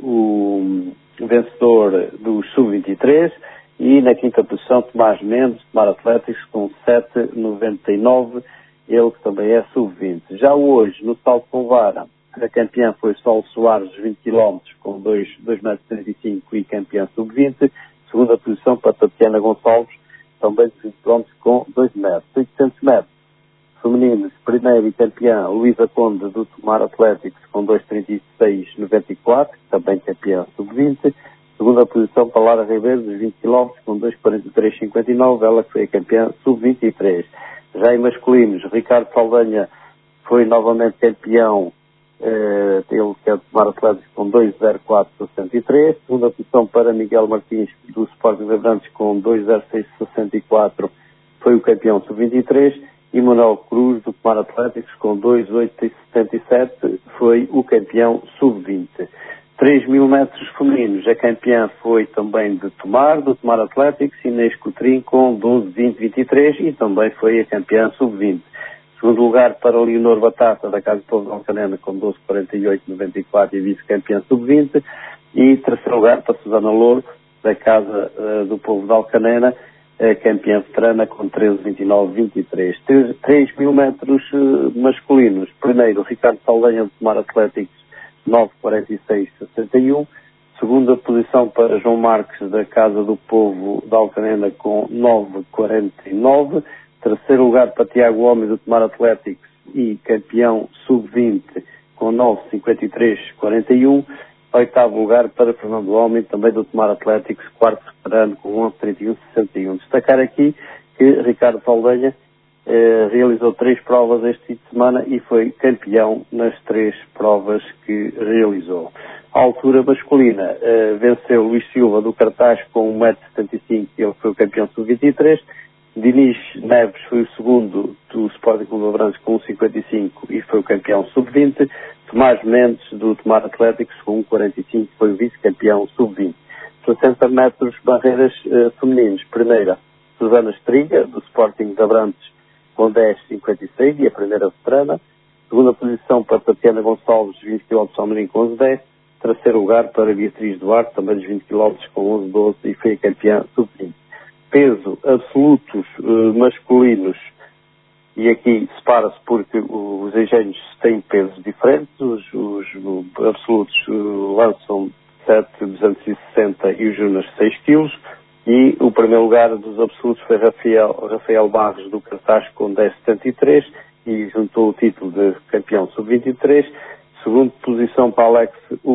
o vencedor do sub vinte e três. E na quinta posição Tomás Mendes, Tomar Athletics com sete noventa e nove, ele que também é sub vinte. Já hoje, no salto com vara, a campeã foi Sol Soares, vinte quilómetros, com dois metros e trinta e cinco e campeã sub vinte. Segunda posição para Tatiana Gonçalves, também de vinte quilómetros, com dois metros. oitocentos metros. Femininos, primeiro e campeã, Luísa Conde do Tomar Athletics com dois trinta e seis noventa e quatro, também campeã sub vinte. Segunda posição para Lara Ribeiro, dos vinte quilómetros, com dois quarenta e três cinquenta e nove, ela que foi a campeã sub vinte e três. Já em masculinos, Ricardo Saldanha foi novamente campeão, eh, ele que é do Tomar Athletics com dois zero quatro sessenta e três. Segunda posição para Miguel Martins do Sporting de Abrantes com dois zero seis sessenta e quatro, foi o campeão sub vinte e três. E Manuel Cruz do Tomar Athletics com dois oito setenta e sete, foi o campeão sub vinte. três mil metros femininos, a campeã foi também de Tomar, do Tomar Athletics, Inês Coutrinho com doze vinte vinte e três e também foi a campeã sub vinte. Segundo lugar para Leonor Batata, da Casa do Povo de Alcanena, com doze quarenta e oito noventa e quatro e vice-campeã sub vinte. E terceiro lugar para Susana Louro, da Casa uh, do Povo de Alcanena, a campeã veterana com treze vinte e nove vinte e três. três mil metros uh, masculinos. Primeiro, Ricardo Saldanha do Tomar Athletics, nove quarenta e seis sessenta e um. Segunda posição para João Marques da Casa do Povo da Alcanena com nove quarenta e nove. Terceiro lugar para Tiago Homem do Tomar Athletics e campeão sub vinte com nove cinquenta e três quarenta e um. Oitavo lugar para Fernando Homem, também do Tomar Athletics, quarto veterano com onze trinta e um sessenta e um. Destacar aqui que Ricardo Saldanha eh, realizou três provas este fim de semana e foi campeão nas três provas que realizou. A altura masculina, eh, venceu Luís Silva do Cartaz com um metro e setenta e cinco, ele foi o campeão sub vinte e três. Diniz Neves foi o segundo do Sporting Clube de Abrantes com um cinquenta e cinco e foi o campeão sub vinte. Tomás Mendes do Tomar Athletics com um quarenta e cinco foi o vice-campeão sub vinte. sessenta metros barreiras eh, femininos. Primeira, Susana Estriga do Sporting de Abrantes com dez cinquenta e seis e a primeira veterana. Segunda posição para Tatiana Gonçalves, vinte quilómetros, Almerim com onze dez. Terceiro lugar para Beatriz Duarte, também dos vinte quilómetros com onze doze e foi a campeã sub vinte. Peso absolutos uh, masculinos, e aqui separa-se porque os engenhos têm pesos diferentes, os, os, os absolutos uh, lançam sete duzentos e sessenta e os júniores seis quilos, e o primeiro lugar dos absolutos foi Rafael, Rafael Barros do Cartaz com dez setenta e três e juntou o título de campeão sub vinte e três. Segunda posição para Alex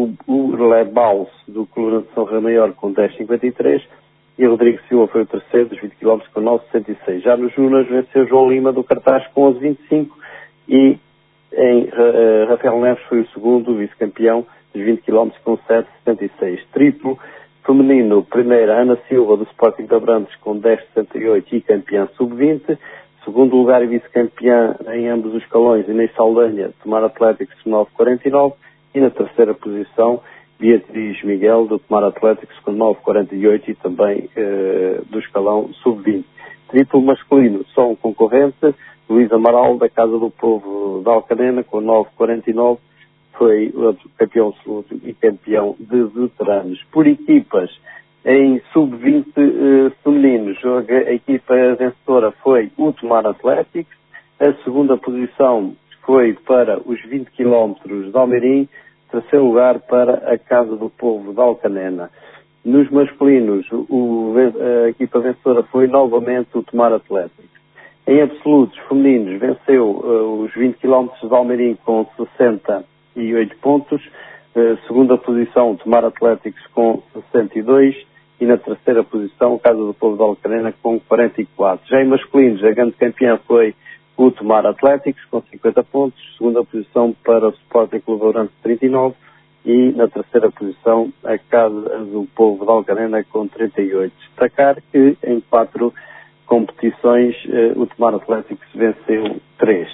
Urlebaus do Coluna de São Rei Maior com dez cinquenta e três. E Rodrigo Silva foi o terceiro dos vinte quilómetros com nove sessenta e seis. Já nos Júniors venceu João Lima do Cartaz com onze vinte e cinco e em uh, Rafael Neves foi o segundo, vice-campeão dos vinte quilómetros com sete setenta e seis. Triplo feminino, primeira Ana Silva do Sporting de Abrantes com dez sessenta e oito e campeã sub vinte. Segundo lugar e vice-campeã em ambos os escalões, Inês Saldanha, Tomar Athletics nove quarenta e nove. E na terceira posição, Beatriz Miguel, do Tomar Athletics, com nove quarenta e oito e também eh, do escalão sub vinte. Triplo masculino, só um concorrente, Luís Amaral, da Casa do Povo da Alcanena, com nove quarenta e nove, foi o campeão absoluto e campeão de veteranos. Por equipas, em sub vinte eh, femininos, a equipa vencedora foi o Tomar Athletics, a segunda posição foi para os vinte quilómetros de Almerim, terceiro lugar para a Casa do Povo de Alcanena. Nos masculinos, o, a equipa vencedora foi novamente o Tomar Athletics. Em absolutos femininos, venceu uh, os vinte quilómetros de Almerim com sessenta e oito pontos. Uh, segunda posição, o Tomar Athletics com sessenta e dois. E na terceira posição, a Casa do Povo de Alcanena com quarenta e quatro. Já em masculinos, a grande campeã foi o Tomar Athletics com cinquenta pontos, segunda posição para o Sporting Clube de Abrantes trinta e nove e na terceira posição a Casa do Povo de Alcanena com trinta e oito. Destacar que em quatro competições eh, o Tomar Athletics venceu três.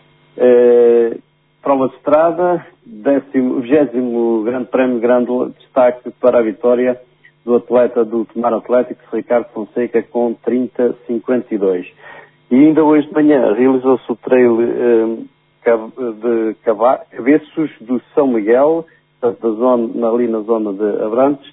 Eh, prova de estrada, décimo, vigésimo Grande Prémio Grande, destaque para a vitória do atleta do Tomar Atlético, Ricardo Fonseca, com trinta cinquenta e dois. E ainda hoje de manhã realizou-se o trail eh, de Cabeços do São Miguel, da zona, ali na zona de Abrantes,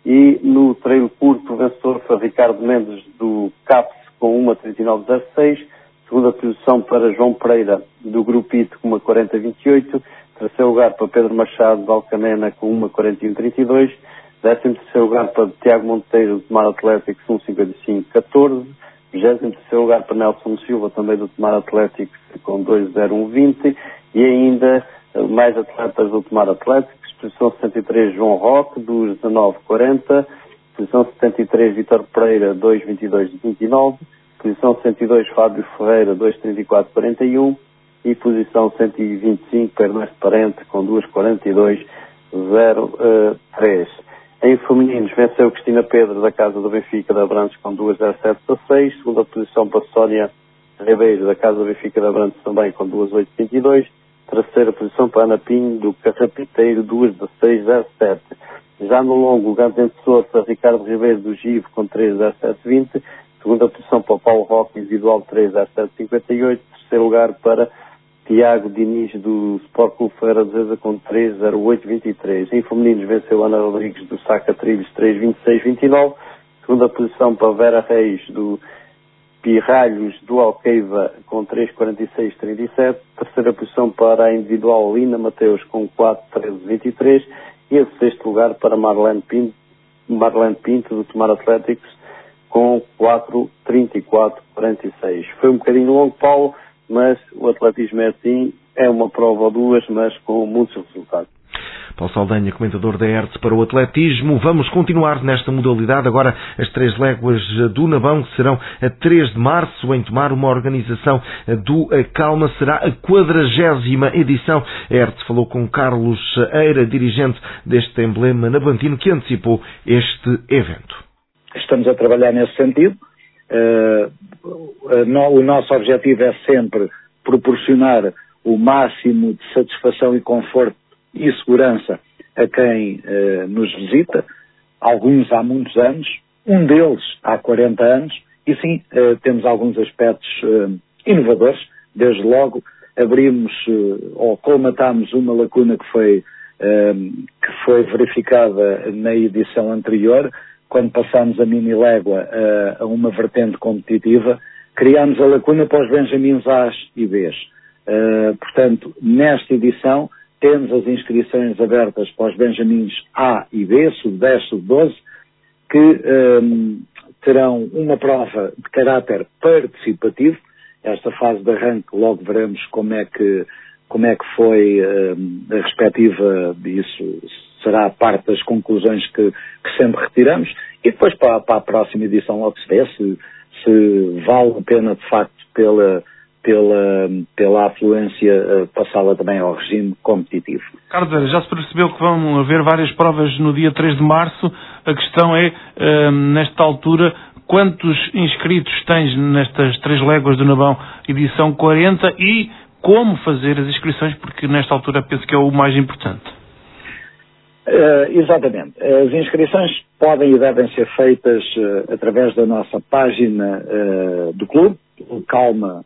e no trail curto o vencedor foi Ricardo Mendes do CAPS com uma trinta e nove zero seis, segunda posição para João Pereira do Grupo I T com uma quarenta vinte e oito, terceiro lugar para Pedro Machado de Alcamena com uma quarenta e um trinta e dois, décimo terceiro lugar para Tiago Monteiro do Tomar Atlético com um cinquenta e cinco catorze, vigésimo terceiro lugar para Nelson Silva também do Tomar Atlético com dois zero um vinte, e ainda mais atletas do Tomar Atlético, posição setenta e três João Roque dos dezanove quarenta, posição setenta e três Vítor Pereira dois vinte e dois vinte e nove, posição cento e dois Fábio Ferreira dois trinta e quatro quarenta e um e posição cento e vinte e cinco Ernesto Parente com dois quarenta e dois zero três. Em femininos venceu Cristina Pedro da Casa do Benfica de Abrantes com dois zero sete dezasseis, segunda posição para Sónia Ribeiro da Casa do Benfica de Abrantes também com dois oito vinte e dois, terceira posição para Ana Pinho do Carrapiteiro dois dezasseis zero sete. Já no longo, o Gantente Sousa, Ricardo Ribeiro do Givo com três zero sete vinte, segunda posição para Paulo Roque individual três zero sete cinquenta e oito, terceiro lugar para Tiago Diniz do Sport Clube Ferreira de Zeza com três zero oito vinte e três. Em femininos venceu Ana Rodrigues do Saca Trilhos três vinte e seis vinte e nove, segunda posição para Vera Reis do Pirralhos do Alqueiva com três quarenta e seis trinta e sete, terceira posição para a individual Lina Mateus com quatro treze vinte e três e a sexto lugar para Marlene Pinto, Marlene Pinto do Tomar Atléticos com quatro trinta e quatro quarenta e seis. Foi um bocadinho longo, Paulo, mas o atletismo é assim, é uma prova ou duas, mas com muitos resultados. Paulo Saldanha, comentador da E R T S para o atletismo. Vamos continuar nesta modalidade. Agora as três léguas do Nabão, que serão a três de março em Tomar, uma organização do Calma. Será a quadragésima edição. A E R T S falou com Carlos Eira, dirigente deste emblema nabantino, que antecipou este evento. Estamos a trabalhar nesse sentido. Uh, no, o nosso objetivo é sempre proporcionar o máximo de satisfação e conforto e segurança a quem uh, nos visita, alguns há muitos anos, um deles há quarenta anos, e sim, uh, temos alguns aspectos uh, inovadores. Desde logo abrimos uh, ou colmatámos uma lacuna que foi, uh, que foi verificada na edição anterior, quando passámos a mini-légua uh, a uma vertente competitiva, criámos a lacuna para os Benjamins A's e B's. Uh, portanto, nesta edição, temos as inscrições abertas para os Benjamins A e B, sub dez, sub doze, que um, terão uma prova de caráter participativo. Esta fase de arranque, logo veremos como é que, como é que foi um, a respectiva, isso será parte das conclusões que, que sempre retiramos, e depois para, para a próxima edição logo se vê se, se vale a pena de facto pela, pela, pela afluência passá-la também ao regime competitivo. Carlos, já se percebeu que vão haver várias provas no dia três de março. A questão é, nesta altura, quantos inscritos tens nestas três léguas do Nabão, edição quarenta, e como fazer as inscrições, porque nesta altura penso que é o mais importante. Uh, exatamente. As inscrições podem e devem ser feitas uh, através da nossa página uh, do clube, o calma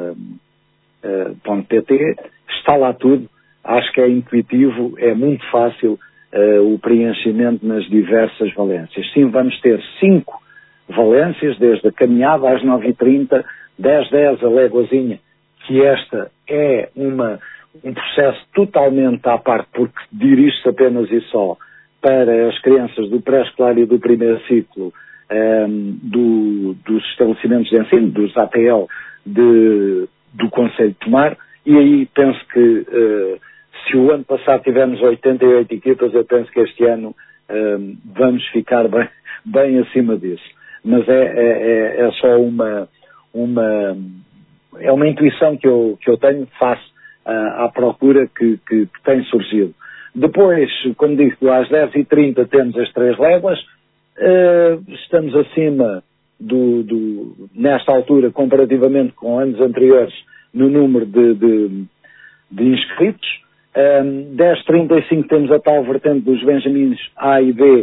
ponto pt. Está lá tudo. Acho que é intuitivo, é muito fácil uh, o preenchimento nas diversas valências. Sim, vamos ter cinco valências, desde a caminhada às nove e trinta, dez dez a léguazinha, que esta é uma... um processo totalmente à parte, porque dirige-se apenas e só para as crianças do pré-escolar e do primeiro ciclo um, do, dos estabelecimentos de ensino, dos A P L de, do Conselho de Tomar, e aí penso que uh, se o ano passado tivemos oitenta e oito equipas, eu penso que este ano um, vamos ficar bem, bem acima disso. Mas é, é, é só uma, uma, é uma intuição que eu, que eu tenho face à procura que, que, que tem surgido. Depois, como digo, às dez e trinta temos as três léguas, uh, estamos acima do, do, nesta altura, comparativamente com anos anteriores, no número de, de, de inscritos. Um, dez e trinta e cinco temos a tal vertente dos Benjamins A e B,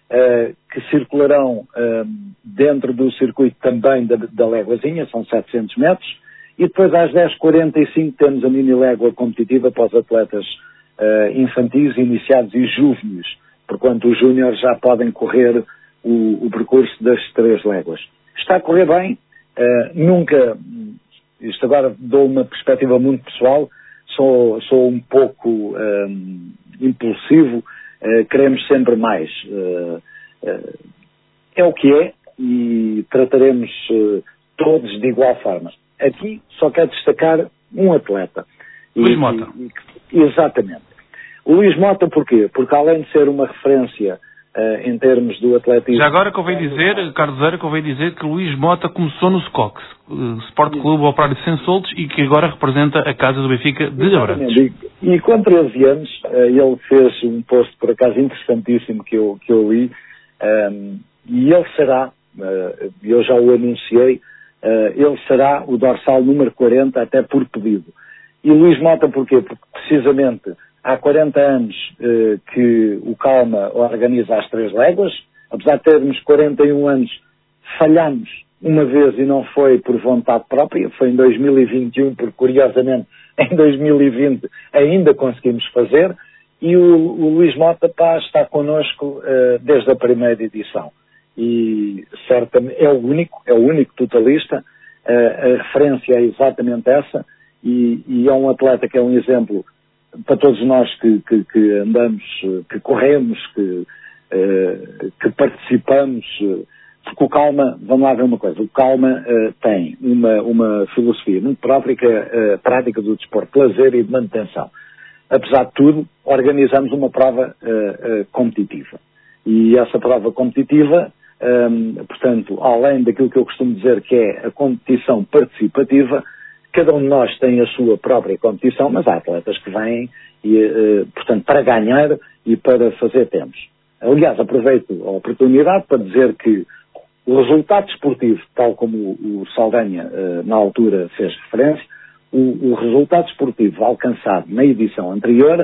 uh, que circularão uh, dentro do circuito também da, da léguazinha, são setecentos metros, e depois às dez e quarenta e cinco temos a mini légua competitiva para os atletas uh, infantis, iniciados e júvenes, porquanto os júniores já podem correr o, o percurso das três léguas. Está a correr bem, uh, nunca, isto agora dou uma perspectiva muito pessoal, sou, sou um pouco um, impulsivo, uh, queremos sempre mais. Uh, uh, é o que é e trataremos uh, todos de igual forma. Aqui só quero destacar um atleta. Luís Mota. E, e, exatamente. O Luís Mota porquê? Porque além de ser uma referência uh, em termos do atletismo... Já agora convém dizer, Carlos Eira, convém dizer que Luís Mota começou no S C O C, uh, Sport Clube Operário de Sensoltes, e que agora representa a Casa do Benfica de Abrantes. E, e com treze anos, uh, ele fez um post, por acaso, interessantíssimo que eu, que eu li, um, e ele será, uh, eu já o anunciei, Uh, ele será o dorsal número quarenta, até por pedido. E Luís Mota porquê? Porque precisamente há quarenta anos uh, que o Calma organiza as três léguas, apesar de termos quarenta e um anos, falhamos uma vez e não foi por vontade própria, foi em dois mil e vinte e um, porque curiosamente em dois mil e vinte ainda conseguimos fazer, e o, o Luís Mota pá, está connosco uh, desde a primeira edição. E certamente é o único, é o único totalista, uh, a referência é exatamente essa, e, e é um atleta que é um exemplo para todos nós que, que, que andamos, que corremos, que, uh, que participamos, uh, porque o Calma, vamos lá ver uma coisa, o Calma uh, tem uma, uma filosofia muito própria, uh, prática do desporto de lazer e de manutenção. Apesar de tudo, organizamos uma prova uh, uh, competitiva. E essa prova competitiva, Um, portanto, além daquilo que eu costumo dizer que é a competição participativa, cada um de nós tem a sua própria competição, mas há atletas que vêm, e, uh, portanto, para ganhar e para fazer tempos. Aliás, aproveito a oportunidade para dizer que o resultado desportivo, tal como o, o Saldanha uh, na altura fez referência, o, o resultado desportivo alcançado na edição anterior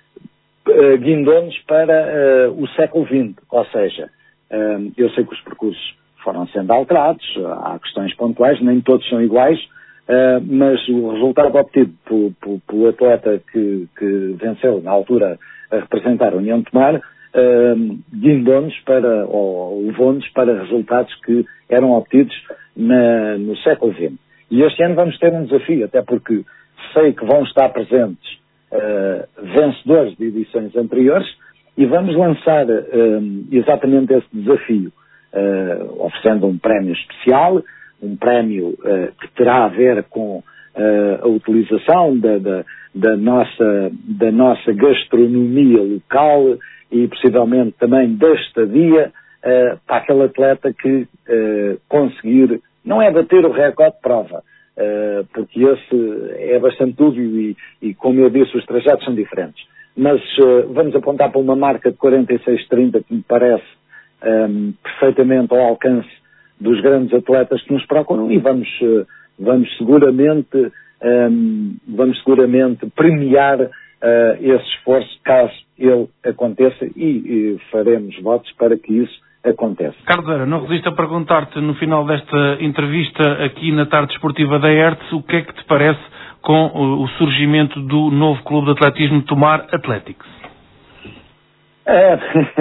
uh, guindou-nos para uh, o século vinte, ou seja, Uh, eu sei que os percursos foram sendo alterados, há questões pontuais, nem todos são iguais, uh, mas o resultado obtido pelo, pelo, pelo atleta que, que venceu na altura a representar a União de Tomar, uh, guindou-nos para, ou levou-nos para resultados que eram obtidos na, no século vinte. E este ano vamos ter um desafio, até porque sei que vão estar presentes uh, vencedores de edições anteriores, e vamos lançar uh, exatamente esse desafio, uh, oferecendo um prémio especial, um prémio uh, que terá a ver com uh, a utilização da, da, da, nossa, da nossa gastronomia local e possivelmente também da estadia uh, para aquele atleta que uh, conseguir, não é bater o recorde de prova, uh, porque esse é bastante dúbio e, e, como eu disse, os trajetos são diferentes. Mas uh, vamos apontar para uma marca de quarenta e seis trinta que me parece um, perfeitamente ao alcance dos grandes atletas que nos procuram, e vamos, uh, vamos, seguramente, um, vamos seguramente premiar uh, esse esforço caso ele aconteça, e, e faremos votos para que isso aconteça. Carlos Eira, não resisto a perguntar-te no final desta entrevista aqui na Tarde Desportiva da Hertz, o que é que te parece com o surgimento do novo clube de atletismo Tomar Athletics? É,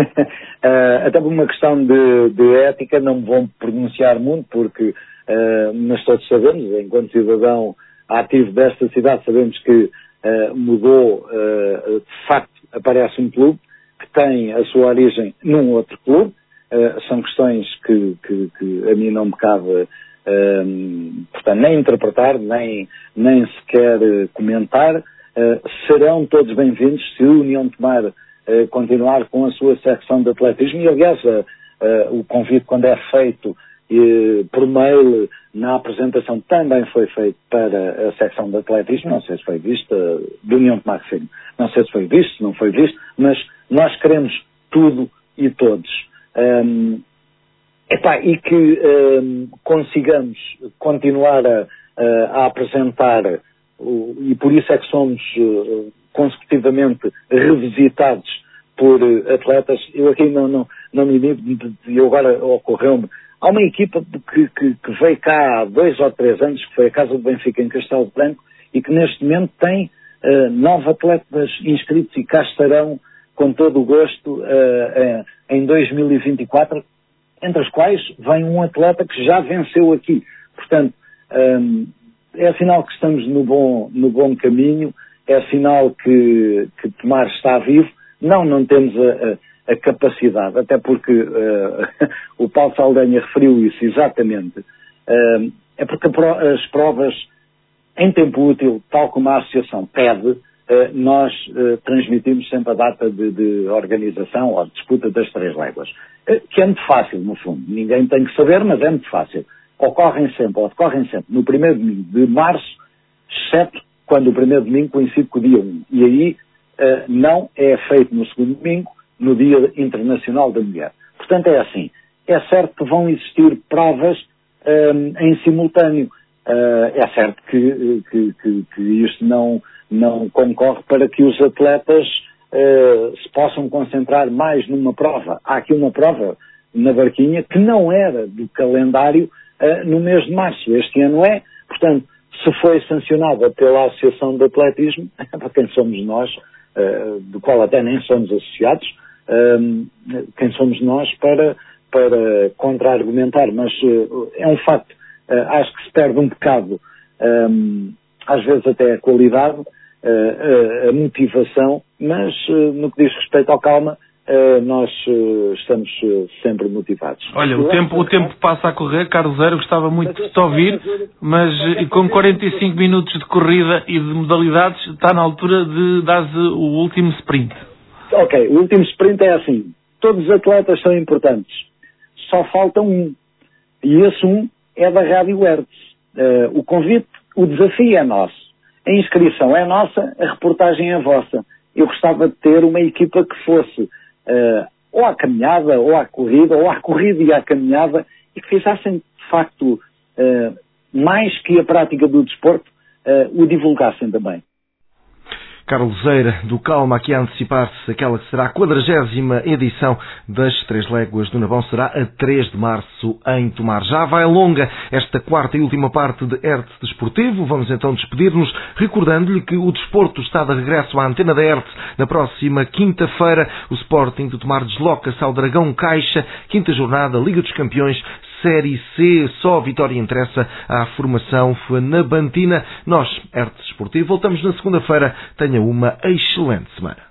até por uma questão de, de ética não me vou pronunciar muito, porque uh, nós todos sabemos, enquanto cidadão ativo desta cidade, sabemos que uh, mudou, uh, de facto aparece um clube que tem a sua origem num outro clube. Uh, são questões que, que, que a mim não me cabe Um, portanto, nem interpretar, nem, nem sequer uh, comentar. Uh, serão todos bem-vindos se a União de Tomar uh, continuar com a sua secção de atletismo, e aliás uh, uh, o convite, quando é feito uh, por mail na apresentação, também foi feito para a secção de atletismo. Não sei se foi visto, uh, da União de Tomar, sim. Não sei se foi visto, se não foi visto, mas nós queremos tudo e todos. Um, Epá, e que um, consigamos continuar a, a, a apresentar, uh, e por isso é que somos uh, consecutivamente revisitados por uh, atletas. Eu aqui não, não, não me lembro, e agora ocorreu-me, há uma equipa que, que, que veio cá há dois ou três anos, que foi a Casa do Benfica em Castelo Branco, e que neste momento tem uh, nove atletas inscritos e cá estarão com todo o gosto uh, uh, em dois mil e vinte e quatro, entre os quais vem um atleta que já venceu aqui. Portanto, um, é sinal que estamos no bom, no bom caminho, é sinal que, que Tomar está vivo. Não, não temos a, a, a capacidade, até porque uh, o Paulo Saldanha referiu isso exatamente. Uh, é porque as provas em tempo útil, tal como a Associação pede, uh, nós uh, transmitimos sempre a data de, de organização ou de disputa das três léguas. Uh, que é muito fácil, no fundo. Ninguém tem que saber, mas é muito fácil. Ocorrem sempre, ou decorrem sempre, no primeiro domingo de março, exceto quando o primeiro domingo coincide com o dia um. E aí uh, não é feito no segundo domingo, no Dia Internacional da Mulher. Portanto, é assim. É certo que vão existir provas uh, em simultâneo. Uh, é certo que, que, que, que isto não, não concorre para que os atletas uh, se possam concentrar mais numa prova. Há aqui uma prova na Barquinha que não era do calendário uh, no mês de março. Este ano é. Portanto, se foi sancionada pela Associação de Atletismo, para quem somos nós, uh, do qual até nem somos associados, uh, quem somos nós para, para contra-argumentar. Mas uh, é um facto. Uh, acho que se perde um bocado, um, às vezes até a qualidade, uh, uh, a motivação, mas uh, no que diz respeito ao calma, uh, nós uh, estamos uh, sempre motivados. Olha, o tempo, o tempo passa a correr, Carlos Zero, gostava muito de te ouvir, mas e com quarenta e cinco minutos de corrida e de modalidades, está na altura de dar o último sprint. Ok, o último sprint é assim, todos os atletas são importantes, só falta um, e esse um é da Rádio Hertz. Uh, o convite, o desafio é nosso. A inscrição é nossa, a reportagem é vossa. Eu gostava de ter uma equipa que fosse uh, ou à caminhada, ou à corrida, ou à corrida e à caminhada, e que fizessem, de facto, uh, mais que a prática do desporto, uh, o divulgassem também. Carlos Zeira, do Calma, aqui a antecipar-se aquela que será a quadragésima edição das Três Léguas do Nabão, será a três de março em Tomar. Já vai longa esta quarta e última parte de Hertz Desportivo. Vamos então despedir-nos, recordando-lhe que o desporto está de regresso à antena da Hertz na próxima quinta-feira. O Sporting de Tomar desloca-se ao Dragão Caixa, quinta jornada, Liga dos Campeões, Série C, só a vitória interessa à formação Fenabantina. Nós, Hertz Desportivo, voltamos na segunda-feira. Tenha uma excelente semana.